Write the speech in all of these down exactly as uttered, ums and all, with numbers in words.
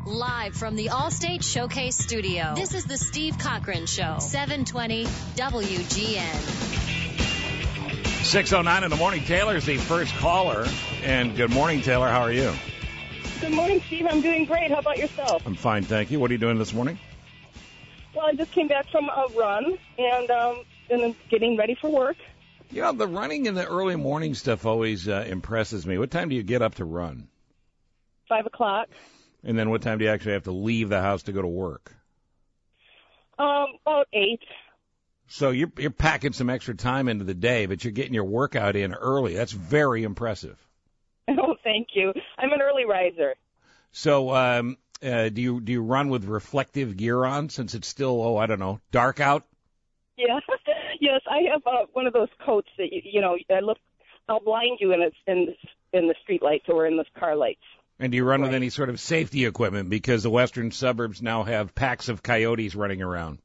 Live from the Allstate Showcase Studio, this is the Steve Cochran Show, seven twenty W G N. six oh nine in the morning. Taylor's the first caller. And good morning, Taylor. How are you? Good morning, Steve. I'm doing great. How about yourself? I'm fine, thank you. What are you doing this morning? Well, I just came back from a run, and um, and I'm getting ready for work. You know, the running in the early morning stuff always uh, impresses me. What time do you get up to run? Five o'clock. And then what time do you actually have to leave the house to go to work? Um, about eight. So you're, you're packing some extra time into the day, but you're getting your workout in early. That's very impressive. Oh, thank you. I'm an early riser. So um, uh, do you do you run with reflective gear on since it's still, oh, I don't know, dark out? Yeah. Yes, I have uh, one of those coats that, you, you know, I look, I'll blind you in, it's in, in the street lights or in the car lights. And do you run Right. with any sort of safety equipment because the western suburbs now have packs of coyotes running around?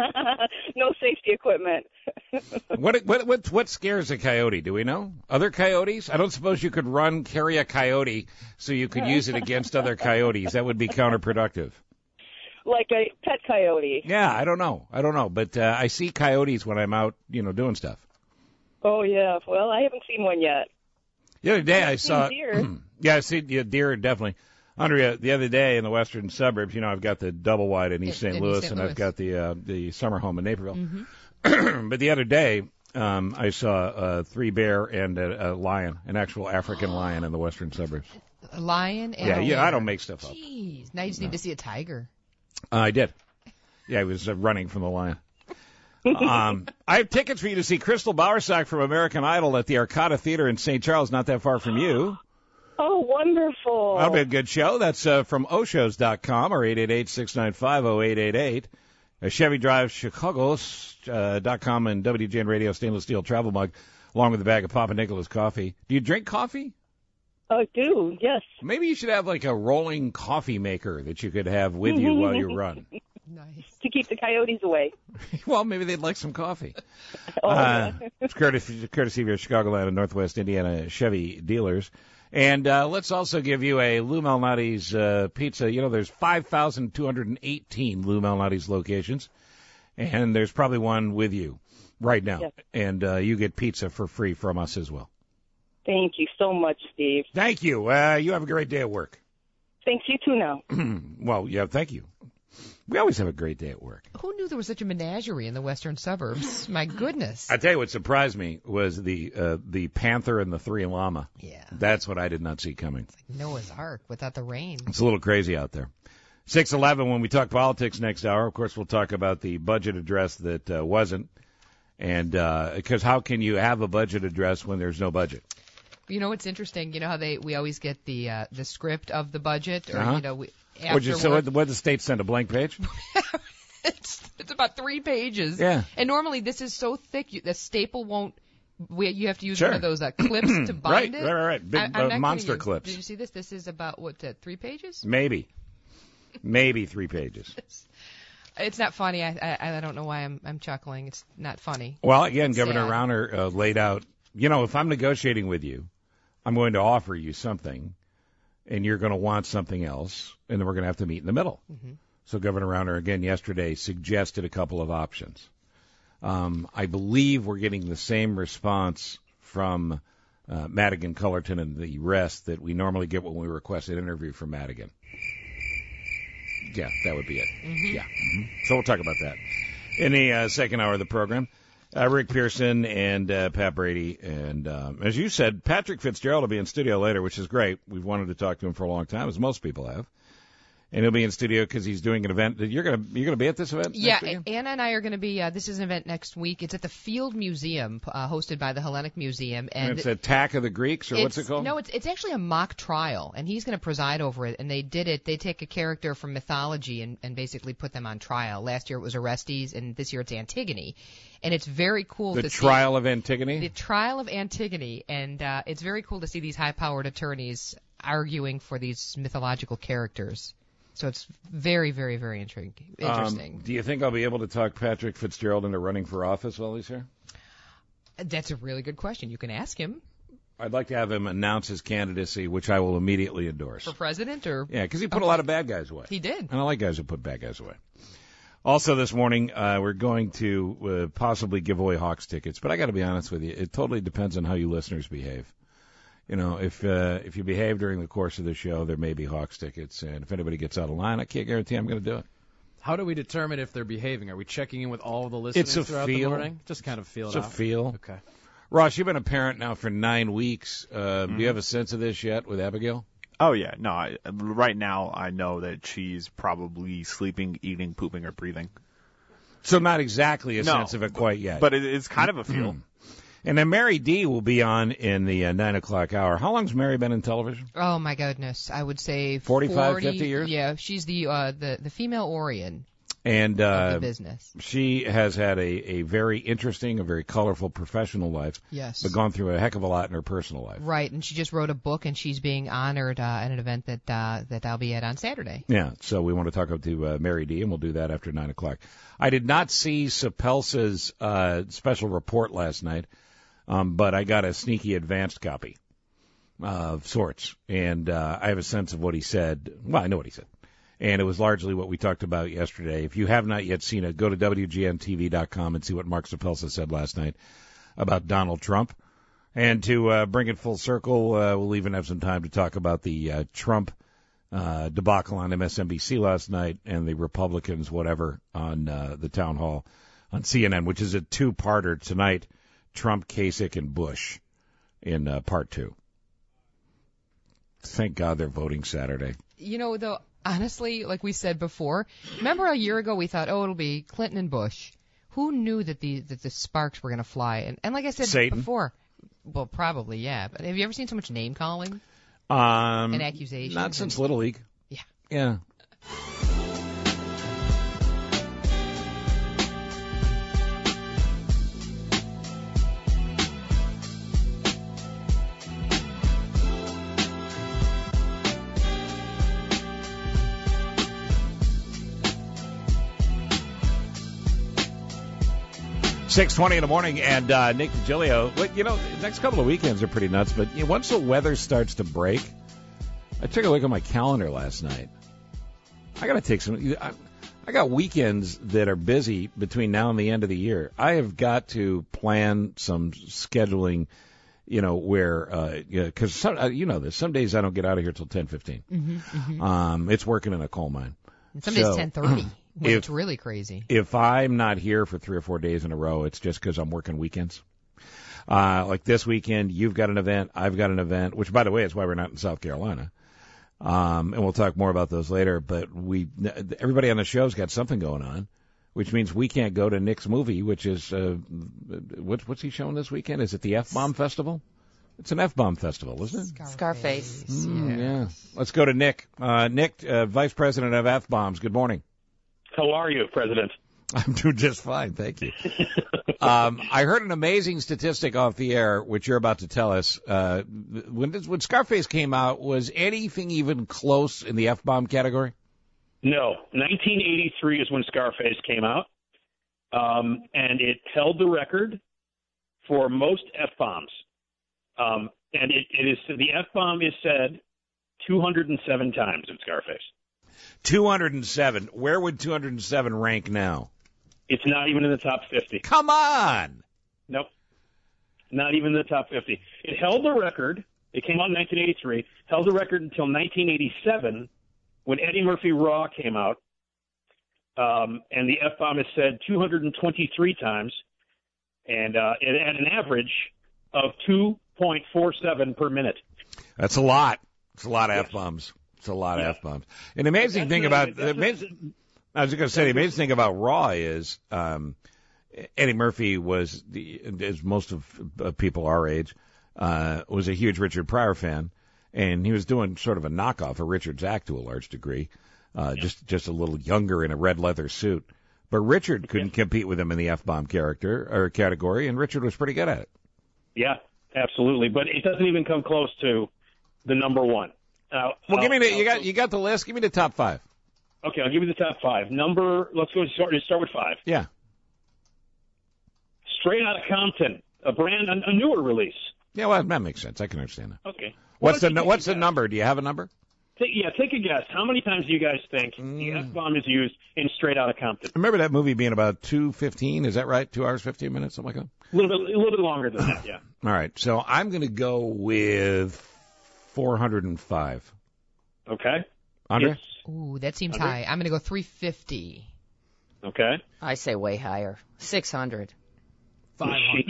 No safety equipment. What, what what what scares a coyote? Do we know? Other coyotes? I don't suppose you could run, carry a coyote so you could use it against other coyotes. That would be counterproductive. Like a pet coyote. Yeah, I don't know. I don't know. But uh, I see coyotes when I'm out, you know, doing stuff. Oh, yeah. Well, I haven't seen one yet. The other day I I've saw... seen deer. Yeah, I see yeah, deer, definitely. Andrea, the other day in the western suburbs, you know, I've got the double wide in East In- Saint in Louis, East Saint and Louis. I've got the uh, the summer home in Naperville. Mm-hmm. But the other day, um, I saw a three bear and a, a lion, an actual African lion in the western suburbs. A lion and Yeah, a yeah, bear. I don't make stuff up. Jeez. Now you just No. need to see a tiger. Uh, I did. Yeah, I was uh, running from the lion. um, I have tickets for you to see Crystal Bowersock from American Idol at the Arcada Theater in Saint Charles, not that far from you. Oh, wonderful. That'll be a good show. That's uh, from O shows dot com or eight eight eight, six nine five, oh eight eight eight. Uh, Chevy Drive Chicago uh, dot com and W G N Radio stainless steel travel mug, along with a bag of Papa Nicholas coffee. Do you drink coffee? I do, yes. Maybe you should have like a rolling coffee maker that you could have with you while you run. Nice. To keep the coyotes away. Well, maybe they'd like some coffee. Oh, Uh, yeah. it's courtesy, courtesy of your Chicagoland and Northwest Indiana Chevy dealers. And uh, let's also give you a Lou Malnati's uh, pizza. You know, there's five thousand two hundred eighteen Lou Malnati's locations, and there's probably one with you right now. Yes. And uh, you get pizza for free from us as well. Thank you so much, Steve. Thank you. Uh, you have a great day at work. Thanks, you too now. Well, yeah, thank you. We always have a great day at work. Who knew there was such a menagerie in the western suburbs? My goodness. I tell you what surprised me was the uh, the panther and the three llama. Yeah. That's what I did not see coming. Noah's Ark without the rain. It's a little crazy out there. six eleven, when we talk politics next hour, of course, we'll talk about the budget address that uh, wasn't. And because how can you have a budget address when there's no budget? You know what's interesting? You know how they we always get the uh, the script of the budget, or Uh-huh. you know, we, Would you, so afterward- what, what did the state send, a blank page? it's it's about three pages. Yeah. And normally this is so thick, you, the staple won't. We, you have to use Sure. one of those uh, clips to bind Right, it. right, right, right. Big, I, I'm uh, not kidding monster you. clips. Did you see this? This is about what uh, three pages? Maybe. Maybe three pages. It's not funny. I I, I don't know why I'm I'm chuckling. It's not funny. Well, again, Governor Sad. Rauner uh, laid out, you know, if I'm negotiating with you, I'm going to offer you something, and you're going to want something else, and then we're going to have to meet in the middle. Mm-hmm. So Governor Rauner, again, yesterday suggested a couple of options. Um, I believe we're getting the same response from uh, Madigan, Cullerton, and the rest that we normally get when we request an interview from Madigan. Yeah, that would be it. Mm-hmm. Yeah. hmm So we'll talk about that in the uh, second hour of the program. Uh, Rick Pearson and uh, Pat Brady. And um, as you said, Patrick Fitzgerald will be in studio later, which is great. We've wanted to talk to him for a long time, as most people have. And he'll be in studio because he's doing an event. You're gonna you're gonna be at this event? Yeah, next weekend? Anna and I are going to be. Uh, this is an event next week. It's at the Field Museum, uh, hosted by the Hellenic Museum, and, And it's Attack of the Greeks, or what's it it's- called? No, it's it's actually a mock trial, and he's going to preside over it. And they did it. They take a character from mythology and, and basically put them on trial. Last year it was Orestes, and this year it's Antigone, and it's very cool the to trial see of Antigone. the trial of Antigone, and uh, it's very cool to see these high-powered attorneys arguing for these mythological characters. So it's very, very, very intriguing. Interesting. Um, do you think I'll be able to talk Patrick Fitzgerald into running for office while he's here? That's a really good question. You can ask him. I'd like to have him announce his candidacy, which I will immediately endorse. For president, or Yeah, because he put Okay. a lot of bad guys away. he did. And I like guys who put bad guys away. Also this morning, uh, we're going to uh, possibly give away Hawks tickets, but I got to be honest with you, it totally depends on how you listeners behave. You know, if uh, if you behave during the course of the show, there may be Hawks tickets, and if anybody gets out of line, I can't guarantee I'm going to do it. How do we determine if they're behaving? Are we checking in with all the listeners It's a throughout feel. the morning? Just kind of feel It's it a out. feel. Okay. Ross, you've been a parent now for nine weeks. Uh, Mm-hmm. Do you have a sense of this yet with Abigail? Oh, yeah. No, I, right now I know that she's probably sleeping, eating, pooping, or breathing. So not exactly a No, sense of it quite yet. But it, it's kind of a feel. And then Mary D will be on in the uh, nine o'clock hour. How long's Mary been in television? Oh my goodness, I would say forty-five, forty, fifty years? Yeah, she's the uh, the the female Orion And of uh, the business. she has had a, a very interesting, a very colorful professional life, Yes. but gone through a heck of a lot in her personal life. Right, and she just wrote a book, and she's being honored uh, at an event that uh, that I'll be at on Saturday. Yeah, so we want to talk to uh, Mary D, and we'll do that after nine o'clock. I did not see Sapelsa's uh, special report last night, um, but I got a sneaky advanced copy of sorts, and uh, I have a sense of what he said. Well, I know what he said. And it was largely what we talked about yesterday. If you have not yet seen it, go to W G N T V dot com and see what Mark Sapelsa said last night about Donald Trump. And to uh, bring it full circle, uh, we'll even have some time to talk about the uh, Trump uh, debacle on M S N B C last night and the Republicans, whatever, on uh, the town hall on C N N, which is a two-parter tonight, Trump, Kasich, and Bush in uh, part two. Thank God they're voting Saturday. You know, though, honestly, like we said before, remember a year ago we thought, oh, it'll be Clinton and Bush. Who knew that the that the sparks were going to fly? And, and like I said Satan. before, well, probably, yeah. But have you ever seen so much name calling Um, and accusations? Not since Little League. Yeah. Yeah. six twenty in the morning, and uh, Nick DiGilio. But, you know, the next couple of weekends are pretty nuts, but you know, once the weather starts to break, I took a look at my calendar last night. I got to take some. I, I got weekends that are busy between now and the end of the year. I have got to plan some scheduling, you know, where, because uh, uh, you know this, some days I don't get out of here till ten fifteen. Mm-hmm, mm-hmm. Um, it's working in a coal mine. And some days So, ten thirty, when if- it's really crazy. If I'm not here for three or four days in a row, it's just because I'm working weekends. Uh, like this weekend, you've got an event, I've got an event, which, by the way, is why we're not in South Carolina. Um, and we'll talk more about those later. But we, everybody on the show's got something going on, which means we can't go to Nick's movie, which is, uh, what's, what's he showing this weekend? Is it the F-Bomb Festival? It's an F-Bomb festival, isn't it? Scarface. Mm, yeah. Let's go to Nick. Uh, Nick, uh, Vice President of F-Bombs. Good morning. How are you, President? I'm doing just fine, thank you. um, I heard an amazing statistic off the air, which you're about to tell us. Uh, when, when Scarface came out, was anything even close in the F-bomb category? No. nineteen eighty-three is when Scarface came out, um, and it held the record for most F-bombs. Um, and it, it is the F-bomb is said two hundred seven times in Scarface. two hundred seven. Where would two hundred seven rank now? It's not even in the top fifty. Come on! Nope. Not even in the top fifty. It held the record. It came out in nineteen eighty-three, held the record until nineteen eighty-seven when Eddie Murphy Raw came out. Um, and the F-bomb is said two hundred twenty-three times, and uh, it at an average of two point four seven per minute. That's a lot. It's a lot of Yes. F-bombs. It's a lot of Yeah. F-bombs. An amazing That's thing not- about... that's the amazing, I was going to say, the amazing thing about Raw is um, Eddie Murphy was, the, as most of uh, people our age, uh, was a huge Richard Pryor fan, and he was doing sort of a knockoff of Richard's act to a large degree, uh, yeah. just just a little younger in a red leather suit. But Richard couldn't yeah. compete with him in the F-bomb character or category, and Richard was pretty good at it. Yeah, absolutely. But it doesn't even come close to the number one. Uh, well, give me the, I'll, you got you got the list. Give me the top five. Okay, I'll give you the top five. Number, let's go start, start with five. Yeah. Straight Outta Compton, a brand, a, a newer release. Yeah, well, that makes sense. I can understand that. Okay. What's Well, the let's take What's a the guess. number? Do you have a number? Take, yeah, take a guess. How many times do you guys think the Mm. F-bomb is used in Straight Outta Compton? Remember that movie being about two fifteen? Is that right? Two hours fifteen minutes, something like that. A little bit, a little bit longer than that. Yeah. All right. So I'm going to go with four hundred five. Okay. Andre? It's, Ooh, that seems Andre? high. I'm going to go three fifty. okay. I say way higher. six hundred. five hundred.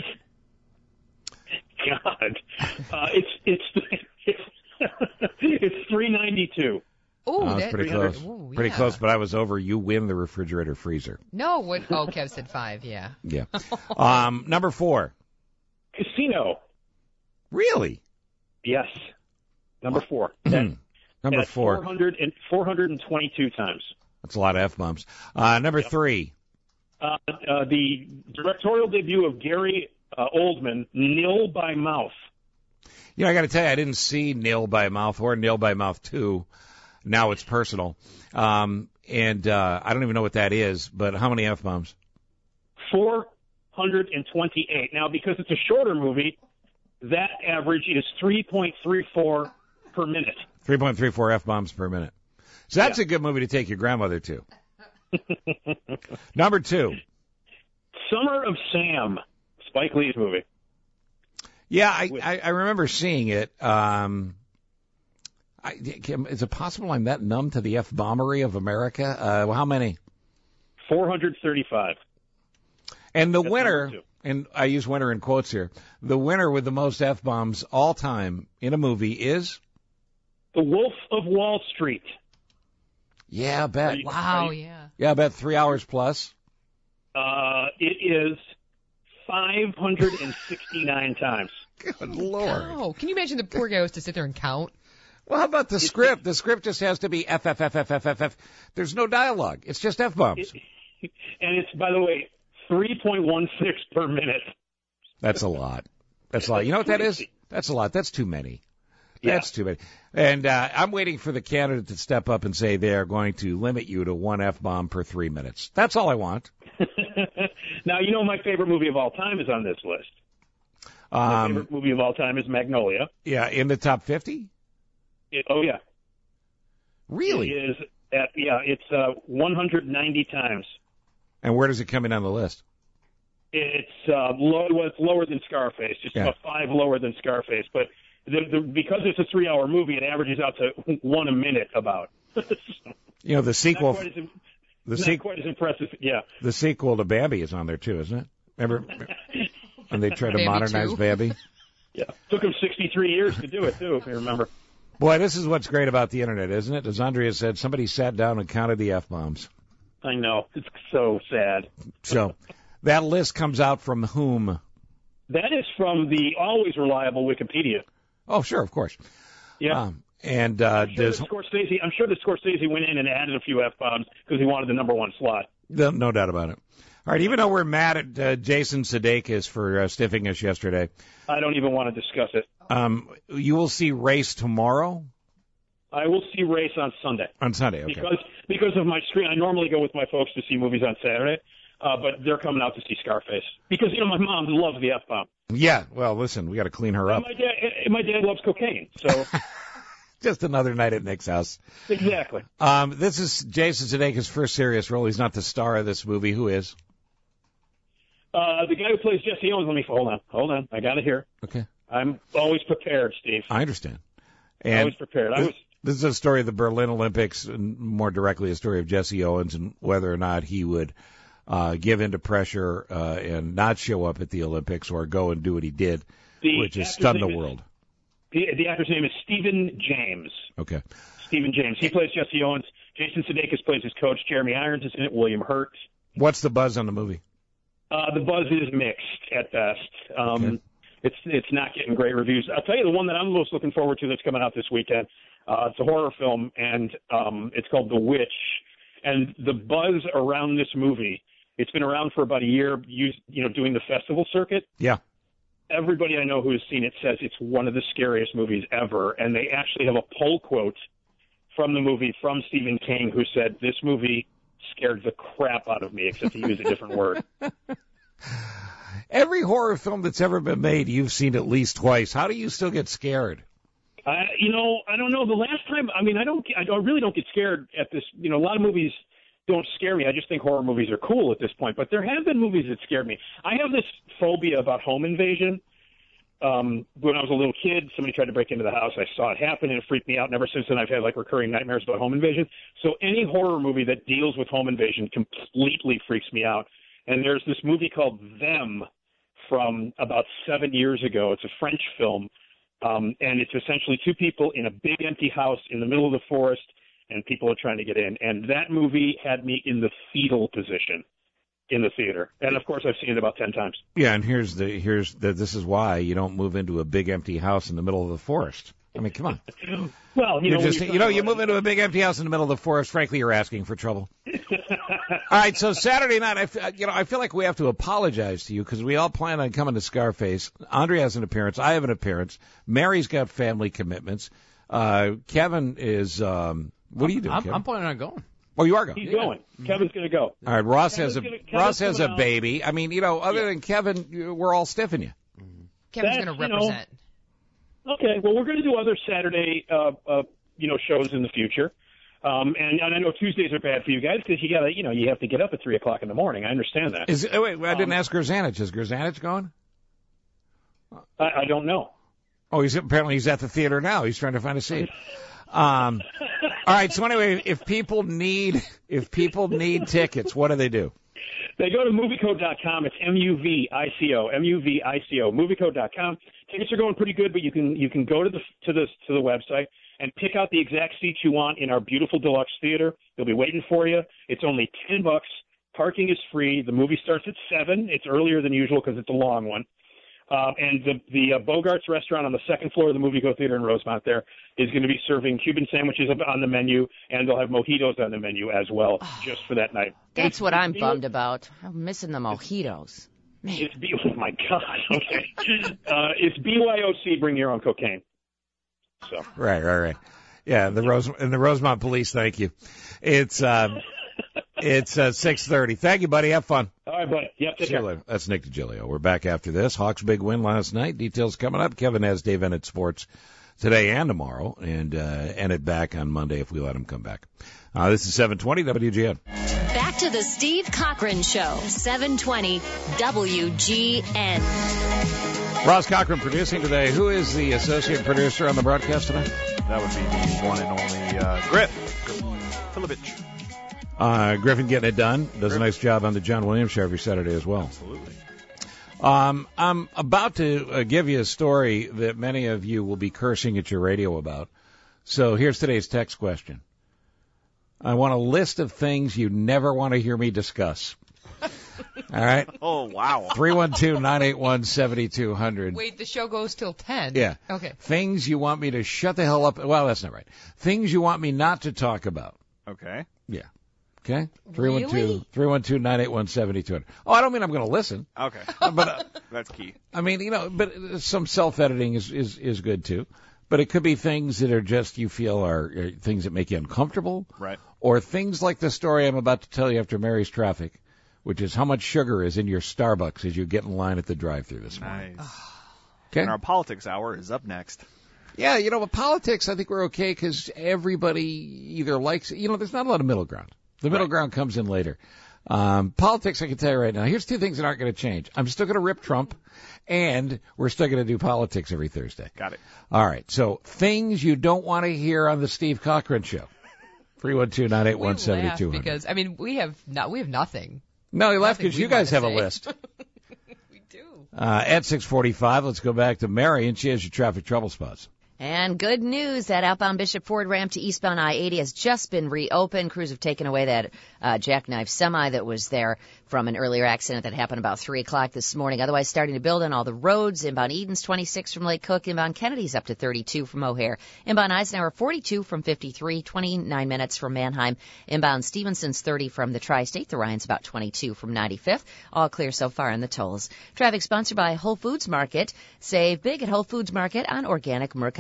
God, uh, it's it's it's it's three ninety two. Ooh, Oh, that, that's pretty three hundred. close. Ooh, Pretty yeah. close, but I was over. You win the refrigerator freezer. No, what? Oh, Kev said five. Yeah. Yeah. Um, number four. Casino. Really? Yes. Number four. That, Number that's four. four hundred and four hundred twenty-two times. That's a lot of F bombs. Uh, number three. Uh, uh, the directorial debut of Gary uh, Oldman, Nil by Mouth. You know, I got to tell you, I didn't see Nil by Mouth or Nil by Mouth two. Now it's personal. Um, and uh, I don't even know what that is, but how many F bombs? four hundred twenty-eight. Now, because it's a shorter movie, that average is three point three four per minute. three point three four F bombs per minute. So that's Yeah. a good movie to take your grandmother to. Number two. Summer of Sam, Spike Lee's movie. Yeah, I, I, I remember seeing it. Um, I, is it possible I'm that numb to the F-bombery of America? Uh, well, how many? four hundred thirty-five. And the That's winner, number two. and I use winner in quotes here, the winner with the most F-bombs all time in a movie is? The Wolf of Wall Street. Yeah, I bet. Are you- Wow. are you- Yeah. Yeah, I bet three hours plus. Uh, it is five hundred sixty-nine times. Good Lord. Oh, can you imagine the poor guy who has to sit there and count? Well, how about the script? The script just has to be F, F, F, F, F, F, F. There's no dialogue. It's just F-bombs. And it's, by the way, three point one six per minute. That's a lot. That's a lot. You know what that is? Crazy. That's a lot. That's too many. Yeah. That's too many. And uh, I'm waiting for the candidate to step up and say they are going to limit you to one F-bomb per three minutes. That's all I want. Now, you know my favorite movie of all time is on this list. My Um, favorite movie of all time is Magnolia. yeah, in the top fifty? It, oh, yeah. Really? It is at, yeah, it's uh, one hundred ninety times. And where does it come in on the list? It's uh, low, well, it's lower than Scarface, just Yeah. about five lower than Scarface. But the, the, because it's a three-hour movie, it averages out to one a minute about. You know, the sequel, Not quite as, the, not sequ- quite as impressive. Yeah. the sequel to Bambi is on there too, isn't it? Remember? And they tried to Bambi modernize two? Bambi. Yeah. Took him sixty-three years to do it, too, if you remember. Boy, this is what's great about the Internet, isn't it? As Andrea said, somebody sat down and counted the F-bombs. I know. It's so sad. So that list comes out from whom? That is from the always reliable Wikipedia. Oh, sure, of course. Yeah. Um, and uh, I'm, sure does that Scorsese, I'm sure that Scorsese went in and added a few F-bombs because he wanted the number one slot. no, no doubt about it. All right, even though we're mad at uh, Jason Sudeikis for uh, stiffing us yesterday, I don't even want to discuss it. um, you will see Race tomorrow I will see Race on Sunday. on Sunday. Okay. Because because of my screen, I normally go with my folks to see movies on Saturday, uh, but they're coming out to see Scarface. Because, you know, my mom loves the F-bomb. Yeah. Well, listen, we got to clean her And up. my dad, and my dad loves cocaine, so Just another night at Nick's house. exactly. Um, this is Jason Sudeikis' first serious role. He's not the star of this movie. Who is? Uh, the guy who plays Jesse Owens, let me, hold on, hold on, I got it here. Okay. I'm always prepared, Steve. I understand. And always prepared. I this, was this is a story of the Berlin Olympics, and more directly a story of Jesse Owens and whether or not he would uh, give in to pressure uh, and not show up at the Olympics or go and do what he did, the which is actor's stun the name is- world. The, the actor's name is Stephen James. Okay. Stephen James. He plays Jesse Owens. Jason Sudeikis plays his coach. Jeremy Irons is in it. William Hurt. What's the buzz on the movie? Uh, the buzz is mixed at best. Um, Okay. It's it's not getting great reviews. I'll tell you the one that I'm most looking forward to that's coming out this weekend. Uh, it's a horror film, and um, it's called The Witch. And the buzz around this movie, it's been around for about a year, used, you know, doing the festival circuit. Yeah. Everybody I know who has seen it says it's one of the scariest movies ever, and they actually have a poll quote from the movie from Stephen King, who said this movie scared the crap out of me, except he used a different word. every horror film that's ever been made, you've seen at least twice. How do you still get scared? Uh, you know, I don't know. The last time, I mean, I don't, I don't, really don't get scared at this. You know, a lot of movies don't scare me. I just think horror movies are cool at this point. But there have been movies that scared me. I have this phobia about home invasion. Um, when I was a little kid, somebody tried to break into the house. I saw it happen, and it freaked me out. And ever since then, I've had like recurring nightmares about home invasion. So any horror movie that deals with home invasion completely freaks me out. And there's this movie called Them from about seven years ago. It's a French film. Um, and it's essentially two people in a big empty house in the middle of the forest, and people are trying to get in. And that movie had me in the fetal position in the theater. And, of course, I've seen it about ten times. Yeah, and here's the here's the, this is why you don't move into a big empty house in the middle of the forest. I mean, come on. Well, you you're know, just, you know, you move into a big empty house in the middle of the forest. Frankly, you're asking for trouble. All right, so Saturday night, I, f- you know, I feel like we have to apologize to you because we all plan on coming to Scarface. Andre has an appearance. I have an appearance. Mary's got family commitments. Uh, Kevin is. Um, what are you doing? I'm, Kevin? I'm planning on going. Oh, you are going. He's going. Kevin's going to go. All right, Ross Kevin's has a gonna, Ross has a out. baby. I mean, you know, other Yeah. than Kevin, you- we're all stiffing you. Kevin's That's, going to you know, represent. Okay, well, we're going to do other Saturday, uh, uh, you know, shows in the future. Um, and, and I know Tuesdays are bad for you guys because you got to, you know, you have to get up at three o'clock in the morning. I understand that. Is oh, wait, I didn't Um, ask Grzanich. Is Grzanich going? I, I don't know. Oh, he's apparently he's at the theater now. He's trying to find a seat. Um, all right. So anyway, if people need if people need tickets, what do they do? They go to moviecode dot com. It's M U V I C O, M U V I C O, moviecode dot com. Tickets are going pretty good, but you can you can go to the to the to the website and pick out the exact seats you want in our beautiful deluxe theater. They'll be waiting for you. It's only ten bucks. Parking is free. The movie starts at seven. It's earlier than usual because it's a long one. Uh, and the the uh, Bogart's restaurant on the second floor of the Movie Go Theater in Rosemont there is going to be serving Cuban sandwiches on the menu, and they'll have mojitos on the menu as well, Oh, just for that night. That's It's- what I'm it's- bummed about. I'm missing the mojitos. Man. It's B- oh my God. Okay, uh, it's B Y O C. Bring your own cocaine. So Right, right, right. Yeah, the Rose and the Rosemont Police. Thank you. It's um, it's uh, six thirty. Thank you, buddy. Have fun. all right, buddy. Yep. Take See you care. later. That's Nick DiGilio. We're back after this. Hawks' big win last night. Details coming up. Kevin has Dave Ennett Sports today and tomorrow, and uh, Ennett back on Monday if we let him come back. Uh, this is seven twenty W G N. Back to the Steve Cochran Show, seven twenty W G N. Ross Cochran producing today. Who is the associate producer on the broadcast tonight? That would be the one and only uh, Griff Filovich. Uh, Griffin getting it done. Does a nice job on the John Williams Show every Saturday as well. Absolutely. Um, I'm about to uh, give you a story that many of you will be cursing at your radio about. So here's today's text question. I want a list of things you never want to hear me discuss. All right? Oh, wow. three one two, nine eight one, seven two zero zero. Wait, the show goes till ten. Yeah. Okay. Things you want me to shut the hell up. Well, that's not right. Things you want me not to talk about. Okay. Yeah. Okay? three one two, Really? three one two, nine eight one, seven two zero zero. Oh, I don't mean I'm going to listen. Okay. But uh, That's key. I mean, you know, but some self-editing is, is, is good too. But it could be things that are just you feel are, are things that make you uncomfortable. Right. Or things like the story I'm about to tell you after Mary's traffic, which is how much sugar is in your Starbucks as you get in line at the drive-thru this morning. Nice. Okay? And our politics hour is up next. Yeah, you know, but politics, I think we're okay because everybody either likes it. You know, there's not a lot of middle ground. The middle Right. ground comes in later. Um, politics, I can tell you right now, here's two things that aren't going to change. I'm still going to rip Trump, and we're still going to do politics every Thursday. Got it. All right, so things you don't want to hear on the Steve Cochran Show. three one two, nine eight one, seven two zero zero. because I mean we have not we have nothing. No, you laughed nothing because we you guys wanna have a say. list. We do. Uh, at six forty-five, let's go back to Mary, and she has your traffic trouble spots. And good news, that outbound Bishop Ford ramp to eastbound I eighty has just been reopened. Crews have taken away that uh, jackknife semi that was there from an earlier accident that happened about three o'clock this morning. Otherwise, starting to build on all the roads. Inbound Eden's twenty-six from Lake Cook. Inbound Kennedy's up to thirty-two from O'Hare. Inbound Eisenhower forty-two from fifty-three, twenty-nine minutes from Manheim. Inbound Stevenson's thirty from the Tri-State. The Ryan's about twenty-two from ninety-fifth. All clear so far in the tolls. Traffic sponsored by Whole Foods Market. Save big at Whole Foods Market on organic Mercado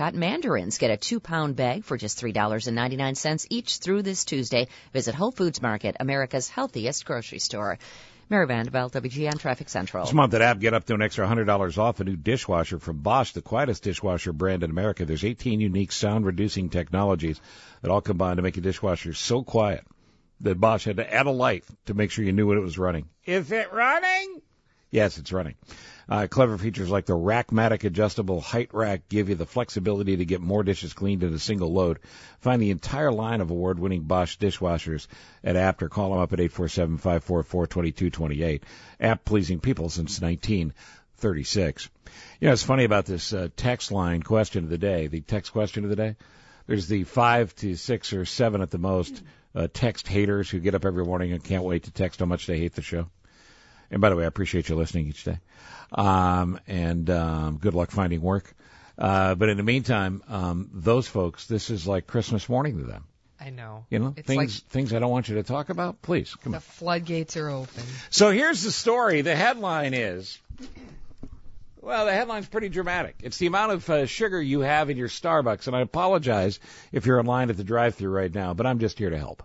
apricot mandarins. Get a two-pound bag for just three dollars and ninety-nine cents each through this Tuesday. Visit Whole Foods Market, America's healthiest grocery store. Mary Vandeveld, W G N Traffic Central. This month at App, get up to an extra one hundred dollars off a new dishwasher from Bosch, the quietest dishwasher brand in America. There's eighteen unique sound-reducing technologies that all combine to make a dishwasher so quiet that Bosch had to add a light to make sure you knew when it was running. Is it running? Yes, it's running. Uh, clever features like the Rackmatic adjustable height rack give you the flexibility to get more dishes cleaned in a single load. Find the entire line of award-winning Bosch dishwashers at Apt or call them up at eight four seven, five four four, two two two eight. Apt, pleasing people since nineteen thirty-six. You know, it's funny about this uh, text line question of the day, the text question of the day. There's the five to six or seven at the most uh, text haters who get up every morning and can't wait to text how much they hate the show. And by the way, I appreciate you listening each day. Um, and um, good luck finding work. Uh, but in the meantime, um, those folks, this is like Christmas morning to them. I know. You know, it's things like things I don't want you to talk about. Please, come the on. The floodgates are open. So here's the story. The headline is, well, the headline's pretty dramatic. It's the amount of uh, sugar you have in your Starbucks. And I apologize if you're in line at the drive-thru right now, but I'm just here to help.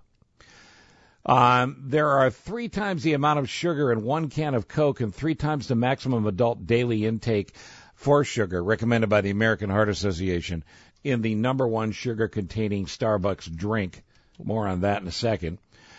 Um, there are three times the amount of sugar in one can of Coke and three times the maximum adult daily intake for sugar recommended by the American Heart Association in the number one sugar-containing Starbucks drink. More on that in a second.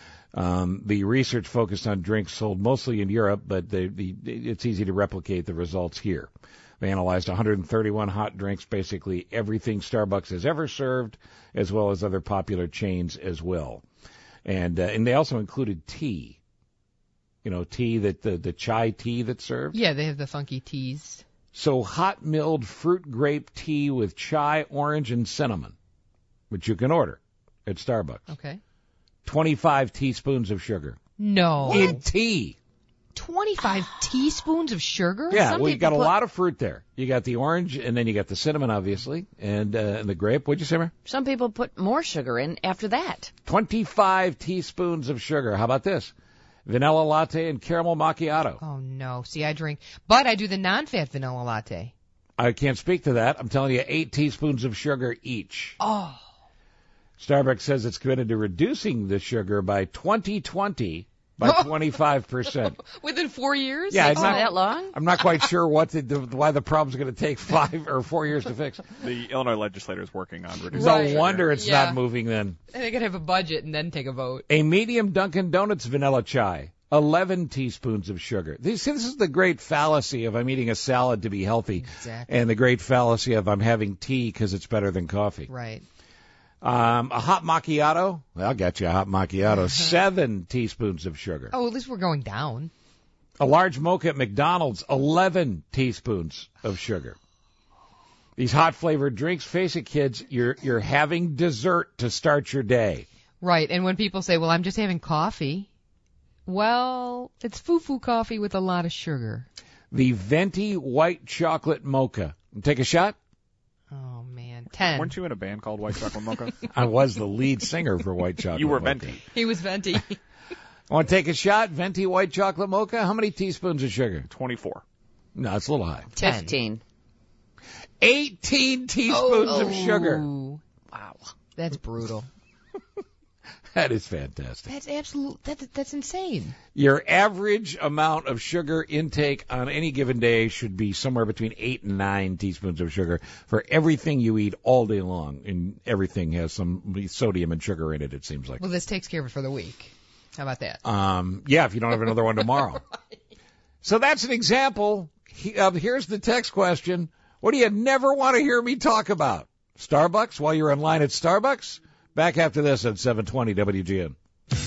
Um, the research focused on drinks sold mostly in Europe, but the, the, it's easy to replicate the results here. They analyzed one hundred thirty-one hot drinks, basically everything Starbucks has ever served, as well as other popular chains as well. And uh, and they also included tea, you know, tea that the the chai tea that's served. Yeah, they have the funky teas. So hot milled fruit grape tea with chai, orange, and cinnamon, which you can order at Starbucks. Okay. twenty-five teaspoons of sugar. No. In tea. twenty-five teaspoons of sugar? Yeah, Some we people got a put... lot of fruit there. You got the orange, and then you got the cinnamon, obviously, and, uh, and the grape. What'd you say, Mary? Some people put more sugar in after that. twenty-five teaspoons of sugar. How about this? Vanilla latte and caramel macchiato. Oh, no. See, I drink, but I do the non-fat vanilla latte. I can't speak to that. I'm telling you, eight teaspoons of sugar each. Oh. Starbucks says it's committed to reducing the sugar by twenty twenty by twenty-five percent. Within four years? Yeah, It's I'm not not that long? I'm not quite sure what the, the, why the problem's going to take five or four years to fix. The Illinois legislature is working on reducing. No Right. wonder it's Yeah. not moving then. And they could have a budget and then take a vote. A medium Dunkin' Donuts vanilla chai, eleven teaspoons of sugar. This, this is the great fallacy of I'm eating a salad to be healthy, Exactly. and the great fallacy of I'm having tea because it's better than coffee. Right. Um, a hot macchiato, well, I'll get you a hot macchiato, seven teaspoons of sugar. Oh, at least we're going down. A large mocha at McDonald's, eleven teaspoons of sugar. These hot flavored drinks, face it, kids, you're you're having dessert to start your day. Right. And when people say, well, I'm just having coffee, well, it's foo-foo coffee with a lot of sugar. The venti white chocolate mocha. Take a shot? Oh, man. Ten. Weren't you in a band called White Chocolate Mocha? I was the lead singer for White Chocolate You were Mocha. venti. He was venti. Want to take a shot? Venti white chocolate mocha? How many teaspoons of sugar? twenty-four. No, it's a little high. Ten. Fifteen. eighteen teaspoons of sugar. Oh. Wow. That's brutal. That is fantastic. That's absolute. That's that's insane. Your average amount of sugar intake on any given day should be somewhere between eight and nine teaspoons of sugar for everything you eat all day long. And everything has some sodium and sugar in it, it seems like. Well, this takes care of it for the week. How about that? Um, yeah, if you don't have another one tomorrow. Right. So that's an example. He, uh, here's the text question. What do you never want to hear me talk about? Starbucks while you're in line at Starbucks? Back after this at seven twenty W G N.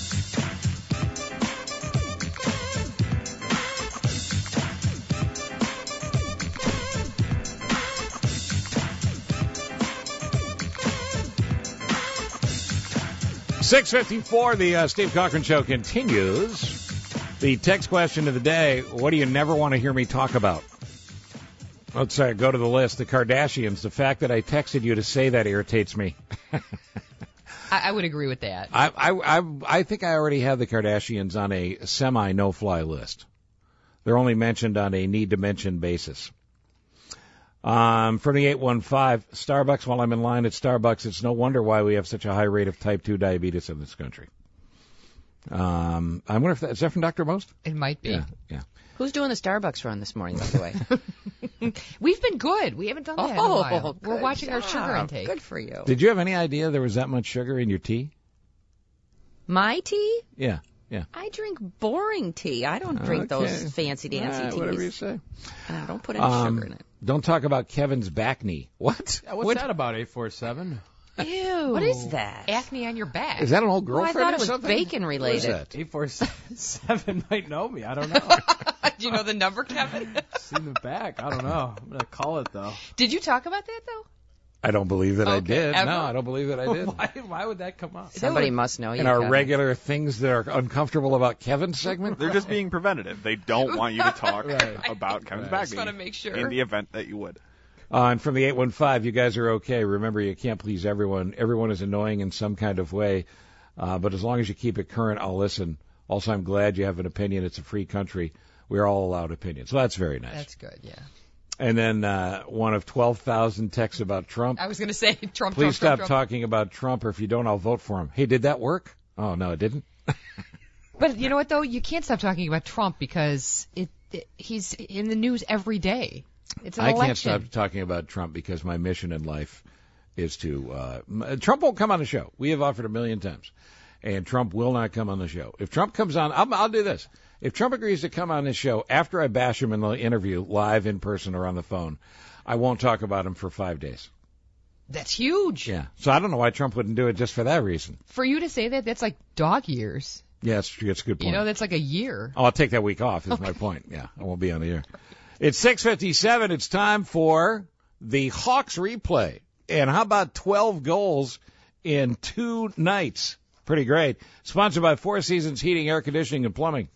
six fifty-four, the uh, Steve Cochran Show continues. The text question of the day, what do you never want to hear me talk about? Let's uh, go to the list. The Kardashians. The fact that I texted you to say that irritates me. I, I would agree with that. I, I, I, I think I already have the Kardashians on a semi-no-fly list. They're only mentioned on a need-to-mention basis. Um, from the eight one five, Starbucks, while I'm in line at Starbucks, it's no wonder why we have such a high rate of type two diabetes in this country. Um, I wonder if that, is that from Doctor Most? It might be. Yeah, yeah. Who's doing the Starbucks run this morning, by the way? We've been good. We haven't done that in a Oh, while. good We're watching our sugar job. intake. Good for you. Did you have any idea there was that much sugar in your tea? My tea? Yeah, yeah. I drink boring tea. I don't drink Okay. those fancy dancy Ah, teas. whatever you say. Uh, don't put any Um, sugar in it. Don't talk about Kevin's back knee. What? Yeah, what's What? that about, eight four seven? Ew. What is that? Acne on your back. Is that an old Well, I girlfriend thought or it was something? bacon What is related. that? eight four seven might know me. I don't know. Do you know the number, Kevin? Seen the back. I don't know. I'm going to call it, though. Did you talk about that, though? I don't believe that I Okay, did. ever? No, I don't believe that I did. Why, why would that come up? Somebody must know you. In our Kevin. regular things that are uncomfortable about Kevin's segment? They're just being preventative. They don't want you to talk Right. about Kevin's Right. back Just want to make sure. in the event that you would. Uh, and from the eight one five, you guys are okay. Remember, you can't please everyone. Everyone is annoying in some kind of way. Uh, but as long as you keep it current, I'll listen. Also, I'm glad you have an opinion. It's a free country. We're all allowed opinions. So that's very nice. That's good, yeah. And then uh, one of twelve thousand texts about Trump. I was going to say Trump, Please Trump, stop Trump, Trump. talking about Trump, or if you don't, I'll vote for him. Hey, did that work? Oh, no, it didn't. But you know what, though? You can't stop talking about Trump because it, it he's in the news every day. It's an I election. can't stop talking about Trump because my mission in life is to uh, m- Trump won't come on the show. We have offered a million times, and Trump will not come on the show. If Trump comes on, I'll, I'll do this. If Trump agrees to come on this show after I bash him in the interview, live, in person, or on the phone, I won't talk about him for five days. That's huge. Yeah. So I don't know why Trump wouldn't do it just for that reason. For you to say that, that's like dog years. Yeah, it's, it's a good point. You know, that's like a year. Oh, I'll take that week off is my point. Yeah, I won't be on the air. It's six fifty-seven. It's time for the Hawks replay. And how about twelve goals in two nights? Pretty great. Sponsored by Four Seasons Heating, Air Conditioning, and Plumbing.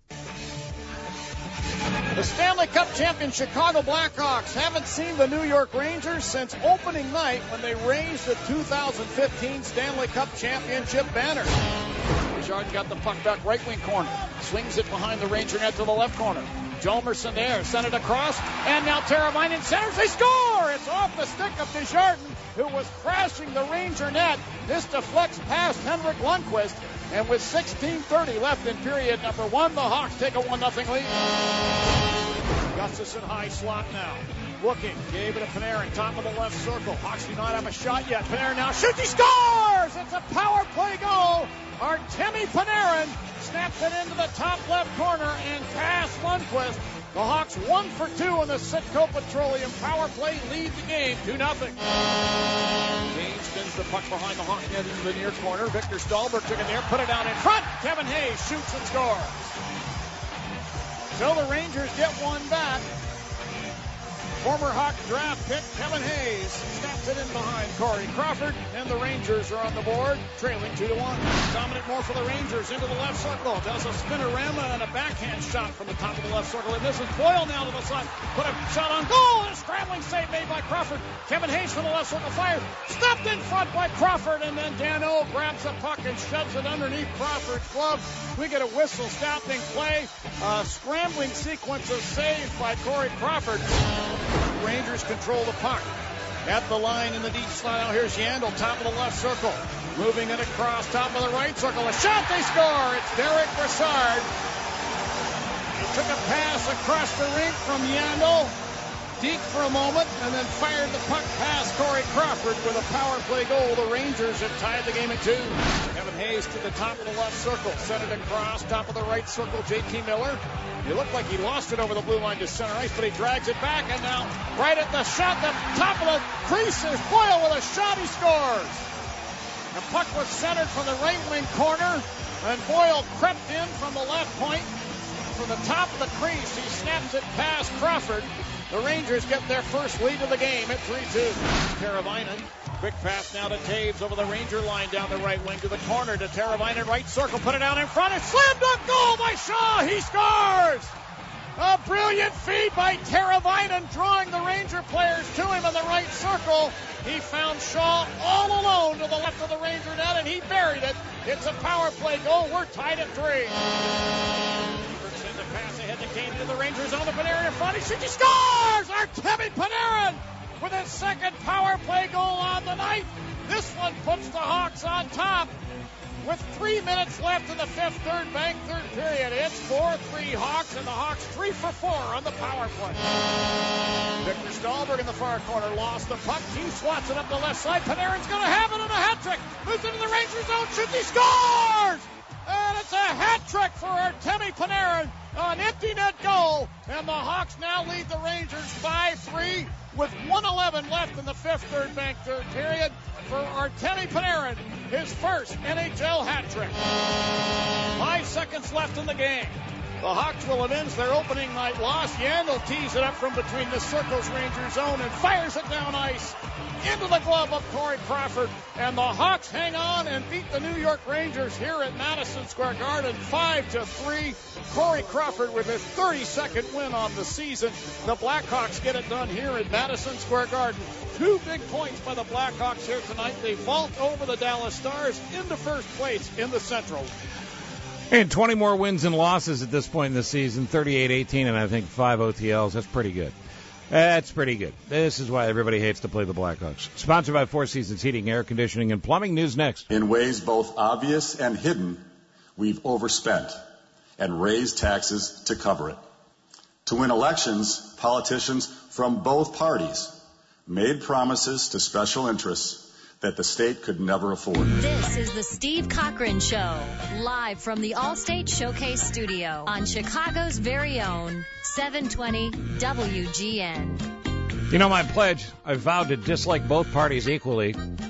The Stanley Cup champion Chicago Blackhawks haven't seen the New York Rangers since opening night when they raised the two thousand fifteen Stanley Cup championship banner. Richard got the puck back right wing corner. Swings it behind the Ranger net to the left corner. Jalmerson there, sent it across, and now Teravainen centers. They score! It's off the stick of Desjardins, who was crashing the Ranger net. This deflects past Henrik Lundqvist, and with sixteen thirty left in period number one, the Hawks take a one nothing lead. Gustafsson high slot now. Looking, gave it to Panarin, top of the left circle. Hawks do not have a shot yet. Panarin now shoots, he scores! It's a power play goal. Artemi Panarin snaps it into the top left corner and past Lundqvist. The Hawks one for two in the Citgo Petroleum power play lead the game two nothing. Kane spins the puck behind the Hawk net into the near corner. Victor Stahlberg took it there, put it down in front. Kevin Hayes shoots and scores. So the Rangers get one back. Former Hawk draft pick Kevin Hayes snaps it in behind Corey Crawford, and the Rangers are on the board, trailing two to one. Dominic Moore for the Rangers into the left circle, does a spinorama and a backhand shot from the top of the left circle, and this is Boyle now to the side, put a shot on goal, and a scrambling save made by Crawford. Kevin Hayes from the left circle fires, stopped in front by Crawford, and then Danault grabs the puck and shoves it underneath Crawford's glove. We get a whistle stopping play, a scrambling sequence of saves by Corey Crawford. Rangers control the puck at the line in the deep slot. Now here's Yandel, top of the left circle, moving it across, top of the right circle. A shot, they score. It's Derek Brassard. He took a pass across the rink from Yandel, deked for a moment, and then fired the puck past Corey Crawford with a power play goal. The Rangers have tied the game at two. Kevin Hayes to the top of the left circle, sent it across, top of the right circle, J T Miller. It looked like he lost it over the blue line to center ice, but he drags it back, and now right at the shot, the top of the crease is Boyle with a shot, he scores. The puck was centered from the right wing corner, and Boyle crept in from the left point. From the top of the crease, he snaps it past Crawford. The Rangers get their first lead of the game at three two. Teravainen, quick pass now to Taves over the Ranger line down the right wing to the corner to Teravainen, right circle, put it down in front, and slam dunk goal by Shaw, he scores! A brilliant feed by Teravainen, drawing the Ranger players to him in the right circle. He found Shaw all alone to the left of the Ranger net, and he buried it. It's a power play goal. We're tied at three. pass ahead to Kane into the Rangers on the Panarin in front. He shoots, he scores! Artemi Panarin with his second power play goal on the night. This one puts the Hawks on top with three minutes left in the fifth, third bank, third period. It's four three Hawks, and the Hawks three for four on the power play. Victor Stahlberg in the far corner lost the puck. He swats it up the left side. Panarin's going to have it in a hat trick. Moves into the Rangers zone, shoots, he scores! And it's a hat trick for Artemi Panarin, an empty net goal, and the Hawks now lead the Rangers five three with one eleven left in the fifth, third bank, third period for Artemi Panarin, his first N H L hat trick. Five seconds left in the game. The Hawks will avenge their opening night loss. Yandel tees it up from between the circles Ranger zone and fires it down ice into the glove of Corey Crawford. And the Hawks hang on and beat the New York Rangers here at Madison Square Garden five to three. Corey Crawford with his thirty-second win on the season. The Blackhawks get it done here at Madison Square Garden. Two big points by the Blackhawks here tonight. They vault over the Dallas Stars into first place in the Central. And twenty more wins and losses at this point in the season, thirty-eight eighteen, and I think five O T Ls. That's pretty good. That's pretty good. This is why everybody hates to play the Blackhawks. Sponsored by Four Seasons Heating, Air Conditioning, and Plumbing. News next. In ways both obvious and hidden, we've overspent and raised taxes to cover it. To win elections, politicians from both parties made promises to special interests that the state could never afford. This is the Steve Cochran Show, live from the Allstate Showcase Studio on Chicago's very own seven twenty W G N. You know my pledge, I vowed to dislike both parties equally,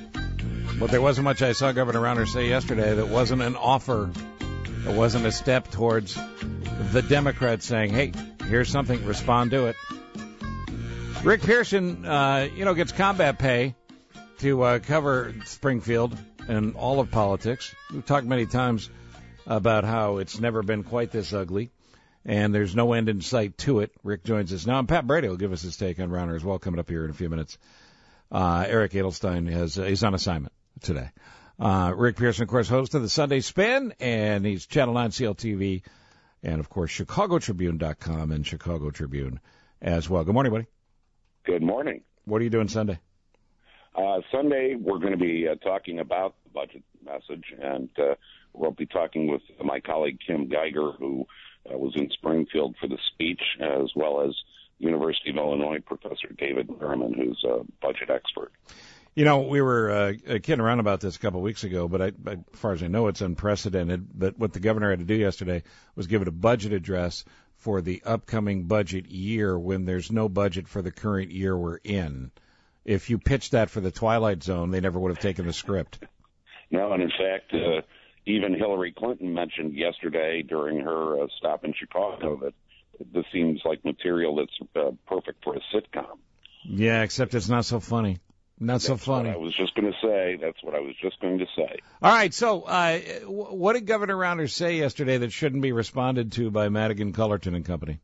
but there wasn't much I saw Governor Rauner say yesterday that wasn't an offer, that wasn't a step towards the Democrats saying, hey, here's something, respond to it. Rick Pearson, uh, you know, gets combat pay to uh, cover Springfield and all of politics. We've talked many times about how it's never been quite this ugly, and there's no end in sight to it. Rick joins us now, and Pat Brady will give us his take on Rauner as well, coming up here in a few minutes. Uh, Eric Edelstein has uh, he's on assignment today. Uh, Rick Pearson, of course, host of the Sunday Spin, and he's Channel nine C L T V, and, of course, Chicago Tribune dot com and Chicago Tribune as well. Good morning, buddy. Good morning. What are you doing Sunday? Uh, Sunday, we're going to be uh, talking about the budget message, and uh, we'll be talking with my colleague Kim Geiger, who uh, was in Springfield for the speech, as well as University of Illinois Professor David Merriman, who's a budget expert. You know, we were uh, kidding around about this a couple of weeks ago, but I, I, as far as I know, it's unprecedented. But what the governor had to do yesterday was give it a budget address for the upcoming budget year when there's no budget for the current year we're in. If you pitched that for the Twilight Zone, they never would have taken the script. No, and in fact, uh, even Hillary Clinton mentioned yesterday during her uh, stop in Chicago that this seems like material that's uh, perfect for a sitcom. Yeah, except it's not so funny. Not that's so funny. What I was just going to say. That's what I was just going to say. All right, so uh, what did Governor Rauner say yesterday that shouldn't be responded to by Madigan, Cullerton and company?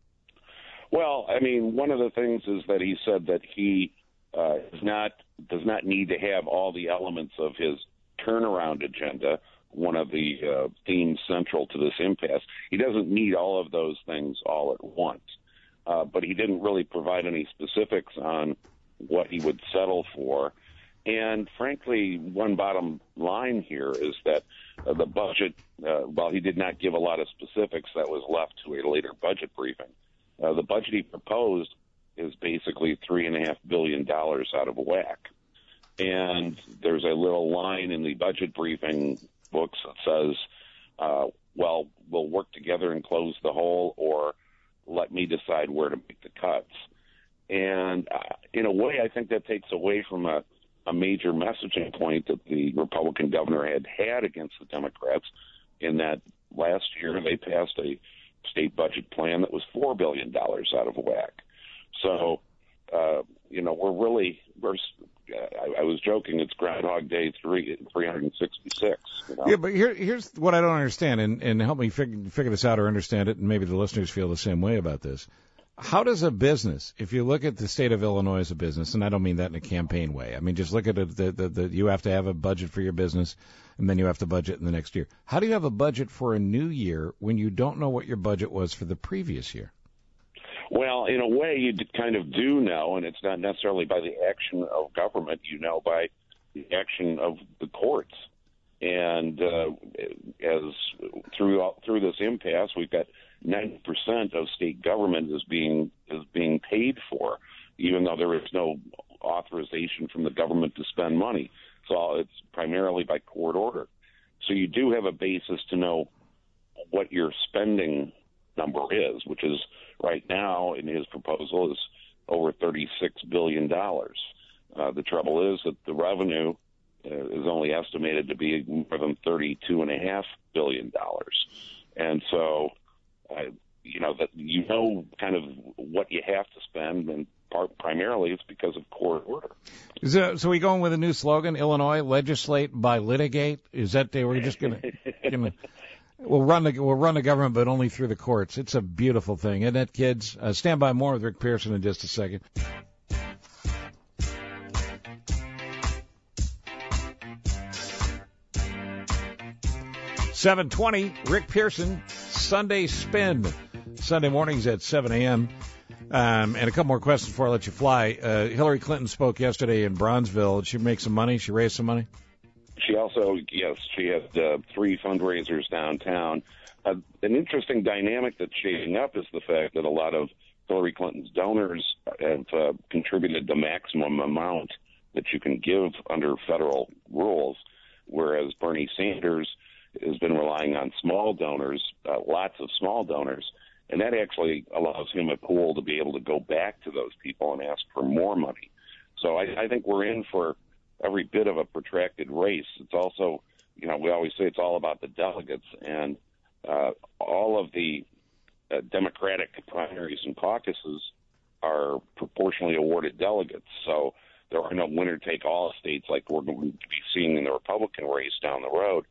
Well, I mean, one of the things is that he said that he uh, is not does not need to have all the elements of his turnaround agenda, one of the uh, themes central to this impasse. He doesn't need all of those things all at once. Uh, but he didn't really provide any specifics on what he would settle for. And frankly, one bottom line here is that uh, the budget, uh, while he did not give a lot of specifics, that was left to a later budget briefing. Uh, the budget he proposed is basically three and a half billion dollars out of whack. And there's a little line in the budget briefing books that says, uh, well, we'll work together and close the hole, or let me decide where to make the cuts. And uh, in a way, I think that takes away from a, a major messaging point that the Republican governor had had against the Democrats, in that last year they passed a state budget plan that was four billion dollars out of whack. So, uh, you know, we're really, we're, I, I was joking, it's Groundhog Day three, three hundred sixty-six. You know? Yeah, but here, here's what I don't understand, and, and help me figure, figure this out or understand it, and maybe the listeners feel the same way about this. How does a business, if you look at the state of Illinois as a business, and I don't mean that in a campaign way, I mean just look at it, the, the, the, you have to have a budget for your business, and then you have to budget in the next year. How do you have a budget for a new year when you don't know what your budget was for the previous year? Well, in a way, you kind of do know, and it's not necessarily by the action of government. You know by the action of the courts. And uh, as through through this impasse, we've got ninety percent of state government is being is being paid for, even though there is no authorization from the government to spend money. So it's primarily by court order. So you do have a basis to know what your spending number is, which is right now in his proposal is over thirty-six billion dollars. Uh, the trouble is that the revenue Uh, is only estimated to be more than thirty-two point five billion dollars. And so, uh, you know, that you know kind of what you have to spend, and part, primarily it's because of court order. Is that, so we going with a new slogan, Illinois, legislate by litigate? Is that they were just going to... We'll run the we'll run the government, but only through the courts. It's a beautiful thing, isn't it, kids? Uh, stand by more with Rick Pearson in just a second. seven twenty, Rick Pearson, Sunday Spin. Sunday mornings at seven a.m. Um, and a couple more questions before I let you fly. Uh, Hillary Clinton spoke yesterday in Bronzeville. Did she make some money? She raised some money? She also, yes, she had uh, three fundraisers downtown. Uh, an interesting dynamic that's shaping up is the fact that a lot of Hillary Clinton's donors have uh, contributed the maximum amount that you can give under federal rules, whereas Bernie Sanders has been relying on small donors, uh, lots of small donors, and that actually allows him a pool to be able to go back to those people and ask for more money. So I, I think we're in for every bit of a protracted race. It's also, you know, we always say it's all about the delegates, and uh, all of the uh, Democratic primaries and caucuses are proportionally awarded delegates. So there are no winner-take-all states like we're going to be seeing in the Republican race down the road.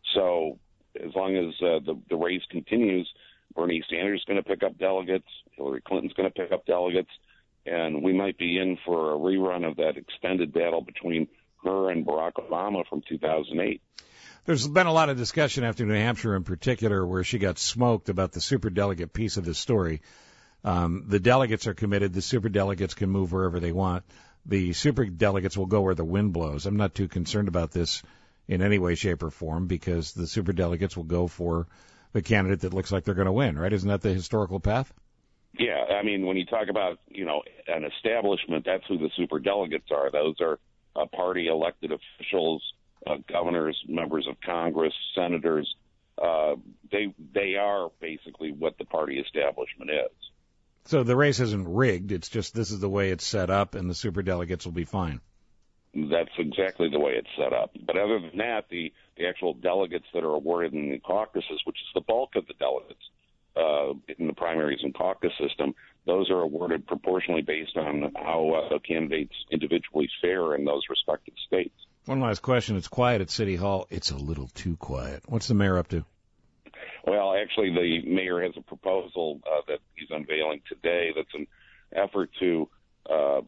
So as long as uh, the, the race continues, Bernie Sanders is going to pick up delegates, Hillary Clinton's going to pick up delegates, and we might be in for a rerun of that extended battle between her and Barack Obama from two thousand eight. There's been a lot of discussion after New Hampshire in particular where she got smoked about the superdelegate piece of the story. Um, the delegates are committed. The superdelegates can move wherever they want. The superdelegates will go where the wind blows. I'm not too concerned about this in any way, shape, or form, because the superdelegates will go for the candidate that looks like they're going to win, right? Isn't that the historical path? Yeah, I mean, when you talk about, you know, an establishment, that's who the superdelegates are. Those are uh, party elected officials, uh, governors, members of Congress, senators. Uh, they they are basically what the party establishment is. So the race isn't rigged. It's just this is the way it's set up, and the superdelegates will be fine. That's exactly the way it's set up. But other than that, the, the actual delegates that are awarded in the caucuses, which is the bulk of the delegates uh, in the primaries and caucus system, those are awarded proportionally based on how uh, the candidates individually fare in those respective states. One last question. It's quiet at City Hall. It's a little too quiet. What's the mayor up to? Well, actually, the mayor has a proposal uh, that he's unveiling today that's an effort to uh,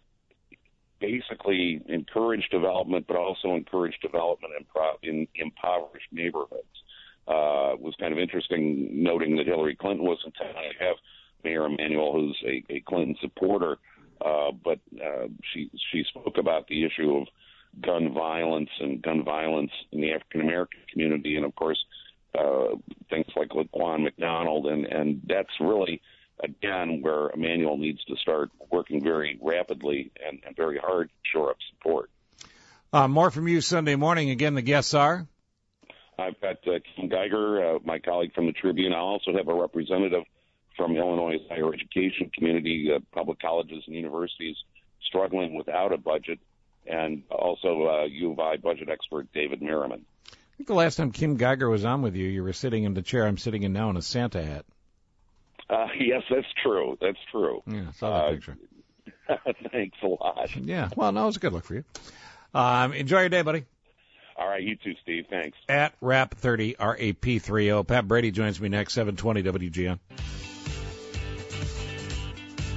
basically encourage development, but also encourage development in, pro- in impoverished neighborhoods. Uh, it was kind of interesting noting that Hillary Clinton was intending to have Mayor Emanuel, who's a, a Clinton supporter, uh, but uh, she she spoke about the issue of gun violence and gun violence in the African American community, and of course uh, things like Laquan McDonald, and and that's really again where Emanuel needs to start working very rapidly and, and very hard to shore up support. Uh, more from you Sunday morning. Again, the guests are? I've got uh, Kim Geiger, uh, my colleague from the Tribune. I also have a representative from Illinois' higher education community, uh, public colleges and universities struggling without a budget, and also uh, U of I budget expert David Merriman. I think the last time Kim Geiger was on with you, you were sitting in the chair I'm sitting in now in a Santa hat. Uh, yes, that's true. That's true. Yeah, I saw that uh, picture. Thanks a lot. Yeah, well, no, it was a good look for you. Um, enjoy your day, buddy. All right, you too, Steve. Thanks. At Rap thirty, R A P thirty. Pat Brady joins me next, seven twenty W G N.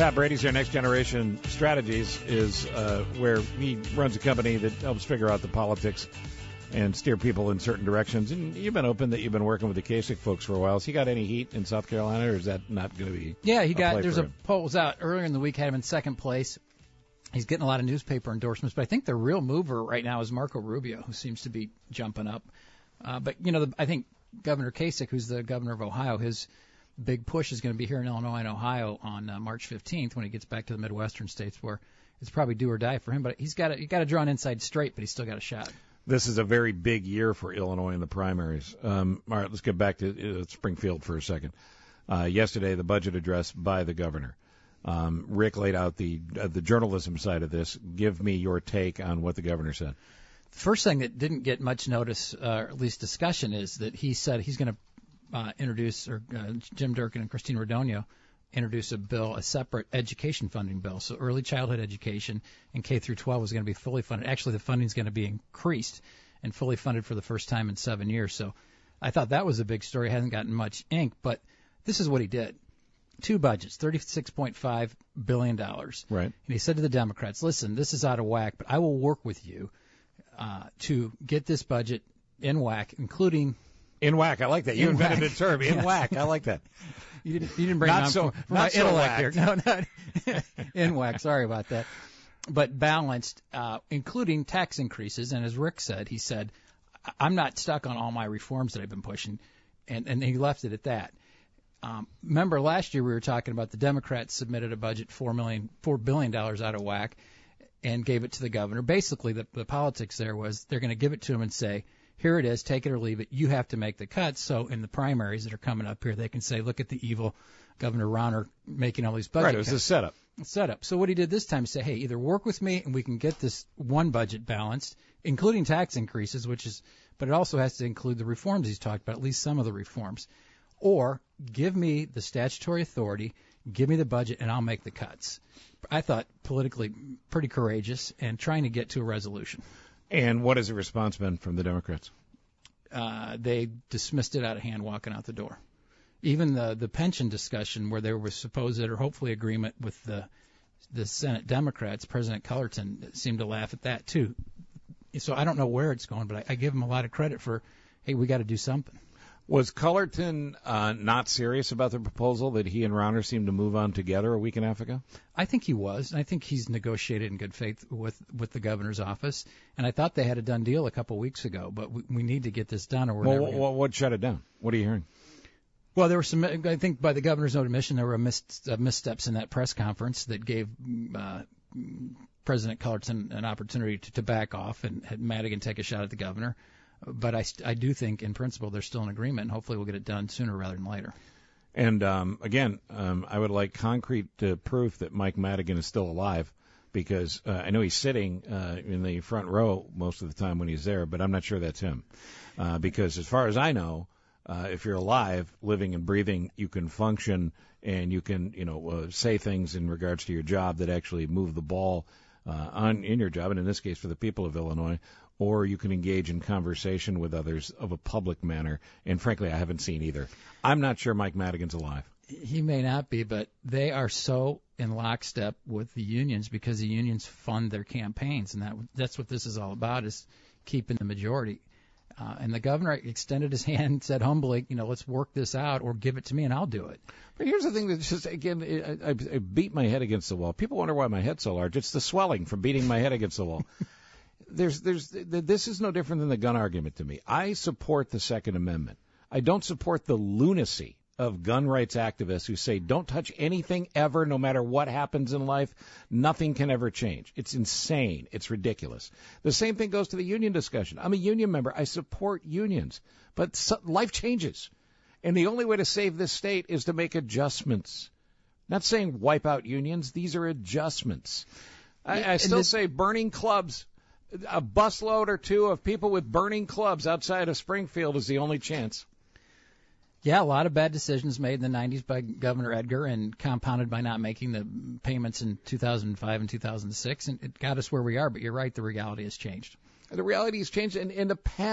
Pat Brady's here. Next Generation Strategies is uh, where he runs a company that helps figure out the politics and steer people in certain directions. And you've been open that you've been working with the Kasich folks for a while. Has he got any heat in South Carolina, or is that not going to be? Yeah, he a got. play There's for a him? poll was out earlier in the week, had him in second place. He's getting a lot of newspaper endorsements, but I think the real mover right now is Marco Rubio, who seems to be jumping up. Uh, but you know, the, I think Governor Kasich, who's the governor of Ohio, his big push is going to be here in Illinois and Ohio on uh, March fifteenth when he gets back to the Midwestern states, where it's probably do or die for him. But he's got to, you got to draw an inside straight, but he's still got a shot. This is a very big year for Illinois in the primaries. Um, all right, let's get back to uh, Springfield for a second. Uh, yesterday, the budget address by the governor. Um, Rick laid out the uh, the journalism side of this. Give me your take on what the governor said. The first thing that didn't get much notice, uh, or at least discussion, is that he said he's going to uh, introduce, or uh, Jim Durkin and Christine Rodonio introduce a bill, a separate education funding bill. So early childhood education and K through twelve is going to be fully funded. Actually, the funding is going to be increased and fully funded for the first time in seven years. So I thought that was a big story. It hasn't gotten much ink, but this is what he did. Two budgets, thirty-six point five billion dollars. Right. And he said to the Democrats, listen, this is out of whack, but I will work with you uh, to get this budget in whack, including... In whack, I like that. You In invented whack. the term, in Yeah. whack. I like that. You didn't, you didn't bring Not it on so- for, for not my so intellect whacked. here. No, not in whack. Sorry about that. But balanced, uh, including tax increases. And as Rick said, he said, "I- I'm not stuck on all my reforms that I've been pushing," and and he left it at that. Um, remember last year we were talking about the Democrats submitted a budget four million, four billion dollars out of whack, and gave it to the governor. Basically, the, the politics there was they're going to give it to him and say, here it is, take it or leave it. You have to make the cuts. So in the primaries that are coming up here, they can say, look at the evil Governor Rauner making all these budget Right, it was cuts. a setup. Setup. So what he did this time is say, hey, either work with me and we can get this one budget balanced, including tax increases, which is, but it also has to include the reforms he's talked about, at least some of the reforms, or give me the statutory authority, give me the budget, and I'll make the cuts. I thought politically pretty courageous and trying to get to a resolution. And what has the response been from the Democrats? Uh, they dismissed it out of hand walking out the door. Even the the pension discussion where there was supposed or hopefully agreement with the the Senate Democrats, President Cullerton seemed to laugh at that too. So I don't know where it's going, but I, I give him a lot of credit for, hey, we got to do something. Was Cullerton uh, not serious about the proposal that he and Rauner seemed to move on together a week and a half ago? I think he was, and I think he's negotiated in good faith with with the governor's office. And I thought they had a done deal a couple weeks ago, but we, we need to get this done, or we're Well, never what, gonna... what, what shut it down? What are you hearing? Well, there were some, I think by the governor's own admission, there were mis, uh, missteps in that press conference that gave uh, President Cullerton an opportunity to, to back off and had Madigan take a shot at the governor. But I, I do think, in principle, there's still an agreement, and hopefully we'll get it done sooner rather than later. And, um, again, um, I would like concrete uh, proof that Mike Madigan is still alive, because uh, I know he's sitting uh, in the front row most of the time when he's there, but I'm not sure that's him. Uh, because as far as I know, uh, if you're alive, living and breathing, you can function and you can, you know, uh, say things in regards to your job that actually move the ball uh, on in your job, and in this case for the people of Illinois, or you can engage in conversation with others of a public manner. And frankly, I haven't seen either. I'm not sure Mike Madigan's alive. He may not be, but they are so in lockstep with the unions because the unions fund their campaigns, and that that's what this is all about, is keeping the majority. Uh, and the governor extended his hand and said humbly, you know, let's work this out, or give it to me and I'll do it. But here's the thing that just, again, I, I, I beat my head against the wall. People wonder why my head's so large. It's the swelling from beating my head against the wall. There's, there's, this is no different than the gun argument to me. I support the Second Amendment. I don't support the lunacy of gun rights activists who say don't touch anything ever, no matter what happens in life. Nothing can ever change. It's insane. It's ridiculous. The same thing goes to the union discussion. I'm a union member. I support unions. But so, life changes. And the only way to save this state is to make adjustments. Not saying wipe out unions. These are adjustments. I, I still this, say burning clubs. A busload or two of people with burning clubs outside of Springfield is the only chance. Yeah, a lot of bad decisions made in the nineties by Governor Edgar and compounded by not making the payments in two thousand five and two thousand six, and it got us where we are. But you're right, the reality has changed. The reality has changed, and in the past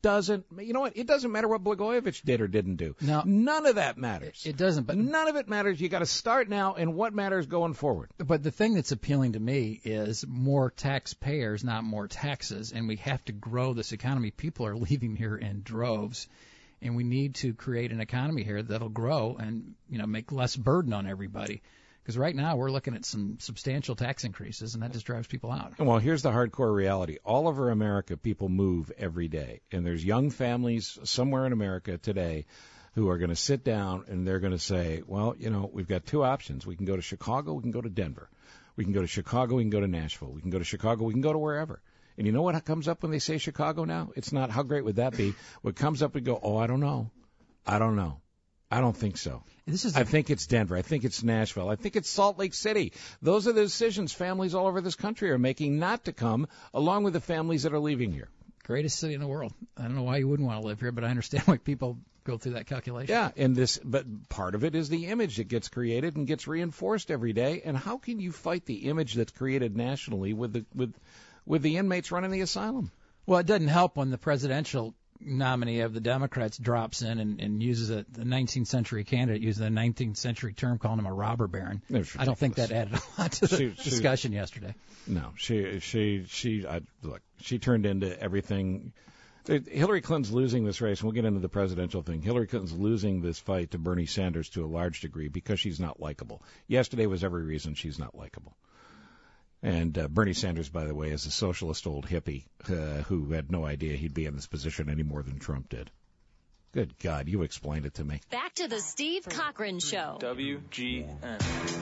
doesn't, you know what? It doesn't matter what Blagojevich did or didn't do. No. None of that matters. It doesn't, but none of it matters. You got to start now, and what matters going forward. But the thing that's appealing to me is more taxpayers, not more taxes, and we have to grow this economy. People are leaving here in droves, and we need to create an economy here that'll grow and, you know, make less burden on everybody. Because right now we're looking at some substantial tax increases, and that just drives people out. Well, here's the hardcore reality. All over America, people move every day. And there's young families somewhere in America today who are going to sit down and they're going to say, well, you know, we've got two options. We can go to Chicago, we can go to Denver. We can go to Chicago, we can go to Nashville. We can go to Chicago, we can go to wherever. And you know what comes up when they say Chicago now? It's not how great would that be. What comes up, we go, oh, I don't know. I don't know. I don't think so. This is I think it's Denver. I think it's Nashville. I think it's Salt Lake City. Those are the decisions families all over this country are making not to come, along with the families that are leaving here. Greatest city in the world. I don't know why you wouldn't want to live here, but I understand why people go through that calculation. Yeah, and this, but part of it is the image that gets created and gets reinforced every day. And how can you fight the image that's created nationally with the with with the inmates running the asylum? Well, it doesn't help when the presidential nominee of the Democrats drops in and, and uses a the nineteenth century candidate uses a nineteenth century term calling him a robber baron. I don't think that added a lot to the she, discussion she, yesterday. No, she she she I, look, she turned into everything. Hillary Clinton's losing this race, and we'll get into the presidential thing. Hillary Clinton's losing this fight to Bernie Sanders to a large degree because she's not likable. Yesterday was every reason she's not likable. And uh, Bernie Sanders, by the way, is a socialist old hippie uh, who had no idea he'd be in this position any more than Trump did. Good God, you explained it to me. Back to the Steve Cochran Show. W G N.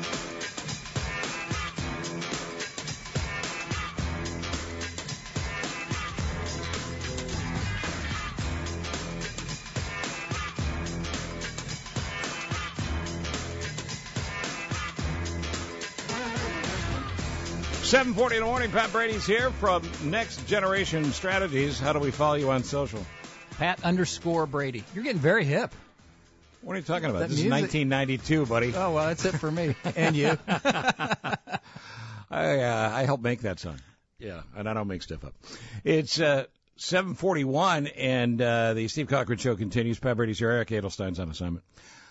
seven forty in the morning, Pat Brady's here from Next Generation Strategies. How do we follow you on social? Pat underscore Brady. You're getting very hip. What are you talking about? That this music? is nineteen ninety-two, buddy. Oh, well, that's it for me. And you. I, uh, I helped make that song. Yeah, and I don't make stuff up. It's uh, seven forty-one, and uh, the Steve Cochran Show continues. Pat Brady's here. Eric Edelstein's on assignment.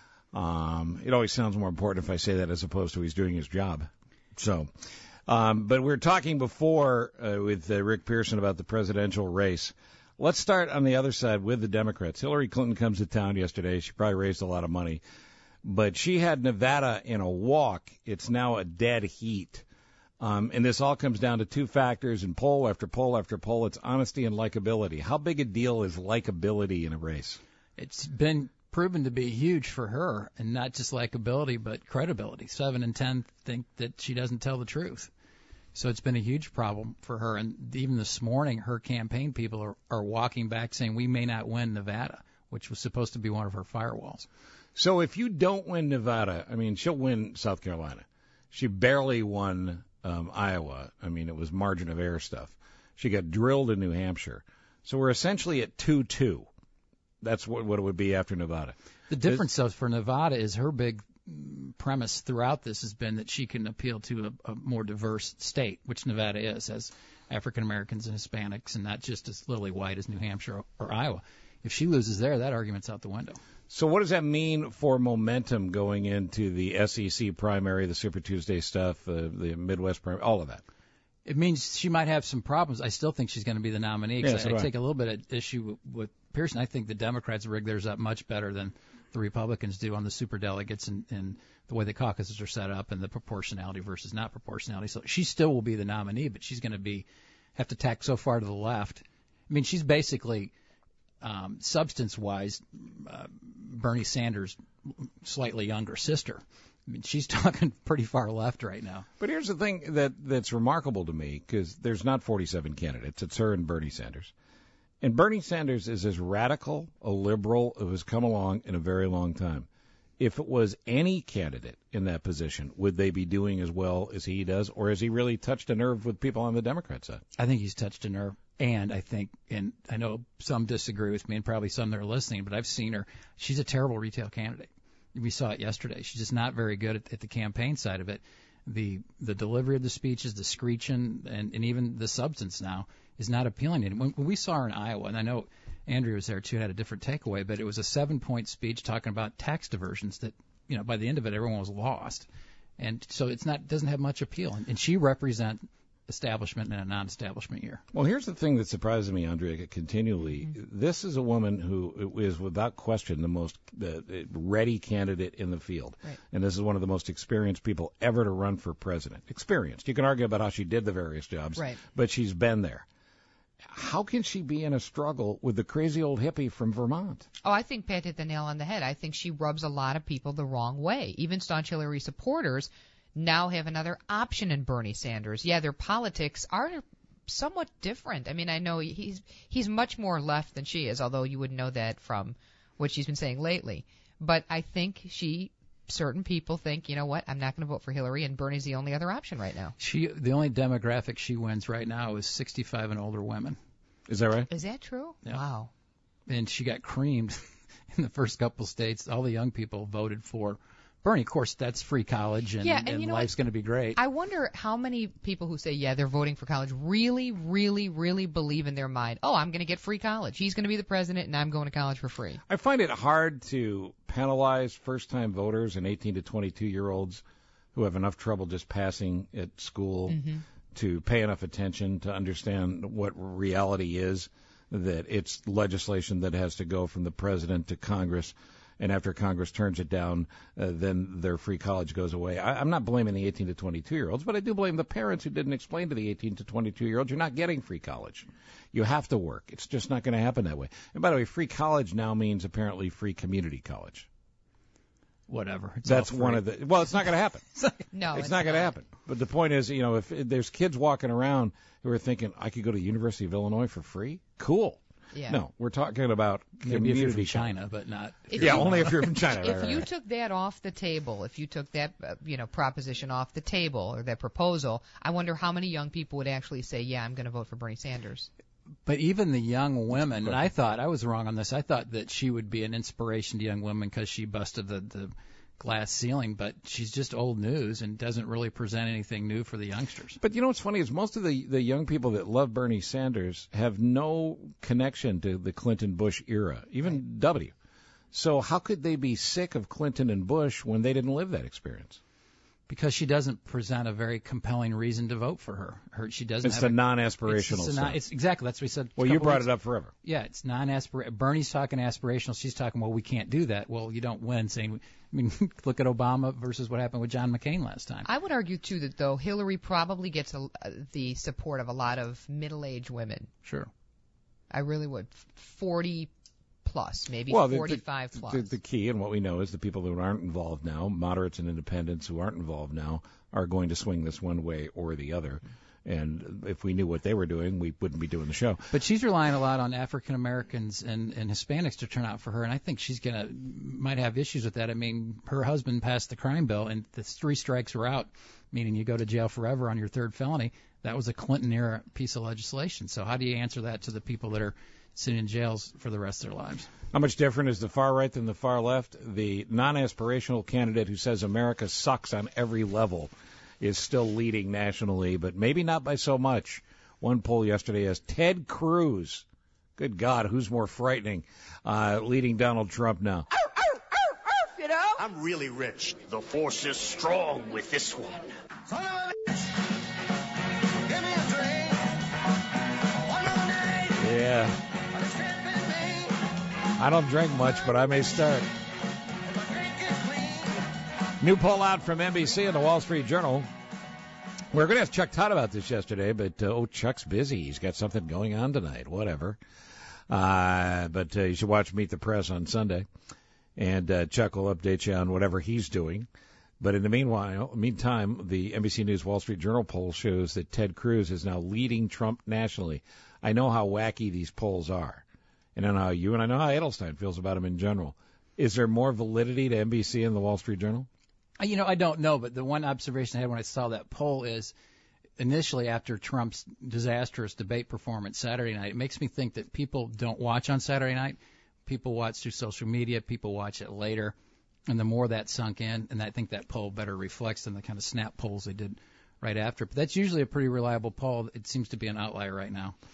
Um, it always sounds more important if I say that as opposed to he's doing his job. So... Um, but we were talking before uh, with uh, Rick Pearson about the presidential race. Let's start on the other side with the Democrats. Hillary Clinton comes to town yesterday. She probably raised a lot of money. But she had Nevada in a walk. It's now a dead heat. Um, and this all comes down to two factors in poll after poll after poll. It's honesty and likability. How big a deal is likability in a race? It's been proven to be huge for her, and not just likability, but credibility. Seven in ten think that she doesn't tell the truth. So it's been a huge problem for her. And even this morning, her campaign people are, are walking back saying we may not win Nevada, which was supposed to be one of her firewalls. So if you don't win Nevada, I mean, she'll win South Carolina. She barely won um, Iowa. I mean, it was margin of error stuff. She got drilled in New Hampshire. So we're essentially at two two. That's what, what it would be after Nevada. The difference, though, for Nevada is her big premise throughout this has been that she can appeal to a, a more diverse state, which Nevada is, as African Americans and Hispanics, and not just as lily white as New Hampshire or, or Iowa. If she loses there, that argument's out the window. So what does that mean for momentum going into the S E C primary, the Super Tuesday stuff, uh, the Midwest primary, all of that? It means she might have some problems. I still think she's going to be the nominee. Yeah, I, so I do I. take a little bit of issue with, with Pearson. I think the Democrats rig theirs up much better than the Republicans do on the superdelegates and, and the way the caucuses are set up and the proportionality versus not proportionality. So she still will be the nominee, but she's going to be have to tack so far to the left. I mean, she's basically um, substance-wise uh, Bernie Sanders' slightly younger sister. I mean, she's talking pretty far left right now. But here's the thing that that's remarkable to me, because there's not forty-seven candidates. It's her and Bernie Sanders. And Bernie Sanders is as radical a liberal who has come along in a very long time. If it was any candidate in that position, would they be doing as well as he does, or has he really touched a nerve with people on the Democrat side? I think he's touched a nerve. And I think, and I know some disagree with me, and probably some that are listening, but I've seen her. She's a terrible retail candidate. We saw it yesterday. She's just not very good at, at the campaign side of it. The the delivery of the speeches, the screeching, and, and even the substance now is not appealing to him. When, when we saw her in Iowa, and I know Andrea was there too and had a different takeaway, but it was a seven-point speech talking about tax diversions that, you know, by the end of it, everyone was lost. And so it's not doesn't have much appeal. And, and she represents establishment in a non-establishment year. Well, here's the thing that surprises me, Andrea, continually. Mm-hmm. This is a woman who is, without question, the most uh, ready candidate in the field. Right. And this is one of the most experienced people ever to run for president. Experienced. You can argue about how she did the various jobs, right. but she's been there. How can she be in a struggle with the crazy old hippie from Vermont? Oh, I think Pat hit the nail on the head. I think she rubs a lot of people the wrong way. Even staunch Hillary supporters now have another option in Bernie Sanders. Yeah, their politics are somewhat different. I mean, I know he's he's much more left than she is, although you wouldn't know that from what she's been saying lately. But I think she, certain people think, you know what, I'm not going to vote for Hillary, and Bernie's the only other option right now. She, the only demographic she wins right now is sixty-five and older women. Is that right? Is that true? Yeah. Wow. And she got creamed in the first couple states. All the young people voted for Bernie. Of course, that's free college, and, yeah, and, and you know life's going to be great. I wonder how many people who say, yeah, they're voting for college, really, really, really believe in their mind, oh, I'm going to get free college. He's going to be the president, and I'm going to college for free. I find it hard to penalize first-time voters and eighteen to twenty-two-year-olds who have enough trouble just passing at school mm-hmm. to pay enough attention to understand what reality is, that it's legislation that has to go from the president to Congress. And after Congress turns it down, uh, then their free college goes away. I, I'm not blaming the eighteen to twenty-two-year-olds, but I do blame the parents who didn't explain to the eighteen to twenty-two-year-olds, you're not getting free college. You have to work. It's just not going to happen that way. And by the way, free college now means apparently free community college. Whatever. It's That's one of the. Well, it's not going to happen. no, it's, it's not going to not. happen. But the point is, you know, if there's kids walking around who are thinking, I could go to the University of Illinois for free, cool. Yeah. No, we're talking about maybe community if you're from China, but not. If yeah, you, only if you're from China. If right, you right. took that off the table, if you took that uh, you know proposition off the table or that proposal, I wonder how many young people would actually say, yeah, I'm going to vote for Bernie Sanders. But even the young women, and I thought I was wrong on this. I thought that she would be an inspiration to young women because she busted the the glass ceiling, but she's just old news and doesn't really present anything new for the youngsters. But you know what's funny is most of the, the young people that love Bernie Sanders have no connection to the Clinton-Bush era, even right. W. So how could they be sick of Clinton and Bush when they didn't live that experience? Because she doesn't present a very compelling reason to vote for her. Her she doesn't. It's have the a, non-aspirational it's, it's stuff. Non, it's exactly that's what we said. Well, you brought weeks. it up forever. Yeah, it's non-aspirational. Bernie's talking aspirational. She's talking, well, we can't do that. Well, you don't win. Saying, I mean, look at Obama versus what happened with John McCain last time. I would argue too that though Hillary probably gets a, uh, the support of a lot of middle-aged women. Sure. I really would. forty plus, maybe well, forty-five the, plus. The, the key, and what we know is the people who aren't involved now, moderates and independents who aren't involved now, are going to swing this one way or the other. And if we knew what they were doing, we wouldn't be doing the show. But she's relying a lot on African Americans and, and Hispanics to turn out for her, and I think she's gonna might have issues with that. I mean, her husband passed the crime bill, and the three strikes were out, meaning you go to jail forever on your third felony. That was a Clinton-era piece of legislation. So how do you answer that to the people that are sitting in jails for the rest of their lives? How much different is the far right than the far left? The non-aspirational candidate who says America sucks on every level is still leading nationally, but maybe not by so much. One poll yesterday has Ted Cruz, good God, who's more frightening, uh, leading Donald Trump now. You know? I'm really rich. The force is strong with this one. Son of a bitch. Give me a drink. One more night. Yeah. I don't drink much, but I may start. New poll out from N B C and the Wall Street Journal. We were going to ask Chuck Todd about this yesterday, but, uh, oh, Chuck's busy. He's got something going on tonight, whatever. Uh, but uh, you should watch Meet the Press on Sunday, and uh, Chuck will update you on whatever he's doing. But in the meanwhile, meantime, the N B C News Wall Street Journal poll shows that Ted Cruz is now leading Trump nationally. I know how wacky these polls are, and I know how you and I know how Edelstein feels about him in general. Is there more validity to N B C and the Wall Street Journal? You know, I don't know, but the one observation I had when I saw that poll is initially after Trump's disastrous debate performance Saturday night, it makes me think that people don't watch on Saturday night. People watch through social media. People watch it later. And the more that sunk in, and I think that poll better reflects than the kind of snap polls they did right after. But that's usually a pretty reliable poll. It seems to be an outlier right now.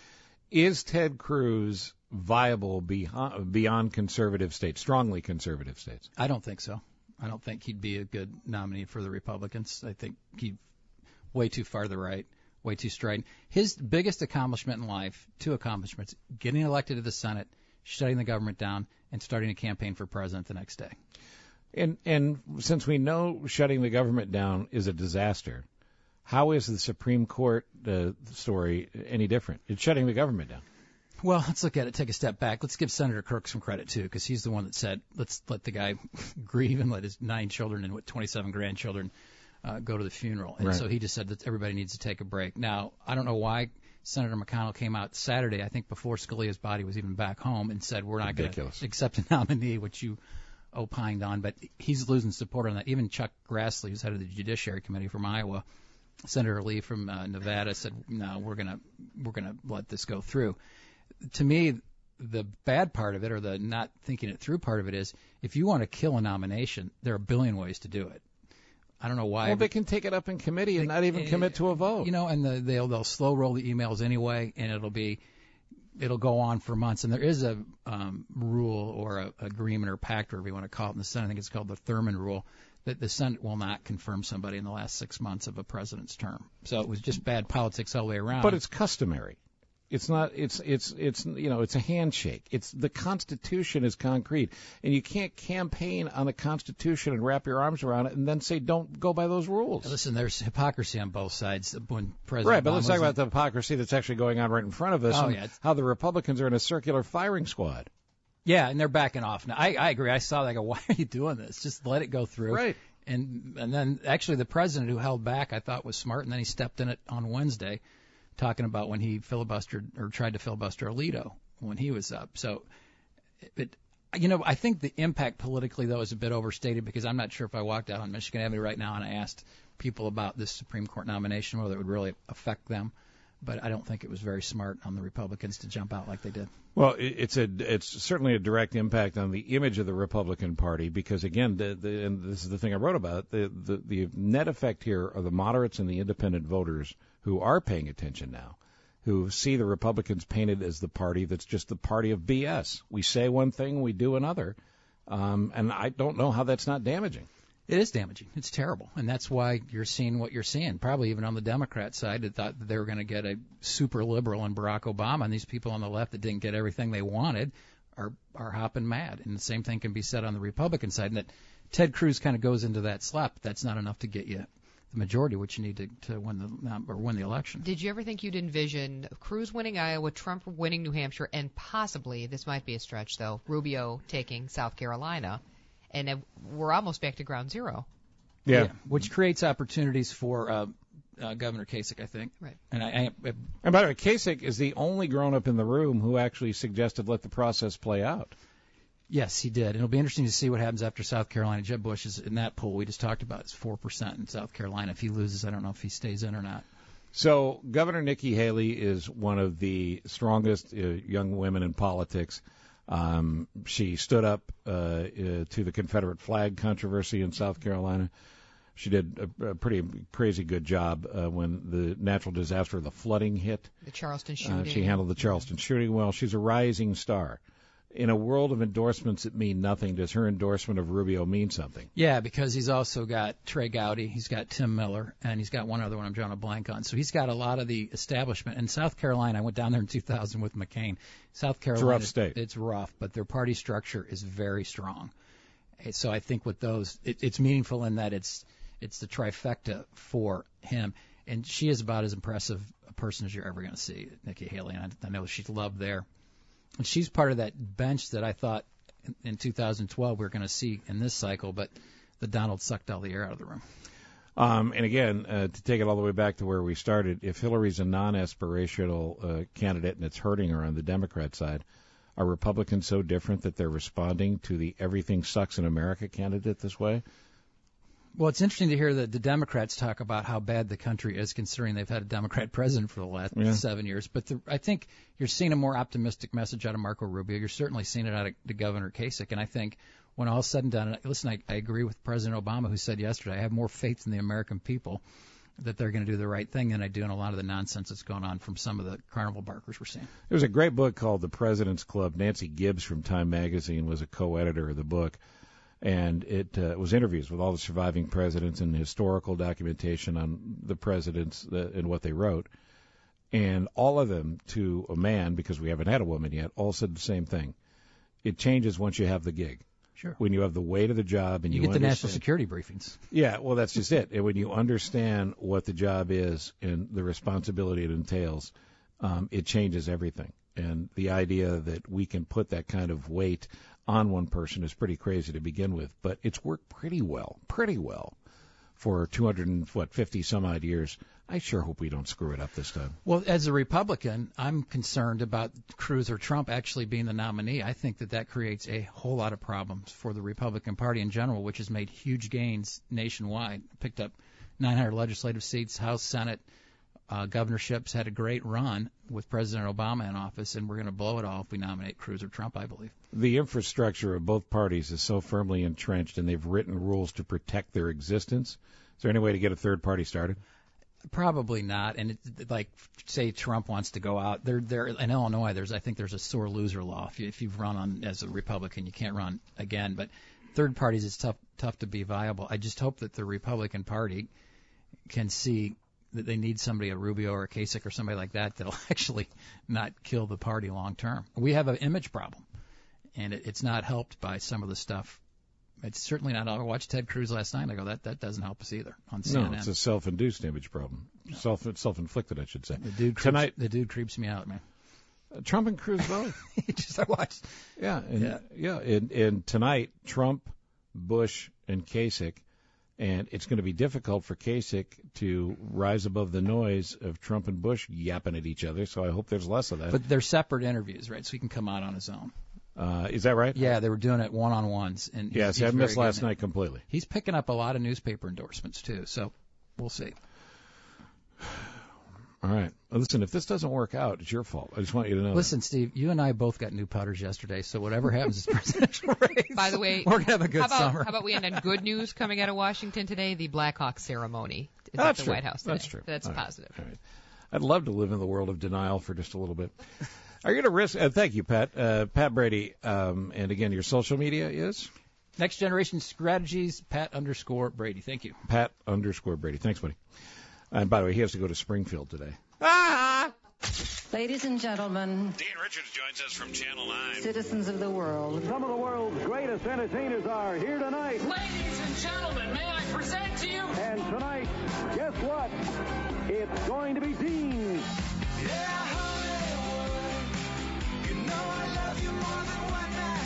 Is Ted Cruz viable beyond, beyond conservative states, strongly conservative states? I don't think so. I don't think he'd be a good nominee for the Republicans. I think he'd way too far to the right, way too strident. His biggest accomplishment in life, two accomplishments, getting elected to the Senate, shutting the government down, and starting a campaign for president the next day. And and since we know shutting the government down is a disaster, how is the Supreme Court uh, story any different? It's shutting the government down. Well, let's look at it, take a step back. Let's give Senator Kirk some credit, too, because he's the one that said, let's let the guy grieve and let his nine children and what twenty-seven grandchildren uh, go to the funeral. And Right. so he just said that everybody needs to take a break. Now, I don't know why Senator McConnell came out Saturday, I think before Scalia's body was even back home, and said we're not going to accept a nominee, which you opined on. But he's losing support on that. Even Chuck Grassley, who's head of the Judiciary Committee from Iowa, Senator Lee from uh, Nevada said, no, we're going to we're going to let this go through. To me, the bad part of it, or the not thinking it through part of it, is if you want to kill a nomination, there are a billion ways to do it. I don't know why. Well, they can take it up in committee and not even commit to a vote. You know, and the, they'll they'll slow roll the emails anyway, and it'll be it'll go on for months. And there is a um, rule or a agreement or pact, or whatever you want to call it in the Senate. I think it's called the Thurman Rule, that the Senate will not confirm somebody in the last six months of a president's term. So it was just bad politics all the way around. But it's customary. It's not. It's it's it's you know. It's a handshake. It's the Constitution is concrete, and you can't campaign on the Constitution and wrap your arms around it and then say don't go by those rules. Listen, there's hypocrisy on both sides. When President Right, but let's Obama's talk in- about the hypocrisy that's actually going on right in front of us. Oh, and yeah, it's- how the Republicans are in a circular firing squad. Yeah, and they're backing off now. I, I agree. I saw that. I go, why are you doing this? Just let it go through. Right. And and then actually the president who held back, I thought was smart, and then he stepped in it on Wednesday, talking about when he filibustered or tried to filibuster Alito when he was up. So, it, you know, I think the impact politically though is a bit overstated, because I'm not sure if I walked out on Michigan Avenue right now and I asked people about this Supreme Court nomination whether it would really affect them. But I don't think it was very smart on the Republicans to jump out like they did. Well, it- it's a it's certainly a direct impact on the image of the Republican Party, because again, the, the and this is the thing I wrote about, the, the the net effect here are the moderates and the independent voters who are paying attention now, who see the Republicans painted as the party that's just the party of B S. We say one thing, we do another, um, and I don't know how that's not damaging. It is damaging. It's terrible. And that's why you're seeing what you're seeing. Probably even on the Democrat side, that thought that they were going to get a super liberal in Barack Obama, and these people on the left that didn't get everything they wanted are are hopping mad. And the same thing can be said on the Republican side, and that Ted Cruz kind of goes into that slap. But that's not enough to get you the majority, which you need to, to win the or win the election. Did you ever think you'd envision Cruz winning Iowa, Trump winning New Hampshire, and possibly, this might be a stretch though, Rubio taking South Carolina? And uh, we're almost back to ground zero. Yeah. Which creates opportunities for uh, uh, Governor Kasich, I think. Right. And I, I, I And by the way, Kasich is the only grown-up in the room who actually suggested let the process play out. Yes, he did. And it'll be interesting to see what happens after South Carolina. Jeb Bush is in that poll we just talked about. It's four percent in South Carolina. If he loses, I don't know if he stays in or not. So Governor Nikki Haley is one of the strongest uh, young women in politics. Um, she stood up uh, uh, to the Confederate flag controversy in South Carolina. She did a, a pretty crazy good job uh, when the natural disaster of the flooding hit. The Charleston shooting. Uh, she handled the Charleston shooting well. She's a rising star. In a world of endorsements that mean nothing, does her endorsement of Rubio mean something? Yeah, because he's also got Trey Gowdy, he's got Tim Miller, and he's got one other one I'm drawing a blank on. So he's got a lot of the establishment. In South Carolina, I went down there in two thousand with McCain. South Carolina, It's a rough state. It's rough, but their party structure is very strong. And so I think with those, it, it's meaningful in that it's it's the trifecta for him. And she is about as impressive a person as you're ever going to see, Nikki Haley. And I, I know she's loved there. And she's part of that bench that I thought in, in two thousand twelve we were going to see in this cycle, but the Donald sucked all the air out of the room. Um, and again, uh, to take it all the way back to where we started, if Hillary's a non-aspirational uh, candidate and it's hurting her on the Democrat side, are Republicans so different that they're responding to the everything sucks in America candidate this way? Well, it's interesting to hear that the Democrats talk about how bad the country is, considering they've had a Democrat president for the last Yeah. seven years. But the, I think you're seeing a more optimistic message out of Marco Rubio. You're certainly seeing it out of the Governor Kasich. And I think when all's said and done, listen, I, I agree with President Obama, who said yesterday, I have more faith in the American people that they're going to do the right thing than I do in a lot of the nonsense that's going on from some of the carnival barkers we're seeing. There's a great book called The President's Club. Nancy Gibbs from Time Magazine was a co-editor of the book, and it uh, was interviews with all the surviving presidents and historical documentation on the presidents that, and what they wrote. And all of them, to a man, because we haven't had a woman yet, all said the same thing. It changes once you have the gig. Sure. When you have the weight of the job and you, you get the understand, national security briefings. Yeah, well, that's just it. And when you understand what the job is and the responsibility it entails, um, it changes everything. And the idea that we can put that kind of weight on one person is pretty crazy to begin with. But it's worked pretty well, pretty well for two hundred and what fifty some odd years. I sure hope we don't screw it up this time. Well, as a Republican, I'm concerned about Cruz or Trump actually being the nominee. I think that that creates a whole lot of problems for the Republican Party in general, which has made huge gains nationwide. Picked up nine hundred legislative seats, House, Senate, uh, governorships, had a great run with President Obama in office, and we're going to blow it all if we nominate Cruz or Trump, I believe. The infrastructure of both parties is so firmly entrenched, and they've written rules to protect their existence. Is there any way to get a third party started? Probably not. And it, like, say Trump wants to go out. There, there in Illinois, there's I think there's a sore loser law. If, you, if you've run on as a Republican, you can't run again. But third parties, it's tough, tough to be viable. I just hope that the Republican Party can see that they need somebody, a Rubio or a Kasich or somebody like that, that'll actually not kill the party long term. We have an image problem, and it, it's not helped by some of the stuff. It's certainly not. I watched Ted Cruz last night. And I go, that that doesn't help us either on C N N. No, it's a self-induced image problem. No. Self self-inflicted, I should say. The dude creeps, tonight, the dude creeps me out, man. Uh, Trump and Cruz both. Just I watched. Yeah, and, yeah, yeah. And, and tonight, Trump, Bush, and Kasich, and it's going to be difficult for Kasich to rise above the noise of Trump and Bush yapping at each other. So I hope there's less of that. But they're separate interviews, right? So he can come out on his own. Uh, is that right? Yeah, they were doing it one-on-ones. And yeah, see, I missed last night completely. He's picking up a lot of newspaper endorsements, too, so we'll see. All right. Well, listen, if this doesn't work out, it's your fault. I just want you to know. Listen, that. Steve, you and I both got new putters yesterday, so whatever happens is presidential race. By the way, we're going to have a good how about, summer. How about we end on good news coming out of Washington today? The Black Hawk ceremony is That's at the true. White House today. That's true. That's All right. positive. All right. I'd love to live in the world of denial for just a little bit. Are you going to risk? Uh, thank you, Pat. Uh, Pat Brady. Um, and again, your social media is? Next Generation Strategies, Pat underscore Brady. Thank you. Pat underscore Brady. Thanks, buddy. And by the way, he has to go to Springfield today. Ah! Ladies and gentlemen, Dean Richards joins us from Channel nine. Citizens of the world. Some of the world's greatest entertainers are here tonight. Ladies and gentlemen, may I present to you? And tonight, guess what? It's going to be Dean. Yeah, Hollywood, you know I love you more than what I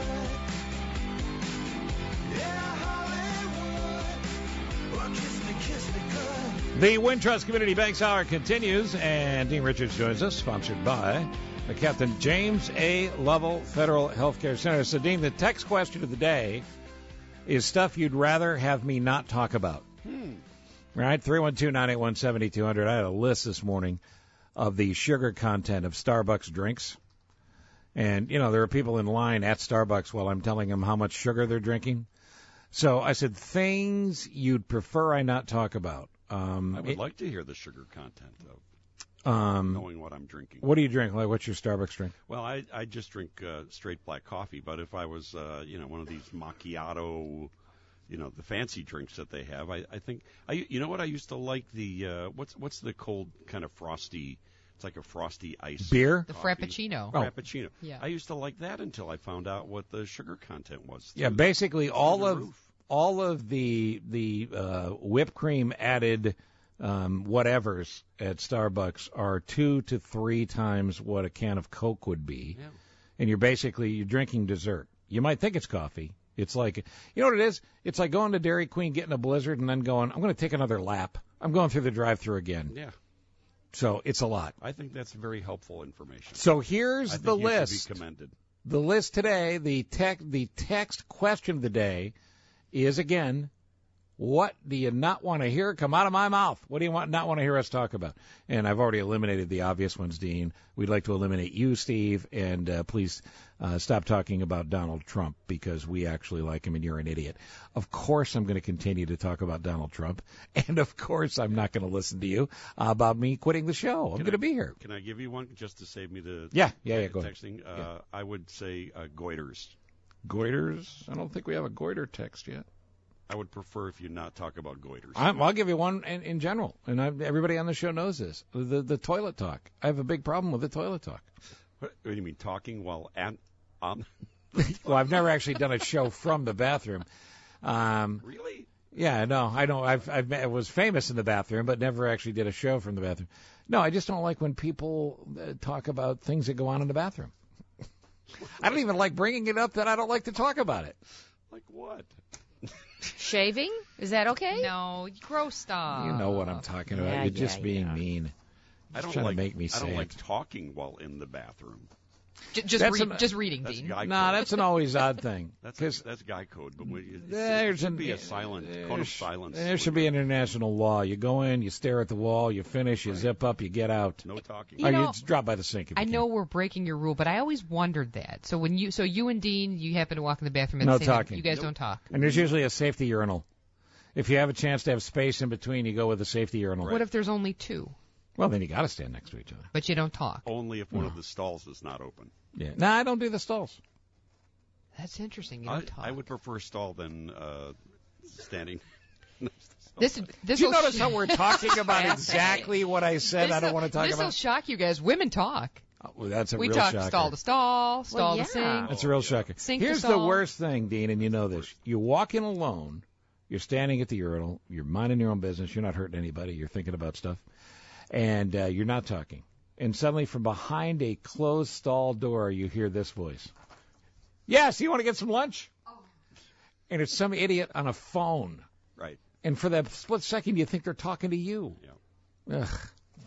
should. Yeah, Hollywood, well, kiss me, kiss me good. The Wintrust Community Banks Hour continues, and Dean Richards joins us, sponsored by the Captain James A. Lovell Federal Healthcare Center. So, Dean, the text question of the day is stuff you'd rather have me not talk about. Hmm. Right? three one two, nine eight one, seven two zero zero. I had a list this morning of the sugar content of Starbucks drinks. And, you know, there are people in line at Starbucks while I'm telling them how much sugar they're drinking. So I said, things you'd prefer I not talk about. Um, I would it, like to hear the sugar content of um, knowing what I'm drinking. What do you drink? Like, what's your Starbucks drink? Well, I, I just drink uh, straight black coffee, but if I was, uh, you know, one of these macchiato, you know, the fancy drinks that they have, I, I think, I, you know what, I used to like the, uh, what's what's the cold kind of frosty, it's like a frosty ice. Beer? The coffee. Frappuccino. Oh. Frappuccino. Yeah. I used to like that until I found out what the sugar content was. Yeah, through- basically through all the of roof. all of the the uh, whipped cream added um, whatevers at Starbucks are two to three times what a can of Coke would be, Yeah. and you're basically you're drinking dessert. You might think it's coffee. It's like, you know what it is? It's like going to Dairy Queen, getting a Blizzard, and then going, I'm going to take another lap. I'm going through the drive-thru again. Yeah. So it's a lot. I think that's very helpful information. So here's I think the you list. should be commended. The list today, the tech, the text question of the day is, again, What do you not want to hear come out of my mouth? What do you want not want to hear us talk about? And I've already eliminated the obvious ones, Dean. We'd like to eliminate you, Steve, and uh, please uh, stop talking about Donald Trump because we actually like him and you're an idiot. Of course I'm going to continue to talk about Donald Trump, and of course I'm not going to listen to you uh, about me quitting the show. I'm going to be here. Can I give you one just to save me the yeah, yeah, yeah, go texting? ahead. Uh, Yeah. I would say uh, goiters. Goiters? I don't think we have a goiter text yet. I would prefer if you not talk about goiters. I'm, I'll give you one in, in general, and I, everybody on the show knows this. The the toilet talk. I have a big problem with the toilet talk. What, what do you mean, talking while at, on? Well, I've never actually done a show from the bathroom. Um, really? Yeah, no, I don't. I've, I've I was famous in the bathroom, but never actually did a show from the bathroom. No, I just don't like when people uh, talk about things that go on in the bathroom. I don't even like bringing it up that I don't like to talk about it. Like what? Shaving? Is that okay? No, gross stuff. You know what I'm talking about. Yeah, You're just yeah, being yeah. mean. I don't trying like to make me I don't say like it. talking while in the bathroom. J- just, That's read, an- just reading, That's Dean. guy No, nah, code. that's an always odd thing. That's 'Cause that's guy code, but we, it's, There's it should an, be a silent code there of sh- silence. There should be an international law. You go in, you stare at the wall, you finish, you Right. zip up, you get out. No talking. You or know, you just drop by the sink. If I you know we're breaking your rule, but I always wondered that. So when you, so you and Dean, you happen to walk in the bathroom at No the same time. talking. You guys Nope. don't talk. can. And there's usually a safety urinal. If you have a chance to have space in between, you go with a safety urinal. What if there's only two, Well, then you got to stand next to each other. but you don't talk? Only if one No. of the stalls is not open. Yeah. No, I don't do the stalls. That's interesting. You I, don't talk. I would prefer stall than uh, standing. This, this Do you will notice sh- how we're talking about exactly what I said I don't want to talk This will about? shock you guys. Women talk. Oh, well, that's a we real talk shocker. stall to stall, stall yeah. to sink. That's a real shocker. Sink to Here's the stall. worst thing, Dean, and you know this. You walk in alone. You're standing at the urinal. You're minding your own business. You're not hurting anybody. You're thinking about stuff. And uh, you're not talking. And suddenly from behind a closed stall door, you hear this voice. Yes, you want to get some lunch? Oh. And it's some idiot on a phone. Right. And for that split second, you think they're talking to you. Yeah. Ugh.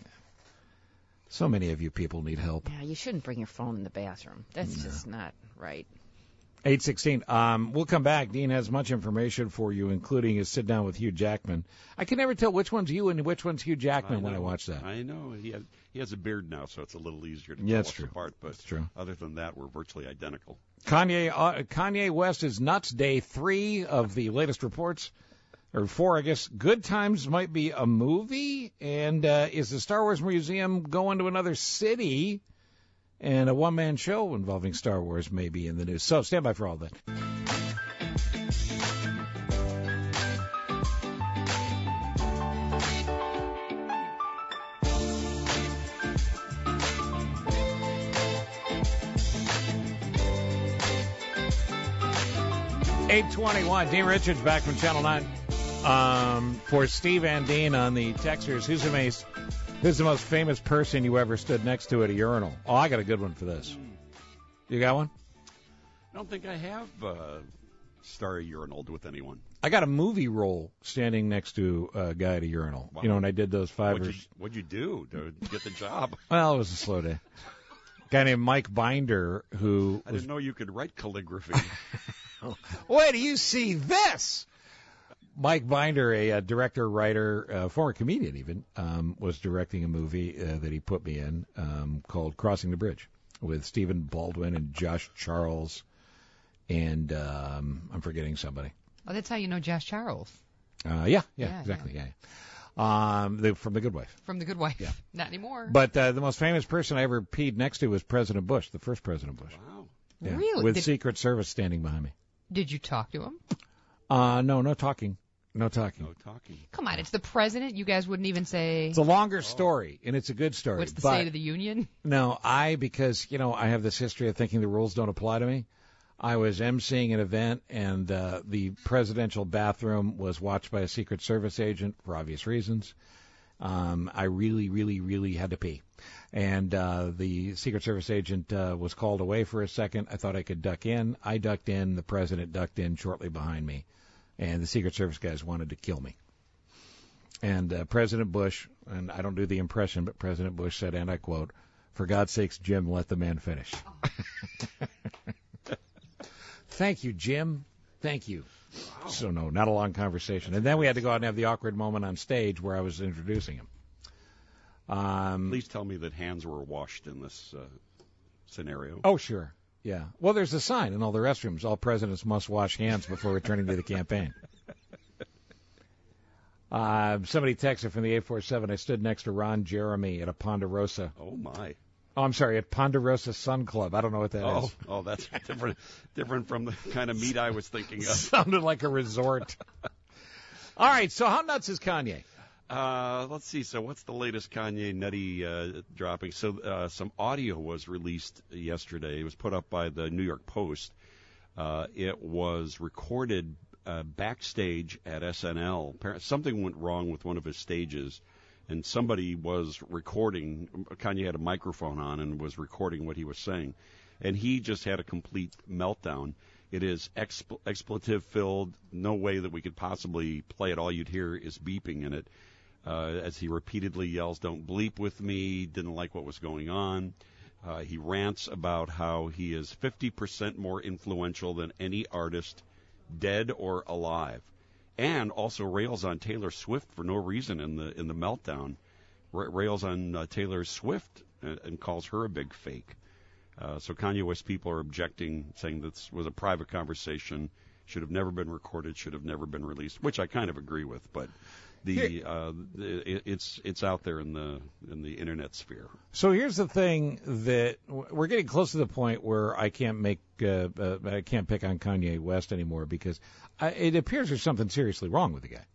So many of you people need help. Yeah, you shouldn't bring your phone in the bathroom. That's just not right. eight sixteen. Um, we'll come back. Dean has much information for you, including his sit down with Hugh Jackman. I can never tell which one's you and which one's Hugh Jackman I when I know. watch that. I know. He has, he has a beard now, so it's a little easier to Yeah, tell it's us true. apart. But It's true. other than that, we're virtually identical. Kanye uh, Kanye West is nuts. Day three of the latest reports, or four, I guess. Good Times might be a movie, and uh, is the Star Wars Museum going to another city? And a one-man show involving Star Wars may be in the news. So stand by for all that. eight twenty-one. Dean Richards back from Channel nine. Um, for Steve and Dean on the Texters, who's the, most, who's the most famous person you ever stood next to at a urinal? Oh, I got a good one for this. You got one? I don't think I have uh, starry urinaled with anyone. I got a movie role standing next to a guy at a urinal. Wow. You know, when I did those What'd fivers. you, what'd you do to get the job? Well, it was a slow day. A guy named Mike Binder, who I was didn't know you could write calligraphy. Wait, do you see this? Mike Binder, a, uh director, writer, uh, former comedian even, um, was directing a movie uh, that he put me in um, called Crossing the Bridge with Stephen Baldwin and Josh Charles, and um, I'm forgetting somebody. Oh, that's how you know Josh Charles Uh, yeah, yeah, Yeah, exactly, yeah. yeah. Um, the, from The Good Wife. from The Good Wife. Yeah. Not anymore. But uh, the most famous person I ever peed next to was President Bush, the first President Bush. Wow. Yeah, Really? With Did- Secret Service standing behind me. Did you talk to him? Uh, no, no talking. No talking. No talking. Come on, it's the president. You guys wouldn't even say. It's a longer story, and it's a good story. What's the but State of the Union? No, I, because, you know, I have this history of thinking the rules don't apply to me. I was emceeing an event, and uh, the presidential bathroom was watched by a Secret Service agent for obvious reasons. Um, I really, really, really had to pee. And uh, the Secret Service agent uh, was called away for a second. I thought I could duck in. I ducked in. The president ducked in shortly behind me. And the Secret Service guys wanted to kill me. And uh, President Bush, and I don't do the impression, but President Bush said, and I quote, "For God's sakes, Jim, let the man finish." Thank you, Jim. Thank you. Wow. So, no, not a long conversation. And then we had to go out and have the awkward moment on stage where I was introducing him. Um, Please tell me that hands were washed in this uh, scenario. Oh, sure. Yeah. Well, there's a sign in all the restrooms. All presidents must wash hands before returning to the campaign. Uh, somebody texted from the eight four seven, I stood next to Ron Jeremy at a Ponderosa. Oh, my. Oh, I'm sorry, at Ponderosa Sun Club. I don't know what that oh, is. Oh, that's different different from the kind of meat I was thinking of. Sounded like a resort. All right, so how nuts is Kanye? Uh, let's see. So what's the latest Kanye nutty uh, dropping? So uh, some audio was released yesterday. It was put up by the New York Post. Uh, it was recorded uh, backstage at S N L. Something went wrong with one of his stages, and somebody was recording. Kanye had a microphone on and was recording what he was saying, and he just had a complete meltdown. It is expl- expletive-filled. No way that we could possibly play it. All you'd hear is beeping in it. Uh, as he repeatedly yells, "Don't bleep with me," didn't like what was going on. Uh, he rants about how he is fifty percent more influential than any artist, dead or alive, and also rails on Taylor Swift for no reason in the in the meltdown. R- rails on uh, Taylor Swift and, and calls her a big fake. Uh, so Kanye West people are objecting, saying this was a private conversation, should have never been recorded, should have never been released, which I kind of agree with, but the uh, it, it's it's out there in the in the internet sphere. So here's the thing that we're getting close to the point where I can't make uh, uh, I can't pick on Kanye West anymore because I, it appears there's something seriously wrong with the guy.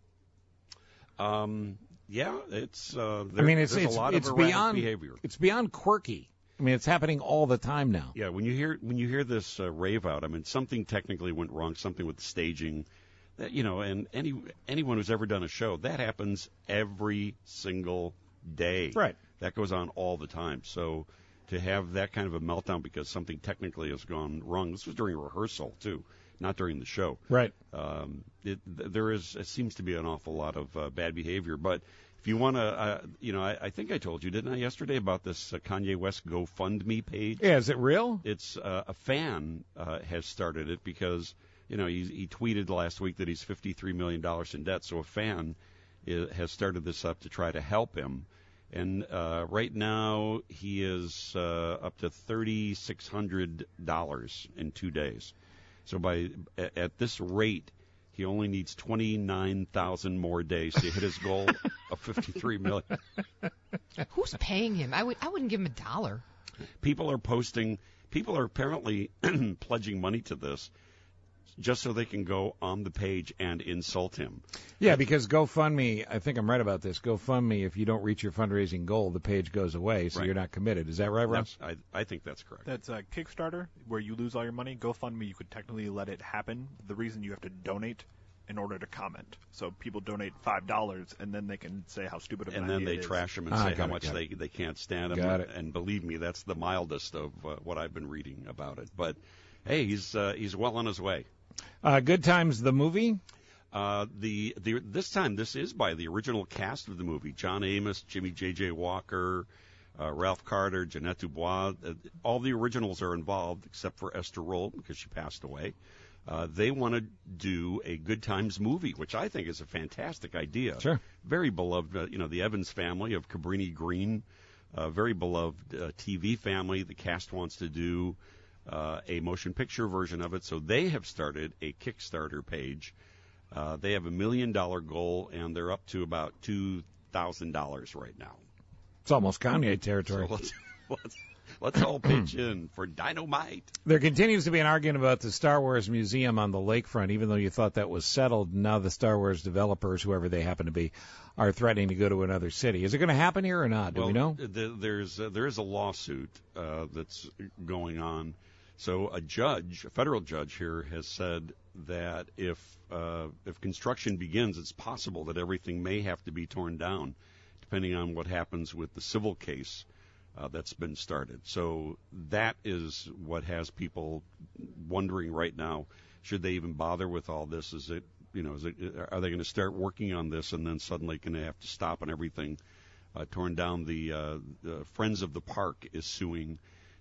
Um, yeah, it's uh, there, I mean it's there's it's, a lot it's of erratic beyond behavior. It's beyond quirky. I mean, it's happening all the time now. Yeah, when you hear when you hear this uh, rave out, I mean, something technically went wrong, something with the staging, that you know, and any anyone who's ever done a show, that happens every single day. Right. That goes on all the time. So to have that kind of a meltdown because something technically has gone wrong, this was during rehearsal too, not during the show. Right. Um, it, there is it seems to be an awful lot of uh, bad behavior, but. If you want to, uh, you know, I, I think I told you, didn't I, yesterday about this uh, Kanye West GoFundMe page? Yeah, is it real? It's uh, a fan uh, has started it because, you know, he, he tweeted last week that he's fifty-three million dollars in debt. So a fan is, has started this up to try to help him. And uh, right now he is uh, up to three thousand six hundred dollars in two days. So by at, at this rate, he only needs twenty-nine thousand more days to hit his goal of fifty-three million dollars. Who's paying him? I would I wouldn't give him a dollar. People are posting. People are apparently pledging money to this just so they can go on the page and insult him. Yeah, because GoFundMe, I think I'm right about this. GoFundMe, if you don't reach your fundraising goal, the page goes away, so Right. you're not committed. Is that right, Ross? That's, I, I think that's correct. That's a Kickstarter where you lose all your money. GoFundMe, you could technically let it happen. The reason you have to donate in order to comment. So people donate five dollars, and then they can say how stupid of an And then idea they it is. trash him and Ah, say got how it, much got they they can't stand him. Got it. And believe me, that's the mildest of uh, what I've been reading about it. But hey, he's uh, he's well on his way. Uh, Good Times, the movie? Uh, the the this time this is by the original cast of the movie: John Amos, Jimmy J J Walker, uh, Ralph Carter, Jeanette Dubois. Uh, all the originals are involved except for Esther Roll because she passed away. Uh, they want to do a Good Times movie, which I think is a fantastic idea. Sure. Very beloved, uh, you know, the Evans family of Cabrini Green, uh, very beloved uh, T V family. The cast wants to do uh, a motion picture version of it, so they have started a Kickstarter page. Uh, they have a million dollar goal, and they're up to about two thousand dollars right now. It's almost Kanye territory. So let's, let's, let's all pitch in for dynamite. There continues to be an argument about the Star Wars Museum on the lakefront, even though you thought that was settled. Now the Star Wars developers, whoever they happen to be, are threatening to go to another city. Is it going to happen here or not? Do well, we know? Th- there's uh, there is a lawsuit uh, that's going on. So a judge, a federal judge here, has said that if uh, if construction begins, it's possible that everything may have to be torn down, depending on what happens with the civil case uh, that's been started. So that is what has people wondering right now: should they even bother with all this? Is it, you know, is it, are they going to start working on this and then suddenly going to have to stop and everything uh, torn down? The, uh, the Friends of the Park is suing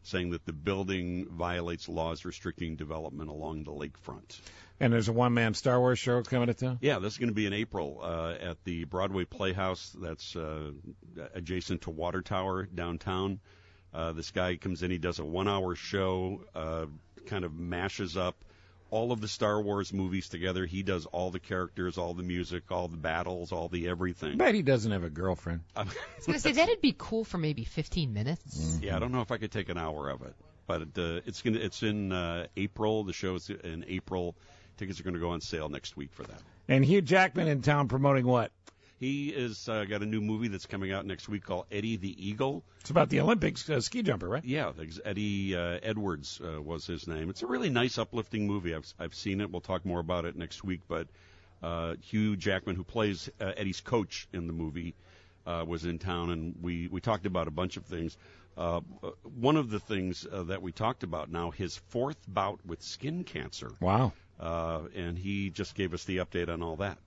saying that the building violates laws restricting development along the lakefront. And there's a one-man Star Wars show coming to town? Yeah, this is going to be in April uh, at the Broadway Playhouse that's uh, adjacent to Water Tower downtown. Uh, this guy comes in, he does a one-hour show, uh, kind of mashes up all of the Star Wars movies together. He does all the characters, all the music, all the battles, all the everything. Bet he doesn't have a girlfriend. I was going to say, that'd be cool for maybe fifteen minutes. Mm-hmm. Yeah, I don't know if I could take an hour of it. But it, uh, it's gonna, it's in uh, April. The show's in April. Tickets are going to go on sale next week for that. And Hugh Jackman in town promoting what? He is uh, got a new movie that's coming out next week called Eddie the Eagle. It's about the Olympics uh, ski jumper, right? Yeah, Eddie uh, Edwards uh, was his name. It's a really nice, uplifting movie. I've I've seen it. We'll talk more about it next week. But uh, Hugh Jackman, who plays uh, Eddie's coach in the movie, uh, was in town, and we, we talked about a bunch of things. Uh, one of the things uh, that we talked about now, his fourth bout with skin cancer. Wow. Uh, and he just gave us the update on all that.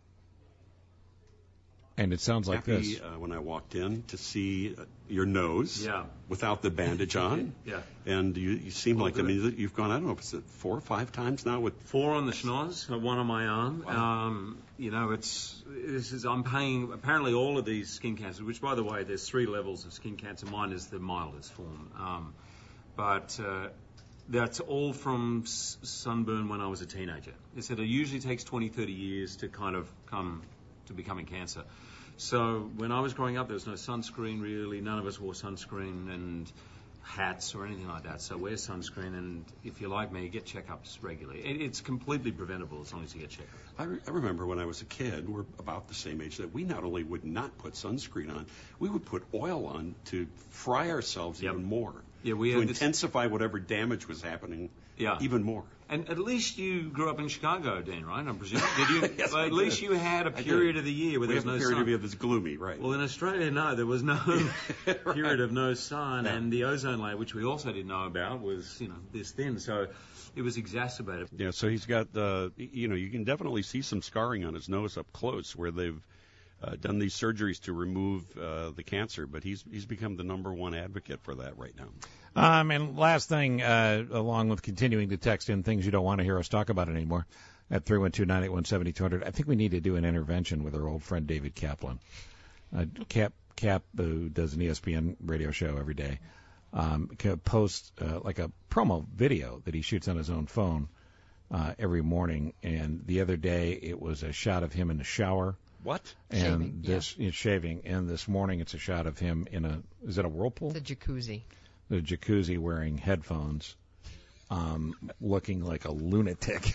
And it sounds like Happy, this. Uh, when I walked in to see uh, your nose yeah. without the bandage on. Yeah. And you, you seem Well, like, I mean, you've gone, I don't know if it's four or five times now with... Four on the schnoz, one on my arm. Wow. Um, you know, it's, this is, I'm paying, apparently all of these skin cancers, which, by the way, there's three levels of skin cancer. Mine is the mildest form. Um, but... Uh, That's all from s- sunburn when I was a teenager. They said it usually takes twenty, thirty years to kind of come to becoming cancer. So when I was growing up, there was no sunscreen really. None of us wore sunscreen and hats or anything like that. So wear sunscreen, and if you're like me, get checkups regularly. It, it's completely preventable as long as you get checkups. I, re- I remember when I was a kid, we're about the same age, that we not only would not put sunscreen on, we would put oil on to fry ourselves Yep. even more. Yeah, we to had this- intensify whatever damage was happening Yeah. even more. And at least you grew up in Chicago, Dan, right? I'm presuming. Did you? Yes, well, I at least did. you had a I period did. of the year where We there was have no a period sun. of the year that's gloomy, right? Well, in Australia, no, there was no period of no sun, No. and the ozone layer, which we also didn't know about, was you know this thin, so it was exacerbated. Yeah, so he's got, uh, you know, you can definitely see some scarring on his nose up close where they've uh, done these surgeries to remove uh, the cancer, but he's he's become the number one advocate for that right now. Um, and last thing, uh, along with continuing to text in things you don't want to hear us talk about anymore, at three one two, nine eight one, seven two zero zero, I think we need to do an intervention with our old friend David Kaplan. Uh, Cap, Cap, who does an E S P N radio show every day, um, posts uh, like a promo video that he shoots on his own phone uh, every morning. And the other day, it was a shot of him in the shower. What? And Shaving, this yeah. it's shaving. And this morning, it's a shot of him in a, is it a whirlpool? The jacuzzi. The jacuzzi wearing headphones, um, looking like a lunatic.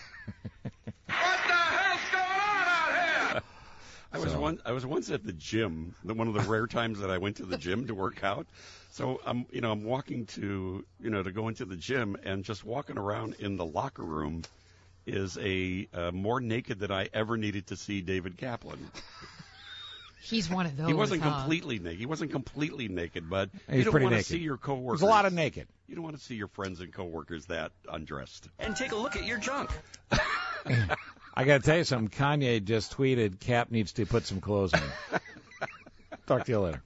I was So- one. I was once at the gym. The, one of the rare times that I went to the gym to work out. So I'm, you know, I'm walking to, you know, to go into the gym, and just walking around in the locker room is a uh, more naked than I ever needed to see David Kaplan. He's one of those. He wasn't huh? completely naked. He wasn't completely naked, but He's you don't pretty want to naked. see your coworkers. There's a lot of naked. You don't want to see your friends and coworkers that undressed. And take a look at your junk. I got to tell you something. Kanye just tweeted Cap needs to put some clothes on. Talk to you later.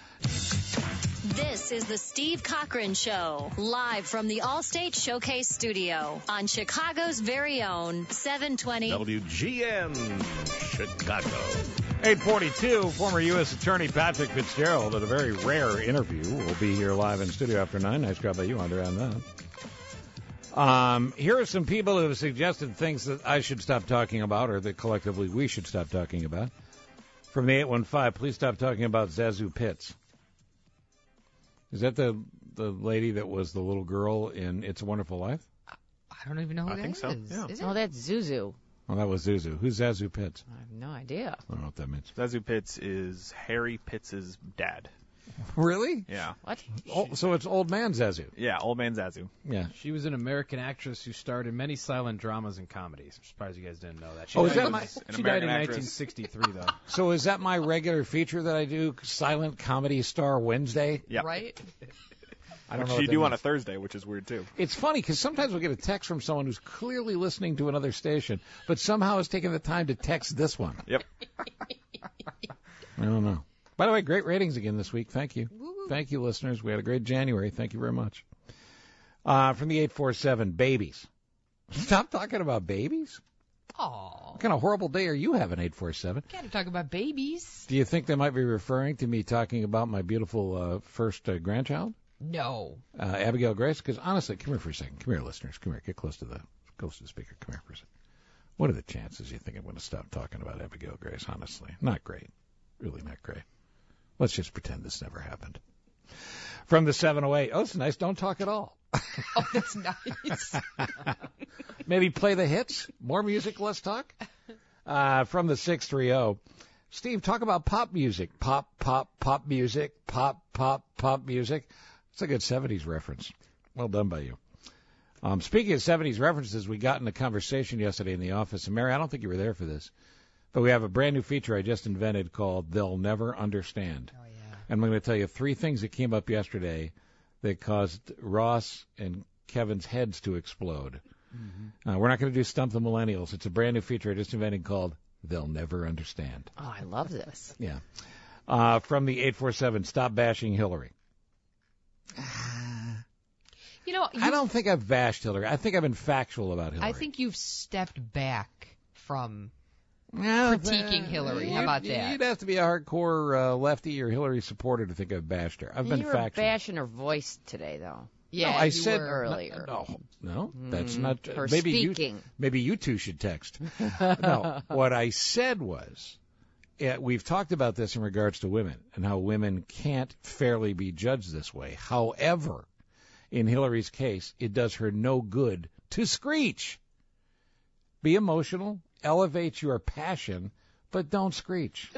This is the Steve Cochran Show, live from the Allstate Showcase Studio on Chicago's very own seven twenty W G N Chicago. eight forty-two, former U S Attorney Patrick Fitzgerald at a very rare interview. Will be here live in studio after nine. Nice job by you, Andre, on that. Um, here are some people who have suggested things that I should stop talking about, or that collectively we should stop talking about. From the eight one five, please stop talking about Zazu Pitts. Is that the the lady that was the little girl in It's a Wonderful Life? I don't even know who I that think so, is. yeah. Is it? Oh, that's Zuzu. Well, that was Zuzu. Who's Zazu Pitts? I have no idea. I don't know what that means. Zazu Pitts is Harry Pitts' dad. Really? Yeah. What? Oh, so it's old man Zazu. Yeah, old man Zazu. Yeah. She was an American actress who starred in many silent dramas and comedies. I'm surprised you guys didn't know that. She Oh, is died that in- my- An She died American in actress. nineteen sixty-three, though. So is that my regular feature that I do, Silent Comedy Star Wednesday? Yeah. Right? I don't Which know you what that do on a means. Thursday, which is weird too. It's funny because sometimes we'll get a text from someone who's clearly listening to another station, but somehow has taken the time to text this one. Yep. I don't know. By the way, great ratings again this week. Thank you. Thank you, listeners. We had a great January. Thank you very much. Uh, from the eight four seven, babies. Stop talking about babies. Aw. What kind of horrible day are you having, eight four seven? Can't talk about babies. Do you think they might be referring to me talking about my beautiful uh, first uh, grandchild? No. Uh, Abigail Grace? Because honestly, come here for a second. Come here, listeners. Come here. Get close to the close to the speaker. Come here for a second. What are the chances you think I'm going to stop talking about Abigail Grace? Honestly, not great. Really not great. Let's just pretend this never happened. From the seven oh eight. Oh, it's nice. Don't talk at all. Oh, that's nice. Maybe play the hits. More music, less talk. Uh, from the six three oh. Steve, talk about pop music. Pop, pop, pop music. Pop, pop, pop music. It's a good seventies reference. Well done by you. Um, speaking of seventies references, we got in a conversation yesterday in the office. And Mary, I don't think you were there for this, but we have a brand new feature I just invented called They'll Never Understand. Oh, yeah. And I'm going to tell you three things that came up yesterday that caused Ross and Kevin's heads to explode. Mm-hmm. Uh, we're not going to do Stump the Millennials. It's a brand new feature I just invented called They'll Never Understand. Oh, I love this. Yeah. Uh, from the eight four seven, stop bashing Hillary. You know, I don't think I've bashed Hillary. I think I've been factual about Hillary. I think you've stepped back from well, critiquing uh, Hillary. How about that? You'd have to be a hardcore uh, lefty or Hillary supporter to think I've bashed her. I've been you were factual. bashing her voice today, though. Yeah, no, I you said were earlier. No, no, no that's Mm, not. her maybe speaking. You, maybe you two should text. No, what I said was, yeah, we've talked about this in regards to women and how women can't fairly be judged this way. However, in Hillary's case, it does her no good to screech. Be emotional, elevate your passion, but don't screech.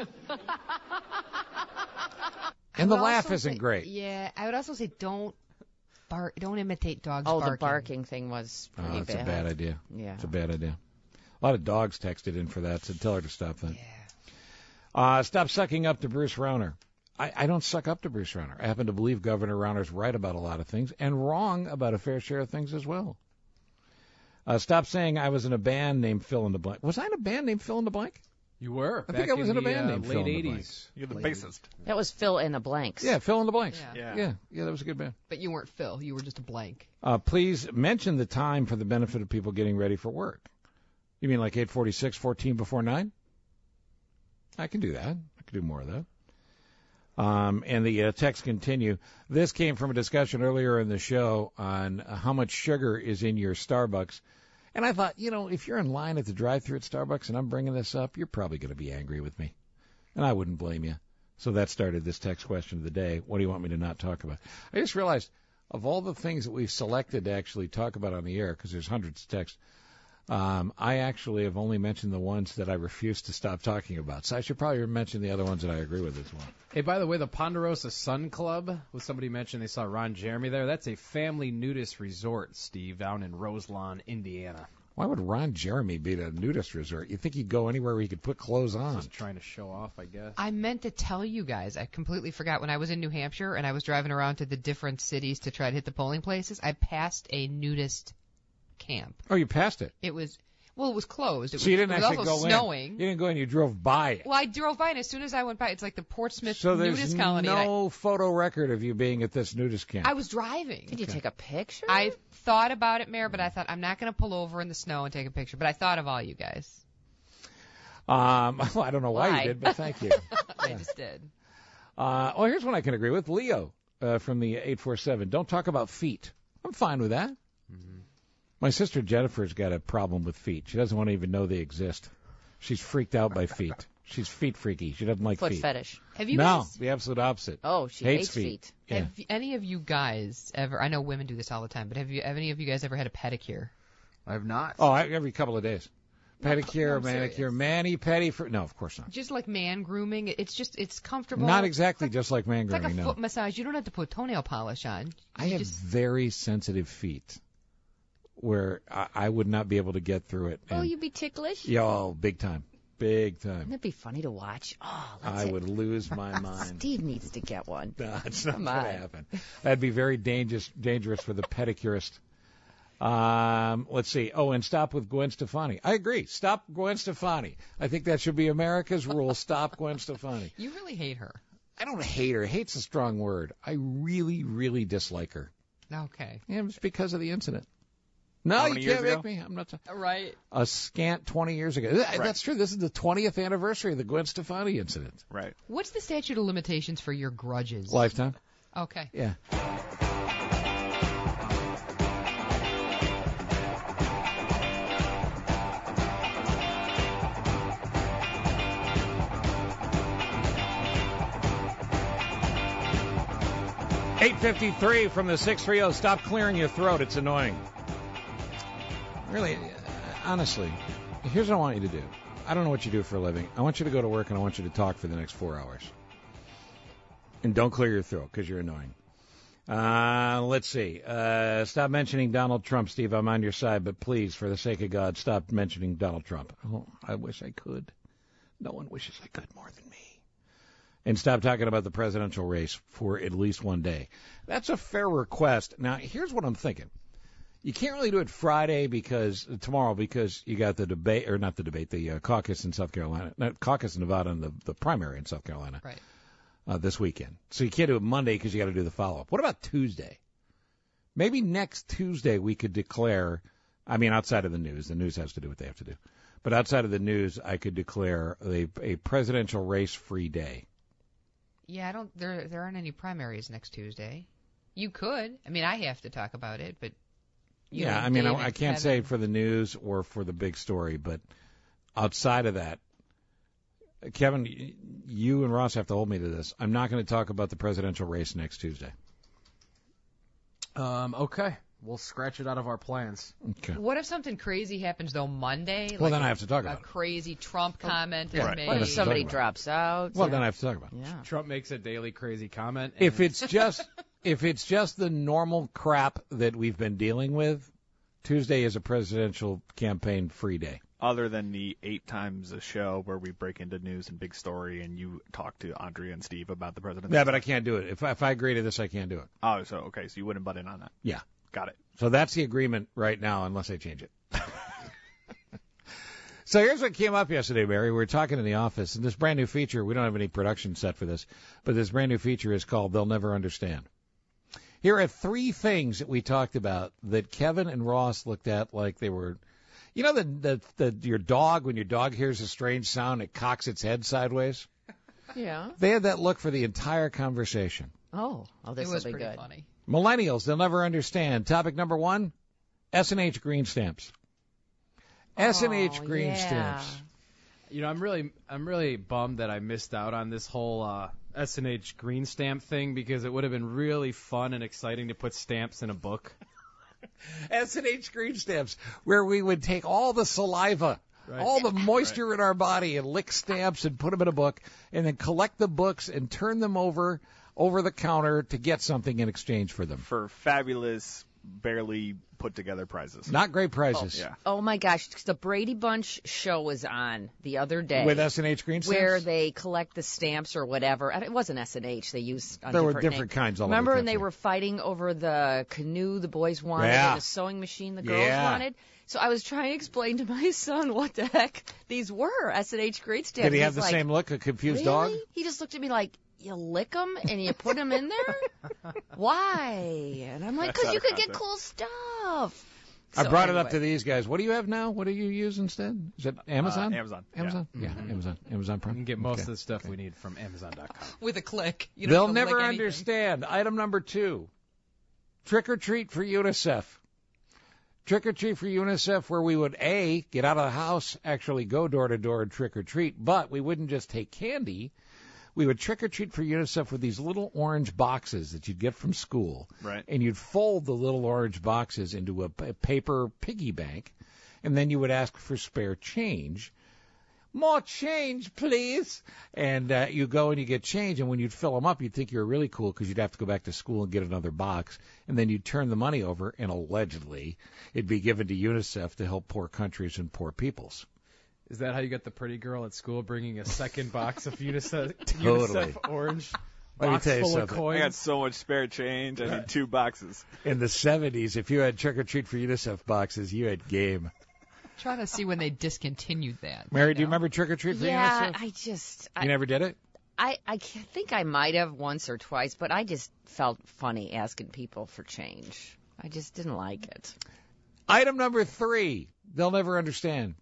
And the laugh isn't say, great. Yeah, I would also say don't bark, don't imitate dogs oh, barking. the barking thing was pretty Oh, it's bad. a bad idea. Yeah. It's a bad idea. A lot of dogs texted in for that, so tell her to stop that. Yeah. Uh, stop sucking up to Bruce Rauner. I, I don't suck up to Bruce Rauner. I happen to believe Governor Rauner's right about a lot of things and wrong about a fair share of things as well. Uh, stop saying I was in a band named Fill in the Blank. Was I in a band named Fill in the Blank? You were. I think I was in, in a band the, named uh, Fill in late the Blank. eighties. You're the late bassist. That was fill in the blanks. Yeah, Fill in the Blanks. Yeah. Yeah, yeah, that was a good band. But you weren't Phil. You were just a blank. Uh, please mention the time for the benefit of people getting ready for work. You mean like eight forty-six, fourteen before nine? I can do that. I can do more of that. Um, and the uh, texts continue. This came from a discussion earlier in the show on how much sugar is in your Starbucks. And I thought, you know, if you're in line at the drive-thru at Starbucks and I'm bringing this up, you're probably going to be angry with me. And I wouldn't blame you. So that started this text question of the day. What do you want me to not talk about? I just realized of all the things that we've selected to actually talk about on the air, because there's hundreds of texts, Um, I actually have only mentioned the ones that I refuse to stop talking about. So I should probably mention the other ones that I agree with as well. Hey, by the way, the Ponderosa Sun Club, was somebody mentioned they saw Ron Jeremy there. That's a family nudist resort, Steve, down in Roselawn, Indiana. Why would Ron Jeremy be at a nudist resort? You think he'd go anywhere where he could put clothes on? Just trying to show off, I guess. I meant to tell you guys. I completely forgot. When I was in New Hampshire and I was driving around to the different cities to try to hit the polling places, I passed a nudist camp. Oh, you passed it? It was... Well, it was closed. It so was, you didn't it was actually also go snowing. in. You didn't go in. You drove by it. Well, I drove by, and as soon as I went by, it's like the Portsmouth so nudist colony. So there's I, no photo record of you being at this nudist camp. I was driving. Did you Okay. take a picture? I thought about it, Mayor, but I thought I'm not going to pull over in the snow and take a picture. But I thought of all you guys. Um, well, I don't know why, Why? you did, but thank you. I just did. Uh, oh, here's one I can agree with. Leo uh, from the eight four seven. Don't talk about feet. I'm fine with that. Mm-hmm. My sister Jennifer's got a problem with feet. She doesn't want to even know they exist. She's freaked out by feet. She's feet freaky. She doesn't like Foot feet. fetish. Have you no, guys, the absolute opposite. Oh, she hates, hates feet. feet. Yeah. have any of you guys ever, I know women do this all the time, but have you, have any of you guys ever had a pedicure? I have not. Oh, I, every couple of days. Pedicure, no, I'm manicure, serious. mani, pedi. For, no, of course not. Just like man grooming. It's just, it's comfortable. Not exactly just like man It's like grooming, a no. foot massage. You don't have to put toenail polish on. I You have just, very sensitive feet where I, I would not be able to get through it. Oh, And- you'd be ticklish? Yeah, oh, big time. Big time. Wouldn't it be funny to watch? Oh, let's I would lose my mind. Steve needs to get one. No, it's not Come going to on. happen. That'd be very dangerous dangerous for the pedicurist. Um, let's see. Oh, and stop with Gwen Stefani. I agree. Stop Gwen Stefani. I think that should be America's rule. Stop Gwen Stefani. you really hate her. I don't hate her. Hate's a strong word. I really, really dislike her. Okay. Yeah, it was because of the incident. No, How you many can't years make ago? me. I'm not. T- Right. a scant twenty years ago. Th- That's true. This is the twentieth anniversary of the Gwen Stefani incident. Right. What's the statute of limitations for your grudges? Lifetime. Okay. Yeah. eight fifty-three from the six three zero. Stop clearing your throat. It's annoying. Really, uh, honestly, here's what I want you to do. I don't know what you do for a living. I want you to go to work and I want you to talk for the next four hours. And don't clear your throat because you're annoying. Uh, let's see. Uh, stop mentioning Donald Trump, Steve. I'm on your side, but please, for the sake of God, stop mentioning Donald Trump. Oh, I wish I could. No one wishes I could more than me. And stop talking about the presidential race for at least one day. That's a fair request. Now, here's what I'm thinking. You can't really do it Friday because tomorrow because you got the debate, or not the debate, the uh, caucus in South Carolina, not caucus in Nevada and the, the primary in South Carolina. Right. Uh, this weekend. So you can't do it Monday because you got to do the follow-up. What about Tuesday? Maybe next Tuesday we could declare, I mean, outside of the news. The news has to do what they have to do. But outside of the news, I could declare a, a presidential race-free day. Yeah, I don't. There, there aren't any primaries next Tuesday. You could. I mean, I have to talk about it, but. You Yeah, and I mean, Dave I, I and can't Kevin. say for the news or for the big story, but outside of that, Kevin, y- you and Ross have to hold me to this. I'm not going to talk about the presidential race next Tuesday. Um, okay. We'll scratch it out of our plans. Okay. What if something crazy happens though Monday? Well, like then a, I have to talk about a it. crazy Trump comment is Right. made. What What if Talk somebody about it. drops out? Well, Yeah. then I have to talk about it. Yeah. Trump makes a daily crazy comment. If and- it's just if it's just the normal crap that we've been dealing with, Tuesday is a presidential campaign free day. Other than the eight times a show where we break into news and big story and you talk to Andrea and Steve about the president. Yeah, but I can't do it. If I, if I agree to this, I can't do it. Oh, so, okay, so you wouldn't butt in on that. Yeah. Got it. So that's the agreement right now, unless I change it. So here's what came up yesterday, Mary. We were talking in the office, and this brand new feature, we don't have any production set for this, but this brand new feature is called They'll Never Understand. Here are three things that we talked about that Kevin and Ross looked at like they were, you know, the, the, the your dog, when your dog hears a strange sound, it cocks its head sideways? Yeah. They had that look for the entire conversation. Oh, oh, this it will was be pretty good. funny. Millennials, they'll never understand. Topic number one, S and H green stamps. S and H Oh, green yeah. stamps. You know, I'm really, I'm really bummed that I missed out on this whole uh, S and H green stamp thing because it would have been really fun and exciting to put stamps in a book. S and H green stamps, where we would take all the saliva, Right. all the moisture in our body, and lick stamps and put them in a book, and then collect the books and turn them over over the counter to get something in exchange for them. For fabulous, barely put together prizes. Not great prizes. Yeah. Oh my gosh, the Brady Bunch show was on the other day. With S and H green stamps? Where they collect the stamps or whatever. It wasn't S and H. They used on There were different different names. kinds all over Remember the when they country. were fighting over the canoe the boys wanted Yeah. and the sewing machine the girls Yeah. wanted? So I was trying to explain to my son what the heck these were, S and H green stamps. Did he have He's the like, same look, a confused really? dog? He just looked at me like, you lick them and you put them in there? Why? And I'm like, That's because out you of could get context. cool stuff. I So brought it up anyway. to these guys. What do you have now? What do you use instead? Is it Amazon? Uh, Amazon. yeah. Amazon? Yeah, Mhm. Amazon. Amazon You Prime. can get most Okay. of the stuff we need from Amazon dot com. With a click. You don't They'll have to never lick anything. understand. Item number two, trick or treat for UNICEF. Trick or treat for UNICEF, where we would A, get out of the house, actually go door to door and trick or treat, but we wouldn't just take candy. We would trick or treat for UNICEF with these little orange boxes that you'd get from school. Right. And you'd fold the little orange boxes into a, a paper piggy bank, and then you would ask for spare change. More change, please. And uh, you go and you get change, and when you'd fill them up, you'd think you were really cool because you'd have to go back to school and get another box, and then you'd turn the money over, and allegedly it'd be given to UNICEF to help poor countries and poor peoples. Is that how you got the pretty girl at school bringing a second box of UNICEF, Totally. UNICEF orange Let me box tell you full of something. coins? I got so much spare change. I need two boxes. In the seventies, if you had trick or treat for UNICEF boxes, you had game. Trying to see when they discontinued that. Mary, you do you know? remember trick or treat for Yeah, UNICEF? I just. You I, never did it? I, I can't think I might have once or twice, but I just felt funny asking people for change. I just didn't like it. Item number three, they'll never understand.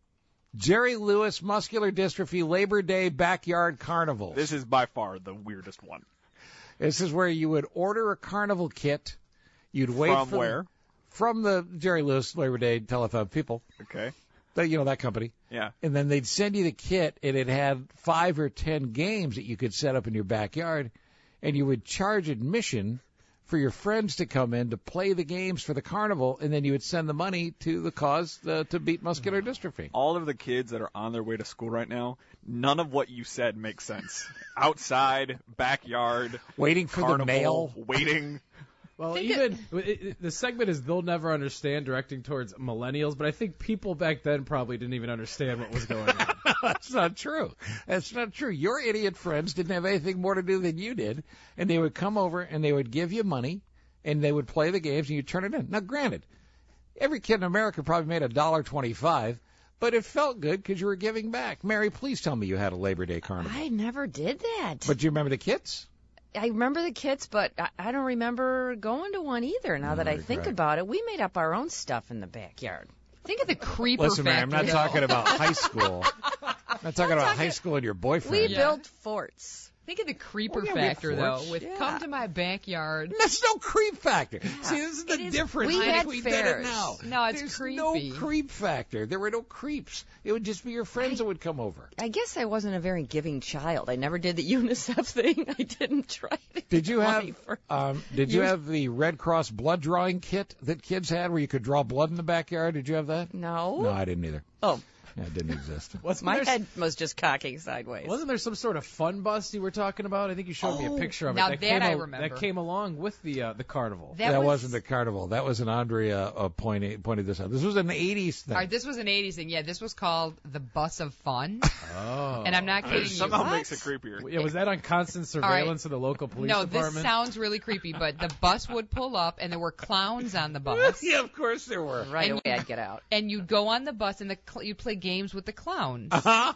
Jerry Lewis Muscular Dystrophy Labor Day Backyard Carnivals. This is by far the weirdest one. This is where you would order a carnival kit. You'd wait From for where? From the Jerry Lewis Labor Day Telethon people. Okay. The, you know, that company. Yeah. And then they'd send you the kit, and it had five or ten games that you could set up in your backyard, and you would charge admission for your friends to come in to play the games for the carnival, and then you would send the money to the cause uh, to beat muscular dystrophy. All of the kids that are on their way to school right now, none of what you said makes sense. Outside, backyard, waiting for carnival, the mail, waiting. Well, even it, it, the segment is they'll never understand, directing towards millennials, but I think people back then probably didn't even understand what was going on. No, that's not true. That's not true. Your idiot friends didn't have anything more to do than you did, and they would come over and they would give you money, and they would play the games, and you turn it in. Now, granted, every kid in America probably made a dollar twenty-five, but it felt good because you were giving back. Mary, please tell me you had a Labor Day carnival. I never did that. But do you remember the kits? I remember the kits, but I, I don't remember going to one either. Now Oh, that I think right. about it, we made up our own stuff in the backyard. Think of the creeper Listen, Mary, factor. I'm not though. talking about high school. I'm not talking about high school and your boyfriend. We Yeah. built forts. Think of the creeper Oh, yeah, we factor, have though. forts. With Yeah. come to my backyard. There's no creep factor. See, this is the It is- difference. we I think had we did it fairs. now. No, it's There's creepy. no creep factor. There were no creeps. It would just be your friends that would come over. I guess I wasn't a very giving child. I never did the UNICEF thing. I didn't try to Did you get have money for- um, Did you You- have the Red Cross blood drawing kit that kids had, where you could draw blood in the backyard? Did you have that? No. No, I didn't either. Oh, Yeah, it didn't exist. Wasn't my there, head was just cocking sideways. Wasn't there some sort of fun bus you were talking about? I think you showed me a Oh, picture of it. now that, that came I al- remember. That came along with the uh, the carnival. That, That, was, wasn't the carnival. That was an Andrea uh, pointing pointed this out. This was an eighties thing. All right, this was an eighties thing. Yeah, this was called the Bus of Fun. Oh. And I'm not kidding you. Somehow What? makes it creepier. Yeah, was that on constant surveillance of the local police No, department? this sounds really creepy, but the bus would pull up, and there were clowns on the bus. yeah, of course there were. Right And away, I'd get out. And you'd go on the bus, and the cl- you'd play games with the clowns.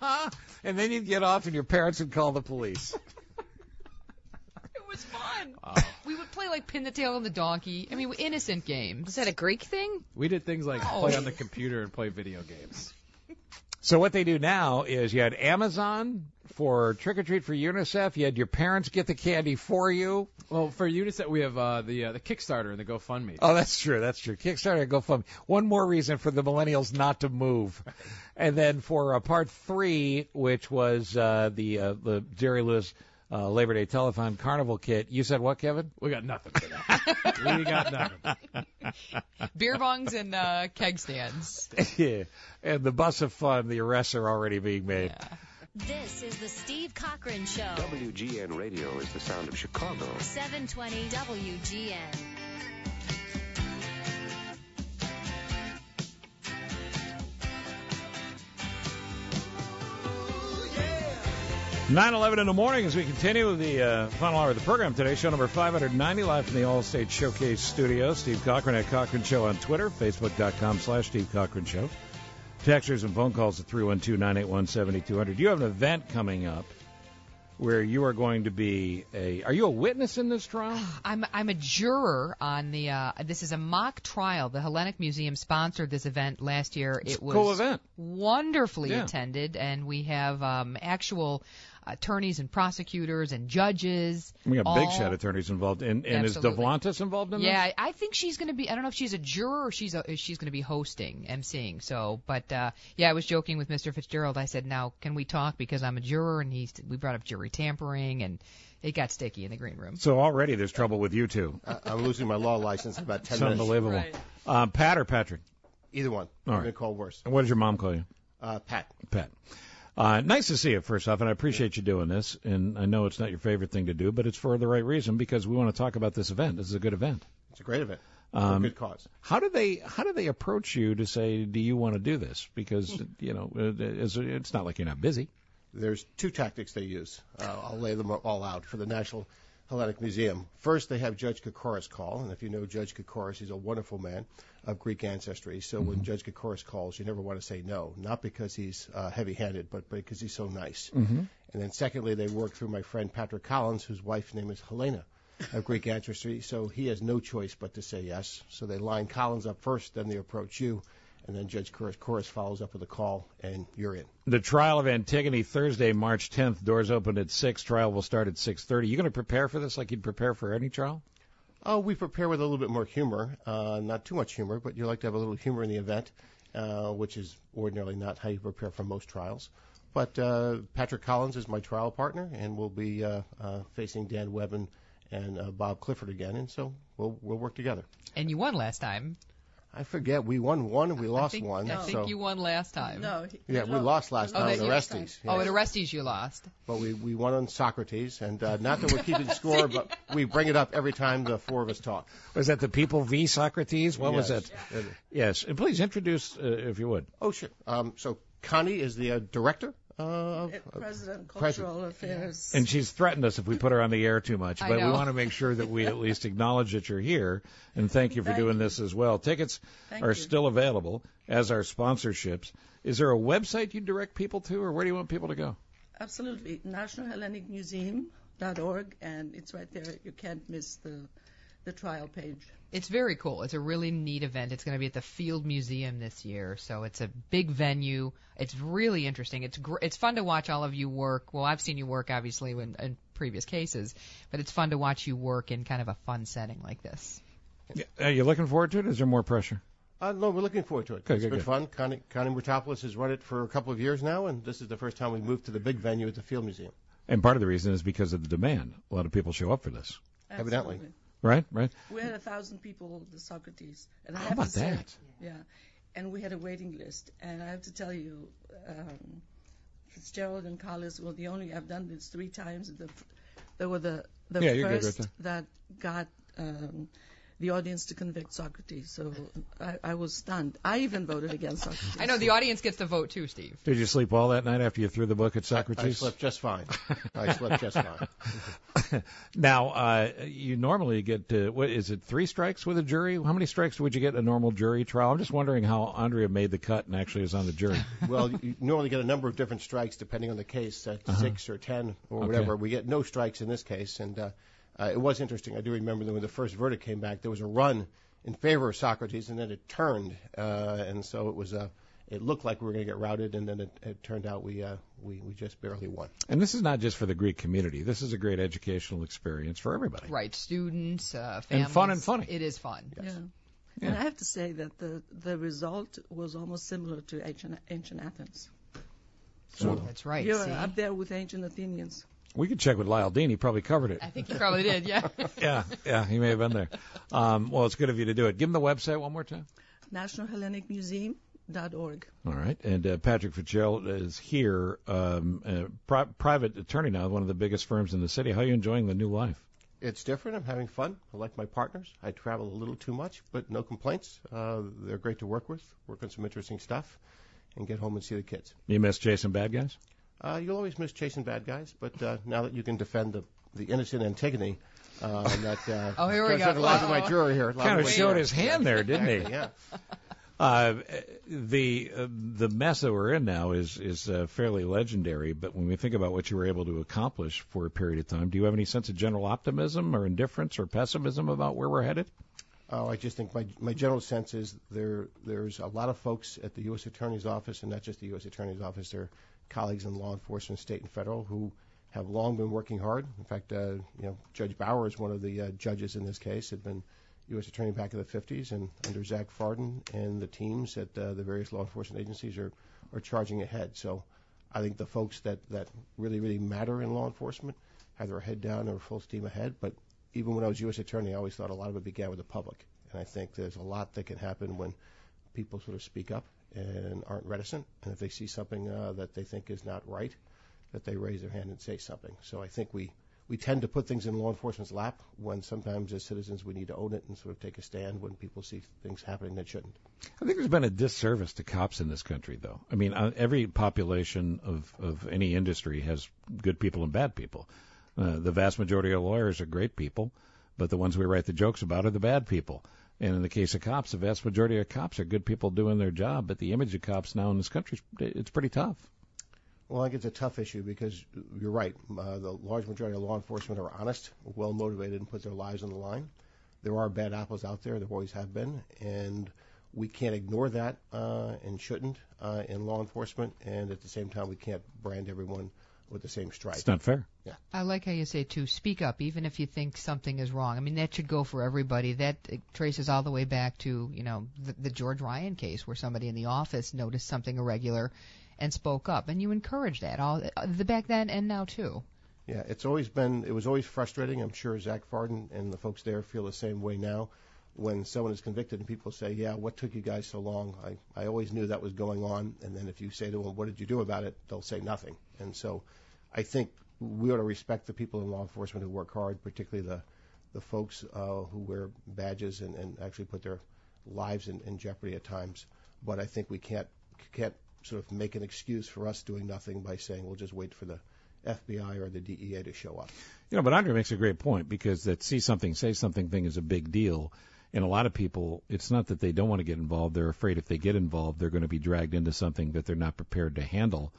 And then you'd get off, and your parents would call the police. It was fun. We would play like pin the tail on the donkey. I mean, innocent games. Was that a Greek thing? We did things like No. play on the computer and play video games. So what they do now is you had Amazon for Trick or Treat for UNICEF. You had your parents get the candy for you. Well, for UNICEF, we have uh, the uh, the Kickstarter and the GoFundMe. Oh, that's true. That's true. Kickstarter and GoFundMe. One more reason for the millennials not to move. And then for uh, part three, which was uh, the uh, the Jerry Lewis uh, Labor Day Telethon Carnival kit, you said what, Kevin? We got nothing for that. we got nothing. Beer bongs and uh, keg stands. Yeah. And the bus of fun, the arrests are already being made. This is the Steve Cochran Show. W G N Radio is the sound of Chicago. seven twenty W G N. nine eleven in the morning as we continue the uh, final hour of the program today. Show number five ninety, live from the All-State Showcase studio. Steve Cochran at Cochran Show on Twitter, facebook.com slash Steve Cochran Show. Texters and phone calls at three one two, nine eight one, seven two zero zero. You have an event coming up where you are going to be a... Are you a witness in this trial? I'm I'm a juror on the. Uh, this is a mock trial. The Hellenic Museum sponsored this event last year. It's It a was cool event. wonderfully Yeah. attended, and we have um, actual attorneys and prosecutors and judges. We got all, big shot attorneys involved. And, and is Absolutely. Devlantis involved in Yeah, this? I I think she's going to be. I don't know if she's a juror or she's a, she's going to be hosting, emceeing. So, but uh, yeah, I was joking with Mister Fitzgerald. I said, "Now, can we talk because I'm a juror?" And he's we brought up jury tampering, and it got sticky in the green room. So already there's trouble with you two. Uh, I'm losing my law license in about ten It's minutes. unbelievable. Right. Um, Pat or Patrick? Either one. All I've right. been called worse. And what does your mom call you? Uh, Pat. Pat. Uh, nice to see you, first off, and I appreciate you doing this. And I know it's not your favorite thing to do, but it's for the right reason because we want to talk about this event. This is a good event. It's a great event. Um, for a good cause. How do they How do they approach you to say, do you want to do this? Because you know, it's, it's not like you're not busy. There's two tactics they use. Uh, I'll lay them all out. For the National Hellenic Museum. First, they have Judge Koukouras call, and if you know Judge Koukouras, he's a wonderful man of Greek ancestry. So when Judge Koukouras calls, you never want to say no, not because he's uh, heavy-handed, but because he's so nice. Mm-hmm. And then secondly, they work through my friend Patrick Collins, whose wife's name is Helena of Greek ancestry. So he has no choice but to say yes. So they line Collins up first, then they approach you, and then Judge Koukouras follows up with a call, and you're in. The trial of Antigone, Thursday, March tenth. Doors open at six. Trial will start at six thirty. You going to prepare for this like you'd prepare for any trial? Oh, we prepare with a little bit more humor. Uh, not too much humor, but you like to have a little humor in the event, uh, which is ordinarily not how you prepare for most trials. But uh, Patrick Collins is my trial partner, and we'll be uh, uh, facing Dan Webb and, and uh, Bob Clifford again, and so we'll we'll work together. And you won last time. I forget. We won one and we lost I think, one. I think so. you won last time. No. He, Yeah, we lost last Oh, time that at you- Orestes. Oh, yes. at Orestes you lost. But we, we won on Socrates, and uh, not that we're keeping score, but we bring it up every time the four of us talk. Was that the People v. Socrates? What was Yes. it? Yes. And please introduce, uh, if you would. Oh, sure. Um, so Connie is the uh, director uh, of Uh, President, Cultural President. Affairs. And she's threatened us if we put her on the air too much. I But we know. want to make sure that we at least acknowledge that you're here. And thank you for Thank doing you. this as well. Tickets Thank are you. still available, as are sponsorships. Is there a website you direct people to, or where do you want people to go? Absolutely. National Hellenic Museum dot org, and it's right there. You can't miss the the trial page. It's very cool. It's a really neat event. It's going to be at the Field Museum this year, so it's a big venue. It's really interesting. It's gr- it's fun to watch all of you work. Well, I've seen you work obviously in, in previous cases, but it's fun to watch you work in kind of a fun setting like this. Are you looking forward to it? Is there more pressure? Uh, no, we're looking forward to it. Good, It's good, been good. fun. Connie, Connie Murtopoulos has run it for a couple of years now, and this is the first time we moved to the big venue at the Field Museum. And part of the reason is because of the demand. A lot of people show up for this. Evidently. Absolutely. Right, right. We had a thousand people at the Socrates. And I How have about to say, that? Yeah. And we had a waiting list. And I have to tell you, um, Fitzgerald and Collis were the only, I've done this three times. The, they were the, the Yeah, you're good first right that got um, the audience to convict Socrates. So I, I was stunned. I even voted against Socrates. I know the audience gets to vote too, Steve. Did you sleep well that night after you threw the book at I Socrates? slept just fine. I slept just fine. Now, uh, you normally get, uh, what is it, three strikes with a jury? How many strikes would you get in a normal jury trial? I'm just wondering how Andrea made the cut and actually is on the jury. Well, you normally get a number of different strikes depending on the case, uh, Uh-huh. six or ten or Okay. whatever. We get no strikes in this case, and uh, uh, it was interesting. I do remember that when the first verdict came back, there was a run in favor of Socrates, and then it turned, uh, and so it was uh, it looked like we were going to get routed, and then it, it turned out we uh, we we just barely won. And this is not just for the Greek community. This is a great educational experience for everybody. Right, students, uh, And families. fun and funny. It is fun. Yeah. Yeah. And I have to say that the, the result was almost similar to ancient, ancient Athens. So That's right. You're see? up there with ancient Athenians. we could check with Lyle Dean. He probably covered it. I think you probably did, yeah. yeah, yeah, he may have been there. Um, well, it's good of you to do it. Give him the website one more time. National Hellenic Museum dot org. All right. And uh, Patrick Fitzgerald is here, um, a pri- private attorney now, one of the biggest firms in the city. How are you enjoying the new life? It's different. I'm having fun. I like my partners. I travel a little too much, but no complaints. Uh, they're great to work with, work on some interesting stuff, and get home and see the kids. You miss chasing bad guys? Uh, you'll always miss chasing bad guys, but uh, now that you can defend the, the innocent Antigone, uh, that uh, Oh, here we there's go. a lot of my Uh-oh. jury here. Kind of showed his hand there, didn't he? Yeah. Uh, the uh, the mess that we're in now is is uh, fairly legendary. But when we think about what you were able to accomplish for a period of time, do you have any sense of general optimism or indifference or pessimism about where we're headed? Oh, I just think my my general sense is there there's a lot of folks at the U S Attorney's Office, and not just the U S Attorney's Office. There are colleagues in law enforcement, state and federal, who have long been working hard. In fact, uh, you know, Judge Bauer is one of the uh, judges in this case. Had been U S Attorney back in the fifties, and under Zach Farden and the teams at uh, the various law enforcement agencies are, are charging ahead. So I think the folks that, that really, really matter in law enforcement have their head down or full steam ahead. But even when I was U S Attorney, I always thought a lot of it began with the public. And I think there's a lot that can happen when people sort of speak up and aren't reticent. And if they see something uh, that they think is not right, that they raise their hand and say something. So I think we we tend to put things in law enforcement's lap when sometimes as citizens we need to own it and sort of take a stand when people see things happening that shouldn't. I think there's been a disservice to cops in this country, though. I mean, uh, every population of, of any industry has good people and bad people. Uh, the vast majority of lawyers are great people, but the ones we write the jokes about are the bad people. And in the case of cops, the vast majority of cops are good people doing their job, but the image of cops now in this country, it's pretty tough. Well, I think it's a tough issue because you're right. Uh, the large majority of law enforcement are honest, well motivated, and put their lives on the line. There are bad apples out there. There always have been, and we can't ignore that uh, and shouldn't uh, in law enforcement. And at the same time, we can't brand everyone with the same stripe. It's not fair. Yeah. I like how you say, too, speak up, even if you think something is wrong. I mean, that should go for everybody. That traces all the way back to, you know, the, the George Ryan case where somebody in the office noticed something irregular and spoke up. And you encourage that all the back then and now, too. Yeah, it's always been, it was always frustrating. I'm sure Zach Farden and the folks there feel the same way now. When someone is convicted and people say, yeah, what took you guys so long? I, I always knew that was going on. And then if you say to them, what did you do about it? They'll say nothing. And so I think we ought to respect the people in law enforcement who work hard, particularly the, the folks uh, who wear badges and, and actually put their lives in, in jeopardy at times. But I think we can't can't sort of make an excuse for us doing nothing by saying we'll just wait for the F B I or the D E A to show up. You know, but Andre makes a great point because that see something, say something thing is a big deal. And a lot of people, it's not that they don't want to get involved. They're afraid if they get involved, they're going to be dragged into something that they're not prepared to handle.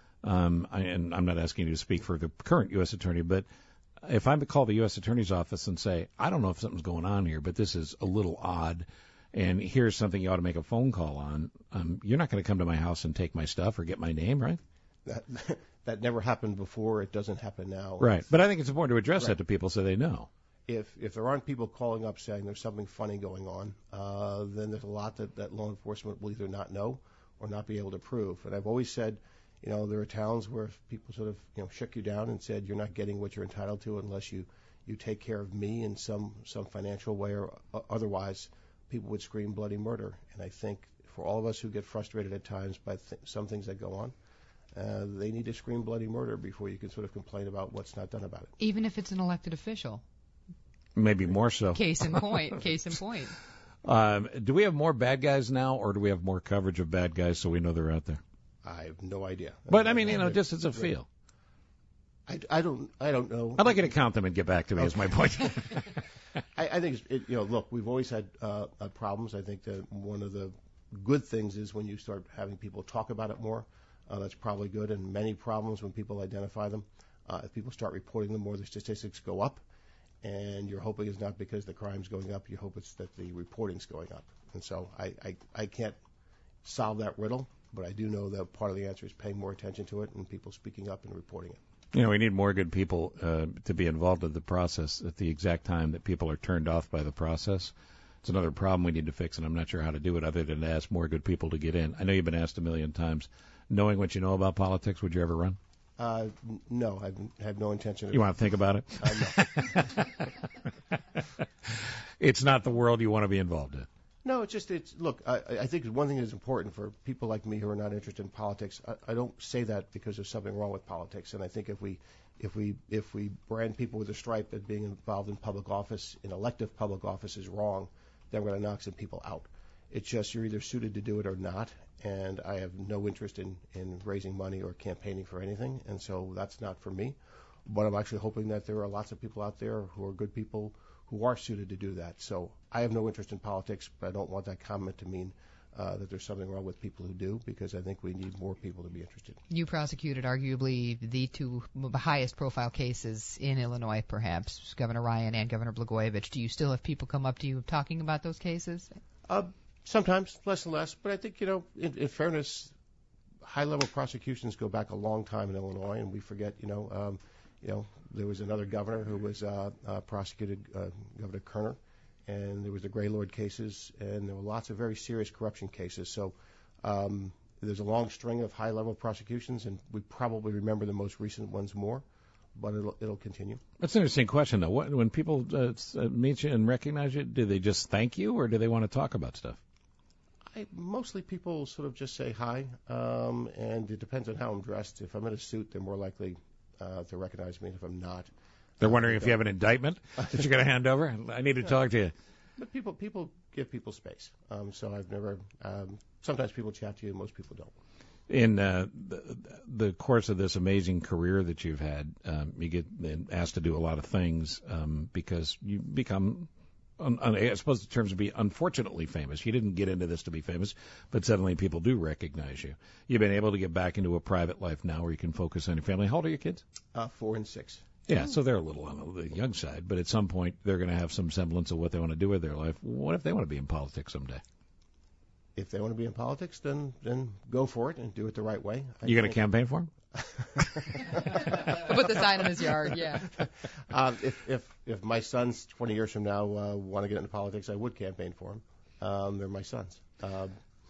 Um, I, and I'm not asking you to speak for the current U S attorney, but if I call the U S attorney's office and say, I don't know if something's going on here, but this is a little odd, and here's something you ought to make a phone call on, um, you're not going to come to my house and take my stuff or get my name, right? That, that never happened before. It doesn't happen now. Right. But I think it's important to address right. that to people so they know. If if there aren't people calling up saying there's something funny going on, uh, then there's a lot that, that law enforcement will either not know or not be able to prove. And I've always said, you know, there are towns where people sort of, you know, shook you down and said you're not getting what you're entitled to unless you, you take care of me in some, some financial way or uh, otherwise people would scream bloody murder. And I think for all of us who get frustrated at times by th- some things that go on, uh, they need to scream bloody murder before you can sort of complain about what's not done about it. Even if it's an elected official. Maybe more so. Case in point. Case in point. Um, do we have more bad guys now, or do we have more coverage of bad guys so we know they're out there? I have no idea. But I mean, you know, just as a feel. I, I don't I don't know. I'd like you to count them and get back to me. Okay. Is my point. I, I think it's, it, you know, look, we've always had uh, uh, problems. I think that one of the good things is when you start having people talk about it more. Uh, that's probably good. And many problems when people identify them. Uh, if people start reporting them more, the statistics go up. And you're hoping it's not because the crime's going up. You hope it's that the reporting's going up. And so I, I, I can't solve that riddle, but I do know that part of the answer is paying more attention to it and people speaking up and reporting it. You know, we need more good people uh, to be involved in the process at the exact time that people are turned off by the process. It's another problem we need to fix, and I'm not sure how to do it other than to ask more good people to get in. I know you've been asked a million times. Knowing what you know about politics, would you ever run? Uh, n- no, I've had no intention of You want to think about it? Uh, no. It's not the world you want to be involved in. No, it's just, it's, look, I, I think one thing that's important for people like me who are not interested in politics, I, I don't say that because there's something wrong with politics. And I think if we, if we, if we brand people with a stripe that being involved in public office, in elective public office is wrong, then we're going to knock some people out. It's just you're either suited to do it or not. And I have no interest in, in raising money or campaigning for anything. And so that's not for me. But I'm actually hoping that there are lots of people out there who are good people who are suited to do that. So I have no interest in politics, but I don't want that comment to mean uh, that there's something wrong with people who do, because I think we need more people to be interested. You prosecuted arguably the two highest profile cases in Illinois, perhaps, Governor Ryan and Governor Blagojevich. Do you still have people come up to you talking about those cases? Uh, sometimes, less and less. But I think, you know, in, in fairness, high-level prosecutions go back a long time in Illinois, and we forget, you know, um, you know, there was another governor who was uh, uh, prosecuted, uh, Governor Kerner, and there was the Graylord cases, and there were lots of very serious corruption cases. So um, there's a long string of high-level prosecutions, and we probably remember the most recent ones more, but it'll it'll continue. That's an interesting question, though. What, when people uh, meet you and recognize you, do they just thank you, or do they want to talk about stuff? I, mostly people sort of just say hi, um, and it depends on how I'm dressed. If I'm in a suit, they're more likely uh, to recognize me. If I'm not, they're wondering if you have an indictment that you're going to hand over. I need to yeah. talk to you. But people people give people space. Um, so I've never. Um, sometimes people chat to you, most people don't. In uh, the, the course of this amazing career that you've had, um, you get asked to do a lot of things um, because you become, un, un, I suppose the terms would be unfortunately famous. You didn't get into this to be famous, but suddenly people do recognize you. You've been able to get back into a private life now where you can focus on your family. How old are your kids? Uh, four and six. Yeah, so they're a little on the young side, but at some point they're going to have some semblance of what they want to do with their life. What if they want to be in politics someday? If they want to be in politics, then then go for it and do it the right way. I You going to think- campaign for them? Put the sign in his yard, yeah. um, if if if my sons twenty years from now uh, want to get into politics, I would campaign for them. Um, they're my sons. Um,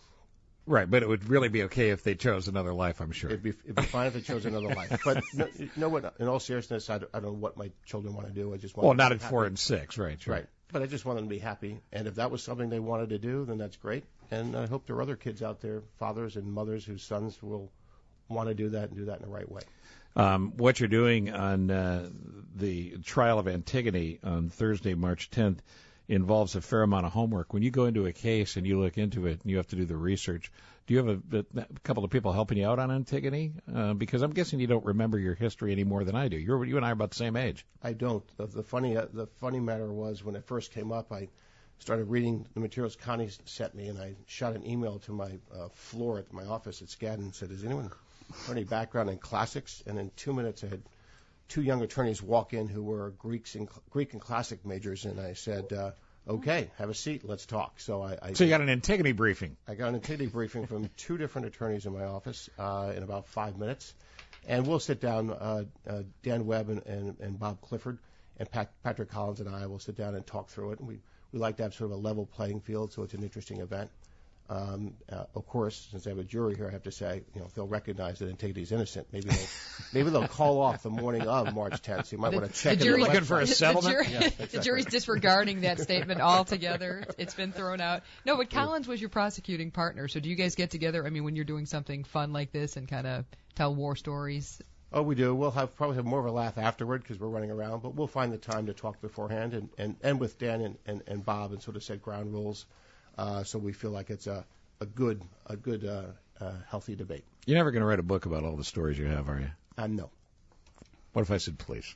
Right, but it would really be okay if they chose another life, I'm sure. It'd be, it'd be fine if they chose another life. But no, you know what? In all seriousness, I don't, I don't know what my children want to do. I just want Well, them not to at be four happy. and six, right? Sure. Right. But I just want them to be happy. And if that was something they wanted to do, then that's great. And I hope there are other kids out there, fathers and mothers, whose sons will want to do that and do that in the right way. Um, what you're doing on uh, the trial of Antigone on Thursday, March tenth, involves a fair amount of homework. When you go into a case and you look into it and you have to do the research, do you have a, a couple of people helping you out on Antigone? Uh, because I'm guessing you don't remember your history any more than I do. You're, you and I are about the same age. I don't. The, the funny uh, the funny matter was when it first came up, I started reading the materials Connie sent me, and I shot an email to my uh, floor at my office at Skadden and said, "Does anyone have any background in classics?" And in two minutes, I had two young attorneys walk in who were Greeks and Greek and classic majors, and I said, uh, "Okay, have a seat, let's talk." So I, I So you got an Antigone briefing. I got an Antigone briefing from two different attorneys in my office uh, in about five minutes, and we'll sit down. Uh, uh, Dan Webb and, and, and Bob Clifford and Pat, Patrick Collins and I will sit down and talk through it. And we we like to have sort of a level playing field, so it's an interesting event. Um, uh, of course, since I have a jury here, I have to say, you know, if they'll recognize that Antigone's innocent, maybe they'll maybe they'll call off the morning of March tenth. So you might The- want to check. the in jury's the looking for a website. settlement? The, jury, Yeah, the exactly. jury's disregarding that statement altogether. It's been thrown out. No, but Collins was your prosecuting partner. So do you guys get together? I mean, when you're doing something fun like this and kind of tell war stories? Oh, we do. We'll have probably have more of a laugh afterward because we're running around, but we'll find the time to talk beforehand and, and, and with Dan and, and, and Bob and sort of set ground rules, uh, so we feel like it's a, a good a good uh, uh, healthy debate. You're never going to write a book about all the stories you have, are you? Uh, no. What if I said please?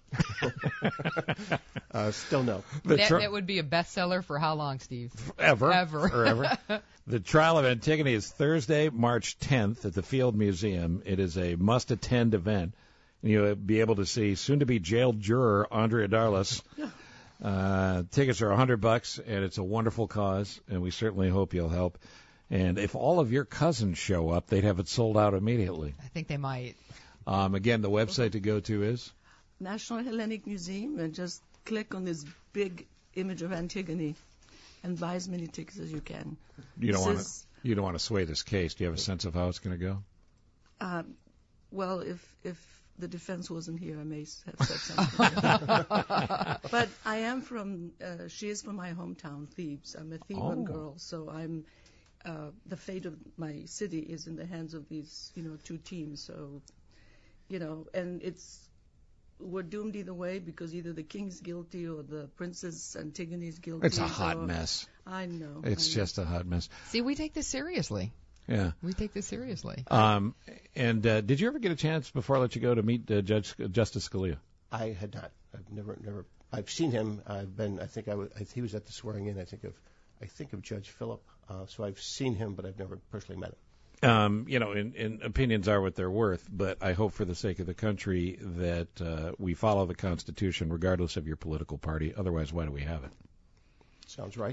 uh, still no. The That, tr- that would be a bestseller for how long, Steve? Ever. Ever. Forever. The trial of Antigone is Thursday, March tenth at the Field Museum. It is a must-attend event. You'll be able to see soon-to-be jailed juror Andrea Darlus. Uh, tickets are a hundred bucks, and it's a wonderful cause, and we certainly hope you'll help. And if all of your cousins show up, they'd have it sold out immediately. I think they might. Um, again, the website to go to is? National Hellenic Museum, and just click on this big image of Antigone and buy as many tickets as you can. You don't This want to. is- You don't want to sway this case. Do you have a sense of how it's going to go? Uh, well, if if the defense wasn't here, I may have said something. But I am from. Uh, she is from my hometown, Thebes. I'm a Theban Oh. girl, so I'm. Uh, the fate of my city is in the hands of these, you know, two teams. So, you know, and it's we're doomed either way because either the king's guilty or the princess Antigone is guilty. It's a hot or- mess. I know. It's I know. just a hot mess. See, we take this seriously. Yeah. We take this seriously. Um, and uh, did you ever get a chance before I let you go to meet uh, Judge Justice Scalia? I had not. I've never, never. I've seen him. I've been. I think I was. I, he was at the swearing in. I think of. I think of Judge Phillip. Uh, so I've seen him, but I've never personally met him. Um, you know, and, and opinions are what they're worth, but I hope for the sake of the country that uh, we follow the Constitution regardless of your political party. Otherwise, why do we have it? Sounds right.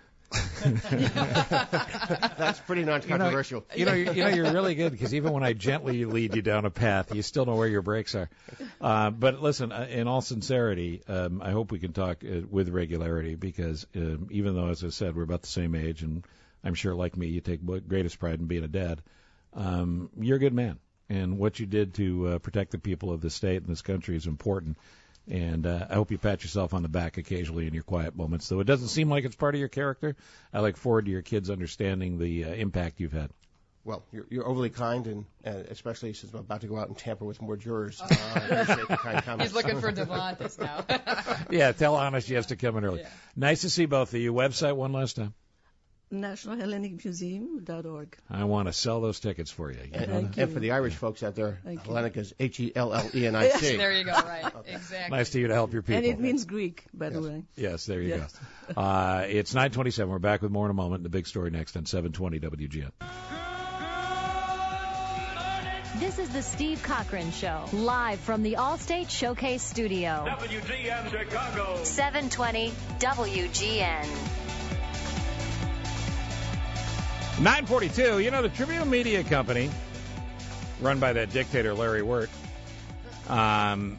That's pretty non-controversial. You know, you know, you know, you're really good because even when I gently lead you down a path, you still know where your brakes are. Uh, but listen, uh, in all sincerity, um, I hope we can talk uh, with regularity because um, even though, as I said, we're about the same age, and I'm sure, like me, you take greatest pride in being a dad. Um, you're a good man, and what you did to uh, protect the people of this state and this country is important. And uh, I hope you pat yourself on the back occasionally in your quiet moments. Though it doesn't seem like it's part of your character, I look forward to your kids understanding the uh, impact you've had. Well, you're, you're overly kind, and uh, especially since I'm about to go out and tamper with more jurors. Uh, I appreciate the kind comments. He's looking for Devontis now. Yeah, tell Anna she has to come in early. Yeah. Nice to see both of you. Website one last time. national hellenic museum dot org. I want to sell those tickets for you. you And, know and, that? for the Irish folks out there, Thank you. Hellenic is H E L L E N I C. Yes, there you go. Right, exactly. Nice to you to help your people. And it means Greek, by the way. Yes, there you Yes. go. Uh, it's nine twenty-seven. We're back with more in a moment. The big story next on seven twenty W G N. This is the Steve Cochran Show, live from the Allstate Showcase Studio. W G N Chicago. seven twenty W G N. nine forty-two. You know, the Tribune Media Company, run by that dictator Larry Wirt, um,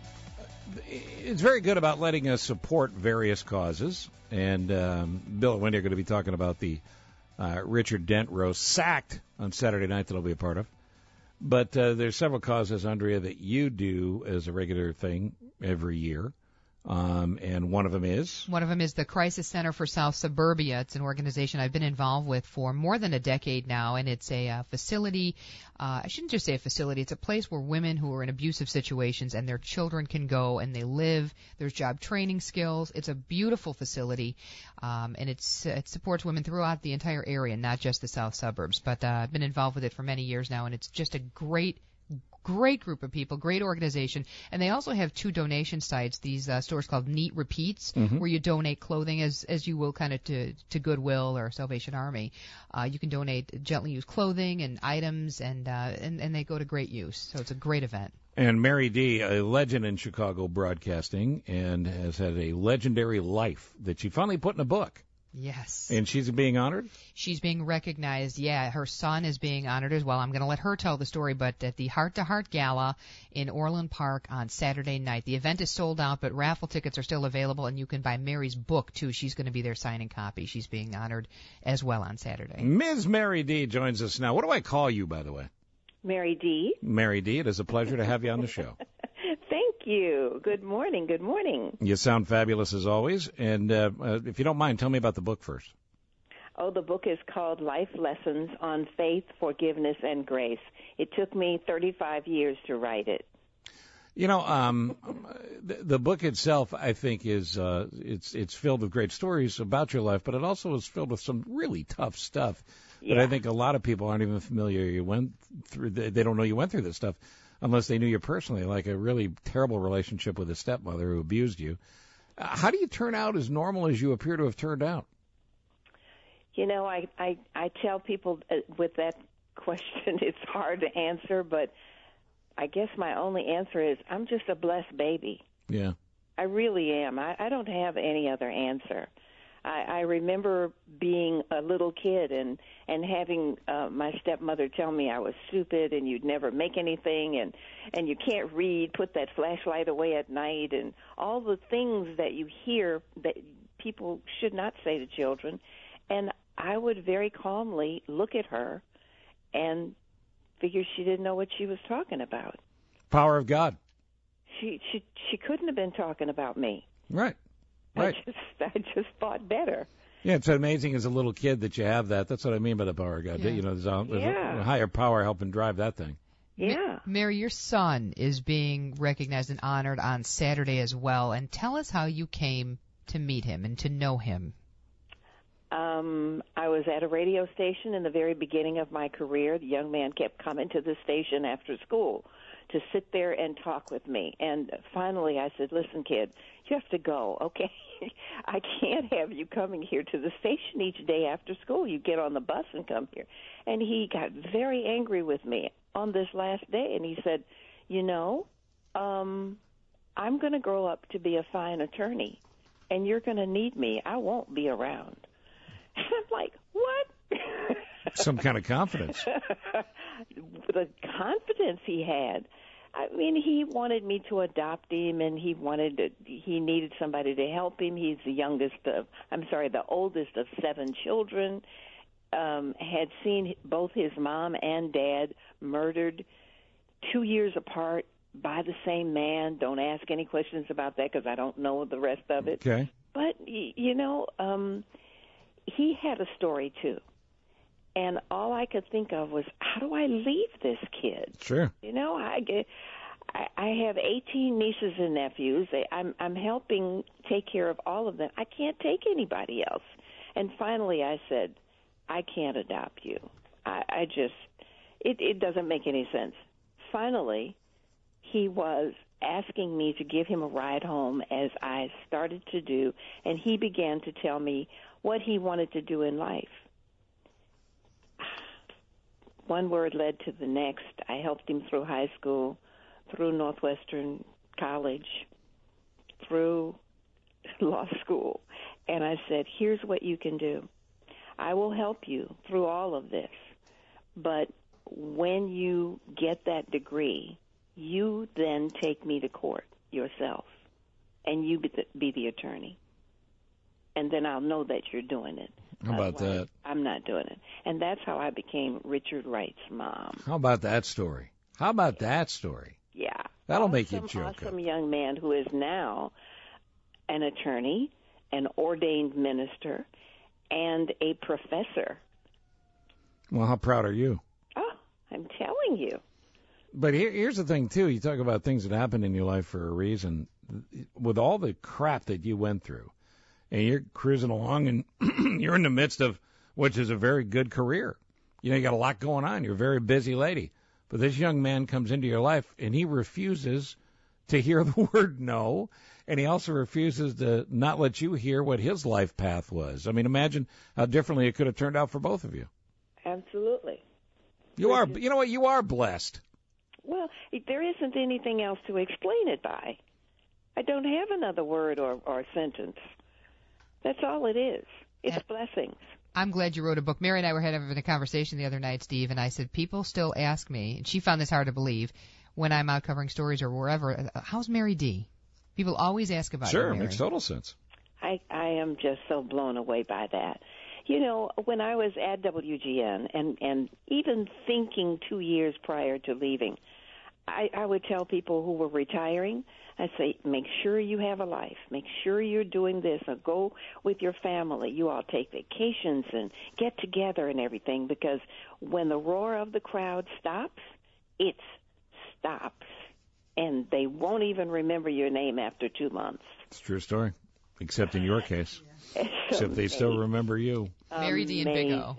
it's very good about letting us support various causes. And um, Bill and Wendy are going to be talking about the uh, Richard Dent roast, sacked on Saturday night, that I'll be a part of. But uh, there's several causes, Andrea, that you do as a regular thing every year. Um, and one of them is? One of them is the Crisis Center for South Suburbia. It's an organization I've been involved with for more than a decade now, and it's a uh, facility. Uh, I shouldn't just say a facility. It's a place where women who are in abusive situations and their children can go and they live. There's job training skills. It's a beautiful facility, um, and it's it supports women throughout the entire area, not just the south suburbs. But uh, I've been involved with it for many years now, and it's just a great Great group of people, great organization. And they also have two donation sites, these uh, stores called Neat Repeats, Mhm. where you donate clothing as as you will kind of to, to Goodwill or Salvation Army. Uh, you can donate gently used clothing and items, and, uh, and, and they go to great use. So it's a great event. And Mary D., a legend in Chicago broadcasting, and has had a legendary life that she finally put in a book. Yes. And she's being honored? She's being recognized. Yeah, her son is being honored as well. I'm going to let her tell the story, but at the Heart to Heart Gala in Orland Park on Saturday night. The event is sold out, but raffle tickets are still available, and you can buy Mary's book, too. She's going to be there signing copy. She's being honored as well on Saturday. Miz Mary D. joins us now. What do I call you, by the way? Mary D. Mary D., it is a pleasure to have you on the show. Thank you. Good morning. Good morning. You sound fabulous as always. And uh, uh, if you don't mind, tell me about the book first. Oh, the book is called Life Lessons on Faith, Forgiveness, and Grace. It took me thirty-five years to write it. You know, um, the, the book itself, I think, is uh, it's it's filled with great stories about your life, but it also is filled with some really tough stuff that Yeah. I think a lot of people aren't even familiar. You went through, the, they don't know you went through this stuff unless they knew you personally, like a really terrible relationship with a stepmother who abused you. Uh, how do you turn out as normal as you appear to have turned out? You know, I, I, I tell people uh, with that question, it's hard to answer, but I guess my only answer is I'm just a blessed baby. Yeah. I really am. I, I don't have any other answer. I, I remember being a little kid and and having uh, my stepmother tell me I was stupid and you'd never make anything and and you can't read, put that flashlight away at night, and all the things that you hear that people should not say to children. And I would very calmly look at her and figure she didn't know what she was talking about. Power of God. She she she couldn't have been talking about me. Right. Right. I just I just thought better. Yeah, it's amazing as a little kid that you have that. That's what I mean by the power of God. Yeah. You know, there's a, there's Yeah. a higher power helping drive that thing. Yeah. Mary, your son is being recognized and honored on Saturday as well. And tell us how you came to meet him and to know him. Um, I was at a radio station in the very beginning of my career. The young man kept coming to the station after school to sit there and talk with me. And finally I said, listen, kid, you have to go, okay? I can't have you coming here to the station each day after school. You get on the bus and come here. And he got very angry with me on this last day, and he said, you know, um, I'm going to grow up to be a fine attorney, and you're going to need me. I won't be around. And I'm like, what? Some kind of confidence. The confidence he had. I mean, he wanted me to adopt him, and he wanted to, he needed somebody to help him. He's the youngest of, I'm sorry, the oldest of seven children. Um, had seen both his mom and dad murdered two years apart by the same man. Don't ask any questions about that because I don't know the rest of it. Okay. But, y- you know, um, he had a story, too. And all I could think of was, how do I leave this kid? Sure. You know, I get, I, I have eighteen nieces and nephews. They, I'm, I'm helping take care of all of them. I can't take anybody else. And finally I said, I can't adopt you. I, I just, it, it doesn't make any sense. Finally, he was asking me to give him a ride home, as I started to do, and he began to tell me what he wanted to do in life. One word led to the next. I helped him through high school, through Northwestern College, through law school. And I said, here's what you can do. I will help you through all of this. But when you get that degree, you then take me to court yourself, and you be the, be the attorney. And then I'll know that you're doing it. How about Otherwise, that? I'm not doing it. And that's how I became Richard Wright's mom. How about that story? How about that story? Yeah. That'll awesome, make you choke awesome up. young man who is now an attorney, an ordained minister, and a professor. Well, how proud are you? Oh, I'm telling you. But here, here's the thing, too. You talk about things that happen in your life for a reason. With all the crap that you went through, and you're cruising along, and you're in the midst of, which is a very good career. You know, you got a lot going on. You're a very busy lady. But this young man comes into your life, and he refuses to hear the word no, and he also refuses to not let you hear what his life path was. I mean, imagine how differently it could have turned out for both of you. Absolutely. You are, you know what, you are blessed. Well, there isn't anything else to explain it by. I don't have another word or, or sentence. That's all it is. It's And blessings. I'm glad you wrote a book. Mary and I were having a conversation the other night, Steve, and I said, people still ask me, and she found this hard to believe, when I'm out covering stories or wherever, how's Mary D? People always ask about Sure, you, it Mary. makes total sense. I, I am just so blown away by that. You know, when I was at W G N, and, and even thinking two years prior to leaving, I, I would tell people who were retiring, I'd say, make sure you have a life. Make sure you're doing this. Or go with your family. You all take vacations and get together and everything, because when the roar of the crowd stops, it stops. And they won't even remember your name after two months. It's a true story, except in your case. Except they still remember you. Mary D and Big O.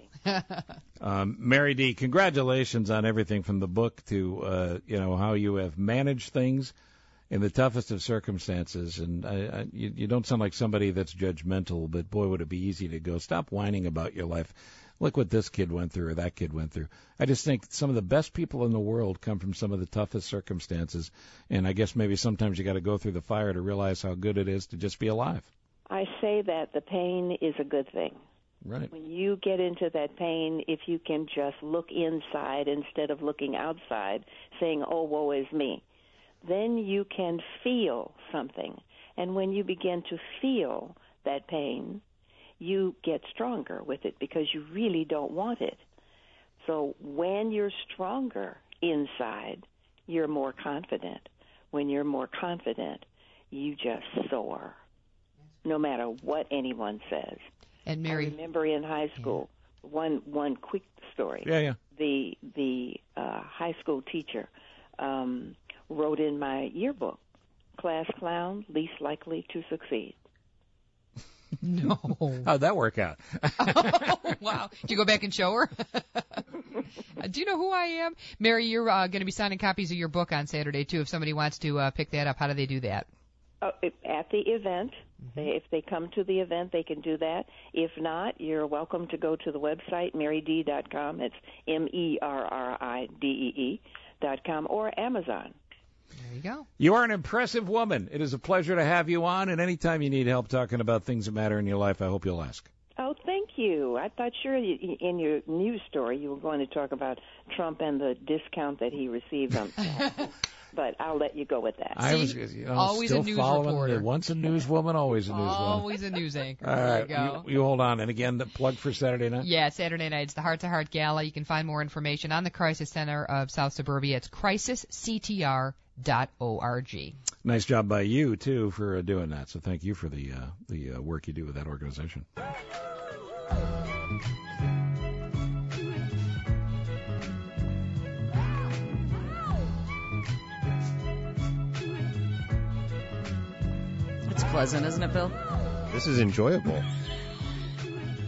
um, Mary D, congratulations on everything from the book to, uh, you know, how you have managed things in the toughest of circumstances. And I, I, you, you don't sound like somebody that's judgmental, but boy, would it be easy to go, stop whining about your life. Look what this kid went through or that kid went through. I just think some of the best people in the world come from some of the toughest circumstances. And I guess maybe sometimes you got to go through the fire to realize how good it is to just be alive. I say that the pain is a good thing. Right. When you get into that pain, if you can just look inside instead of looking outside, saying, oh, woe is me, then you can feel something. And when you begin to feel that pain, you get stronger with it because you really don't want it. So when you're stronger inside, you're more confident. When you're more confident, you just soar, no matter what anyone says. And Mary, I remember in high school, yeah. one one quick story. Yeah, yeah. The the uh, high school teacher um, wrote in my yearbook, "Class clown, least likely to succeed." No. How'd that work out? Oh, wow. Did you go back and show her? Do you know who I am? Mary, you're uh, going to be signing copies of your book on Saturday, too. If somebody wants to uh, pick that up, how do they do that? Oh, at the event. Mm-hmm. If they come to the event, they can do that. If not, you're welcome to go to the website, mary d dot com. It's M E R R I D E E dot com, or Amazon. There you go. You are an impressive woman. It is a pleasure to have you on, and anytime you need help talking about things that matter in your life, I hope you'll ask. Oh, thank you. I thought sure you, in your news story you were going to talk about Trump and the discount that he received on but I'll let you go with that. I was, you know, always still a news following reporter. The, once a newswoman, always a newswoman. Always a news anchor. All there right, you go. You, you hold on. And again, the plug for Saturday night? Yeah, Saturday night. It's the Heart to Heart Gala. You can find more information on the Crisis Center of South Suburbia. It's crisis c t r dot org. Nice job by you, too, for uh, doing that. So thank you for the, uh, the uh, work you do with that organization. It's pleasant, isn't it, Bill? This is enjoyable.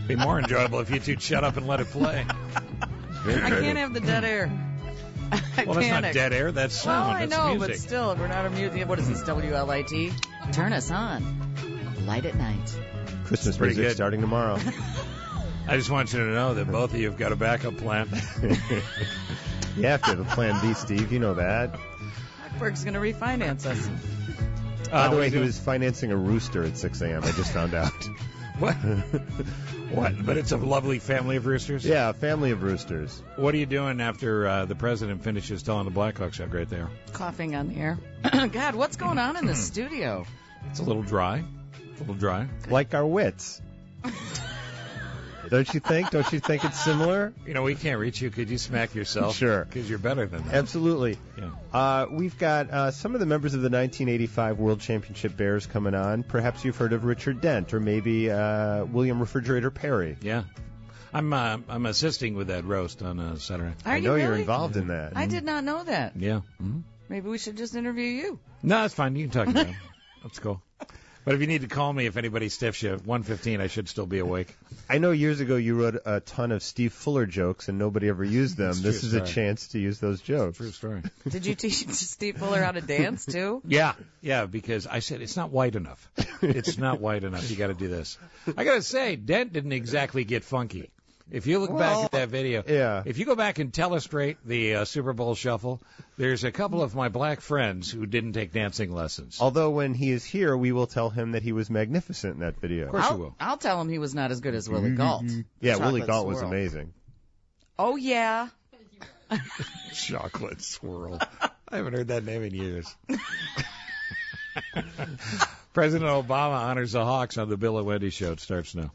Be more enjoyable if you two shut up and let it play. I can't have the dead air. I Well, that's not panic. dead air. That's sound. Well, I that's know, music. but still, we're not a music. What is this, W L I T? Turn us on. Light at night. Christmas Pretty music good. starting tomorrow. I just want you to know that both of you have got a backup plan. You have to have a plan B, Steve. You know that. Berg's going to refinance us. By Uh, the way, we he do- was financing a rooster at six a.m. I just found out. What? What? But it's a lovely family of roosters? Yeah, a family of roosters. What are you doing after uh, the president finishes telling the Blackhawks how great they are? Coughing on the air. God, what's going on in the studio? It's a little dry. A little dry. Like our wits. Don't you think? Don't you think it's similar? You know, we can't reach you. Could you smack yourself? Sure. Because you're better than that. Absolutely. Yeah. Uh, we've got uh, some of the members of the nineteen eighty-five World Championship Bears coming on. Perhaps you've heard of Richard Dent or maybe uh, William Refrigerator Perry. Yeah. I'm uh, I'm assisting with that roast on uh, Saturday. Are I you know you're really? involved in that. I did not know that. Yeah. Mm-hmm. Maybe we should just interview you. No, it's fine. You can talk about it. That's cool. But if you need to call me if anybody stiffs you, one fifteen, I should still be awake. I know years ago you wrote a ton of Steve Fuller jokes and nobody ever used them. It's This true is a story. chance to use those jokes. True story. Did you teach Steve Fuller how to dance, too? Yeah, yeah, because I said it's not white enough. It's not white enough. You got to do this. I got to say, Dent didn't exactly get funky. If you look Well, back at that video, yeah. if you go back and telestrate the uh, Super Bowl shuffle, there's a couple of my black friends who didn't take dancing lessons. Although when he is here, we will tell him that he was magnificent in that video. Of course I'll, you will. I'll tell him he was not as good as Willie Gault. Yeah, Willie Chocolate Gault was swirl. amazing. Oh, yeah. Chocolate swirl. I haven't heard that name in years. President Obama honors the Hawks on the Bill and Wendy show. It starts now.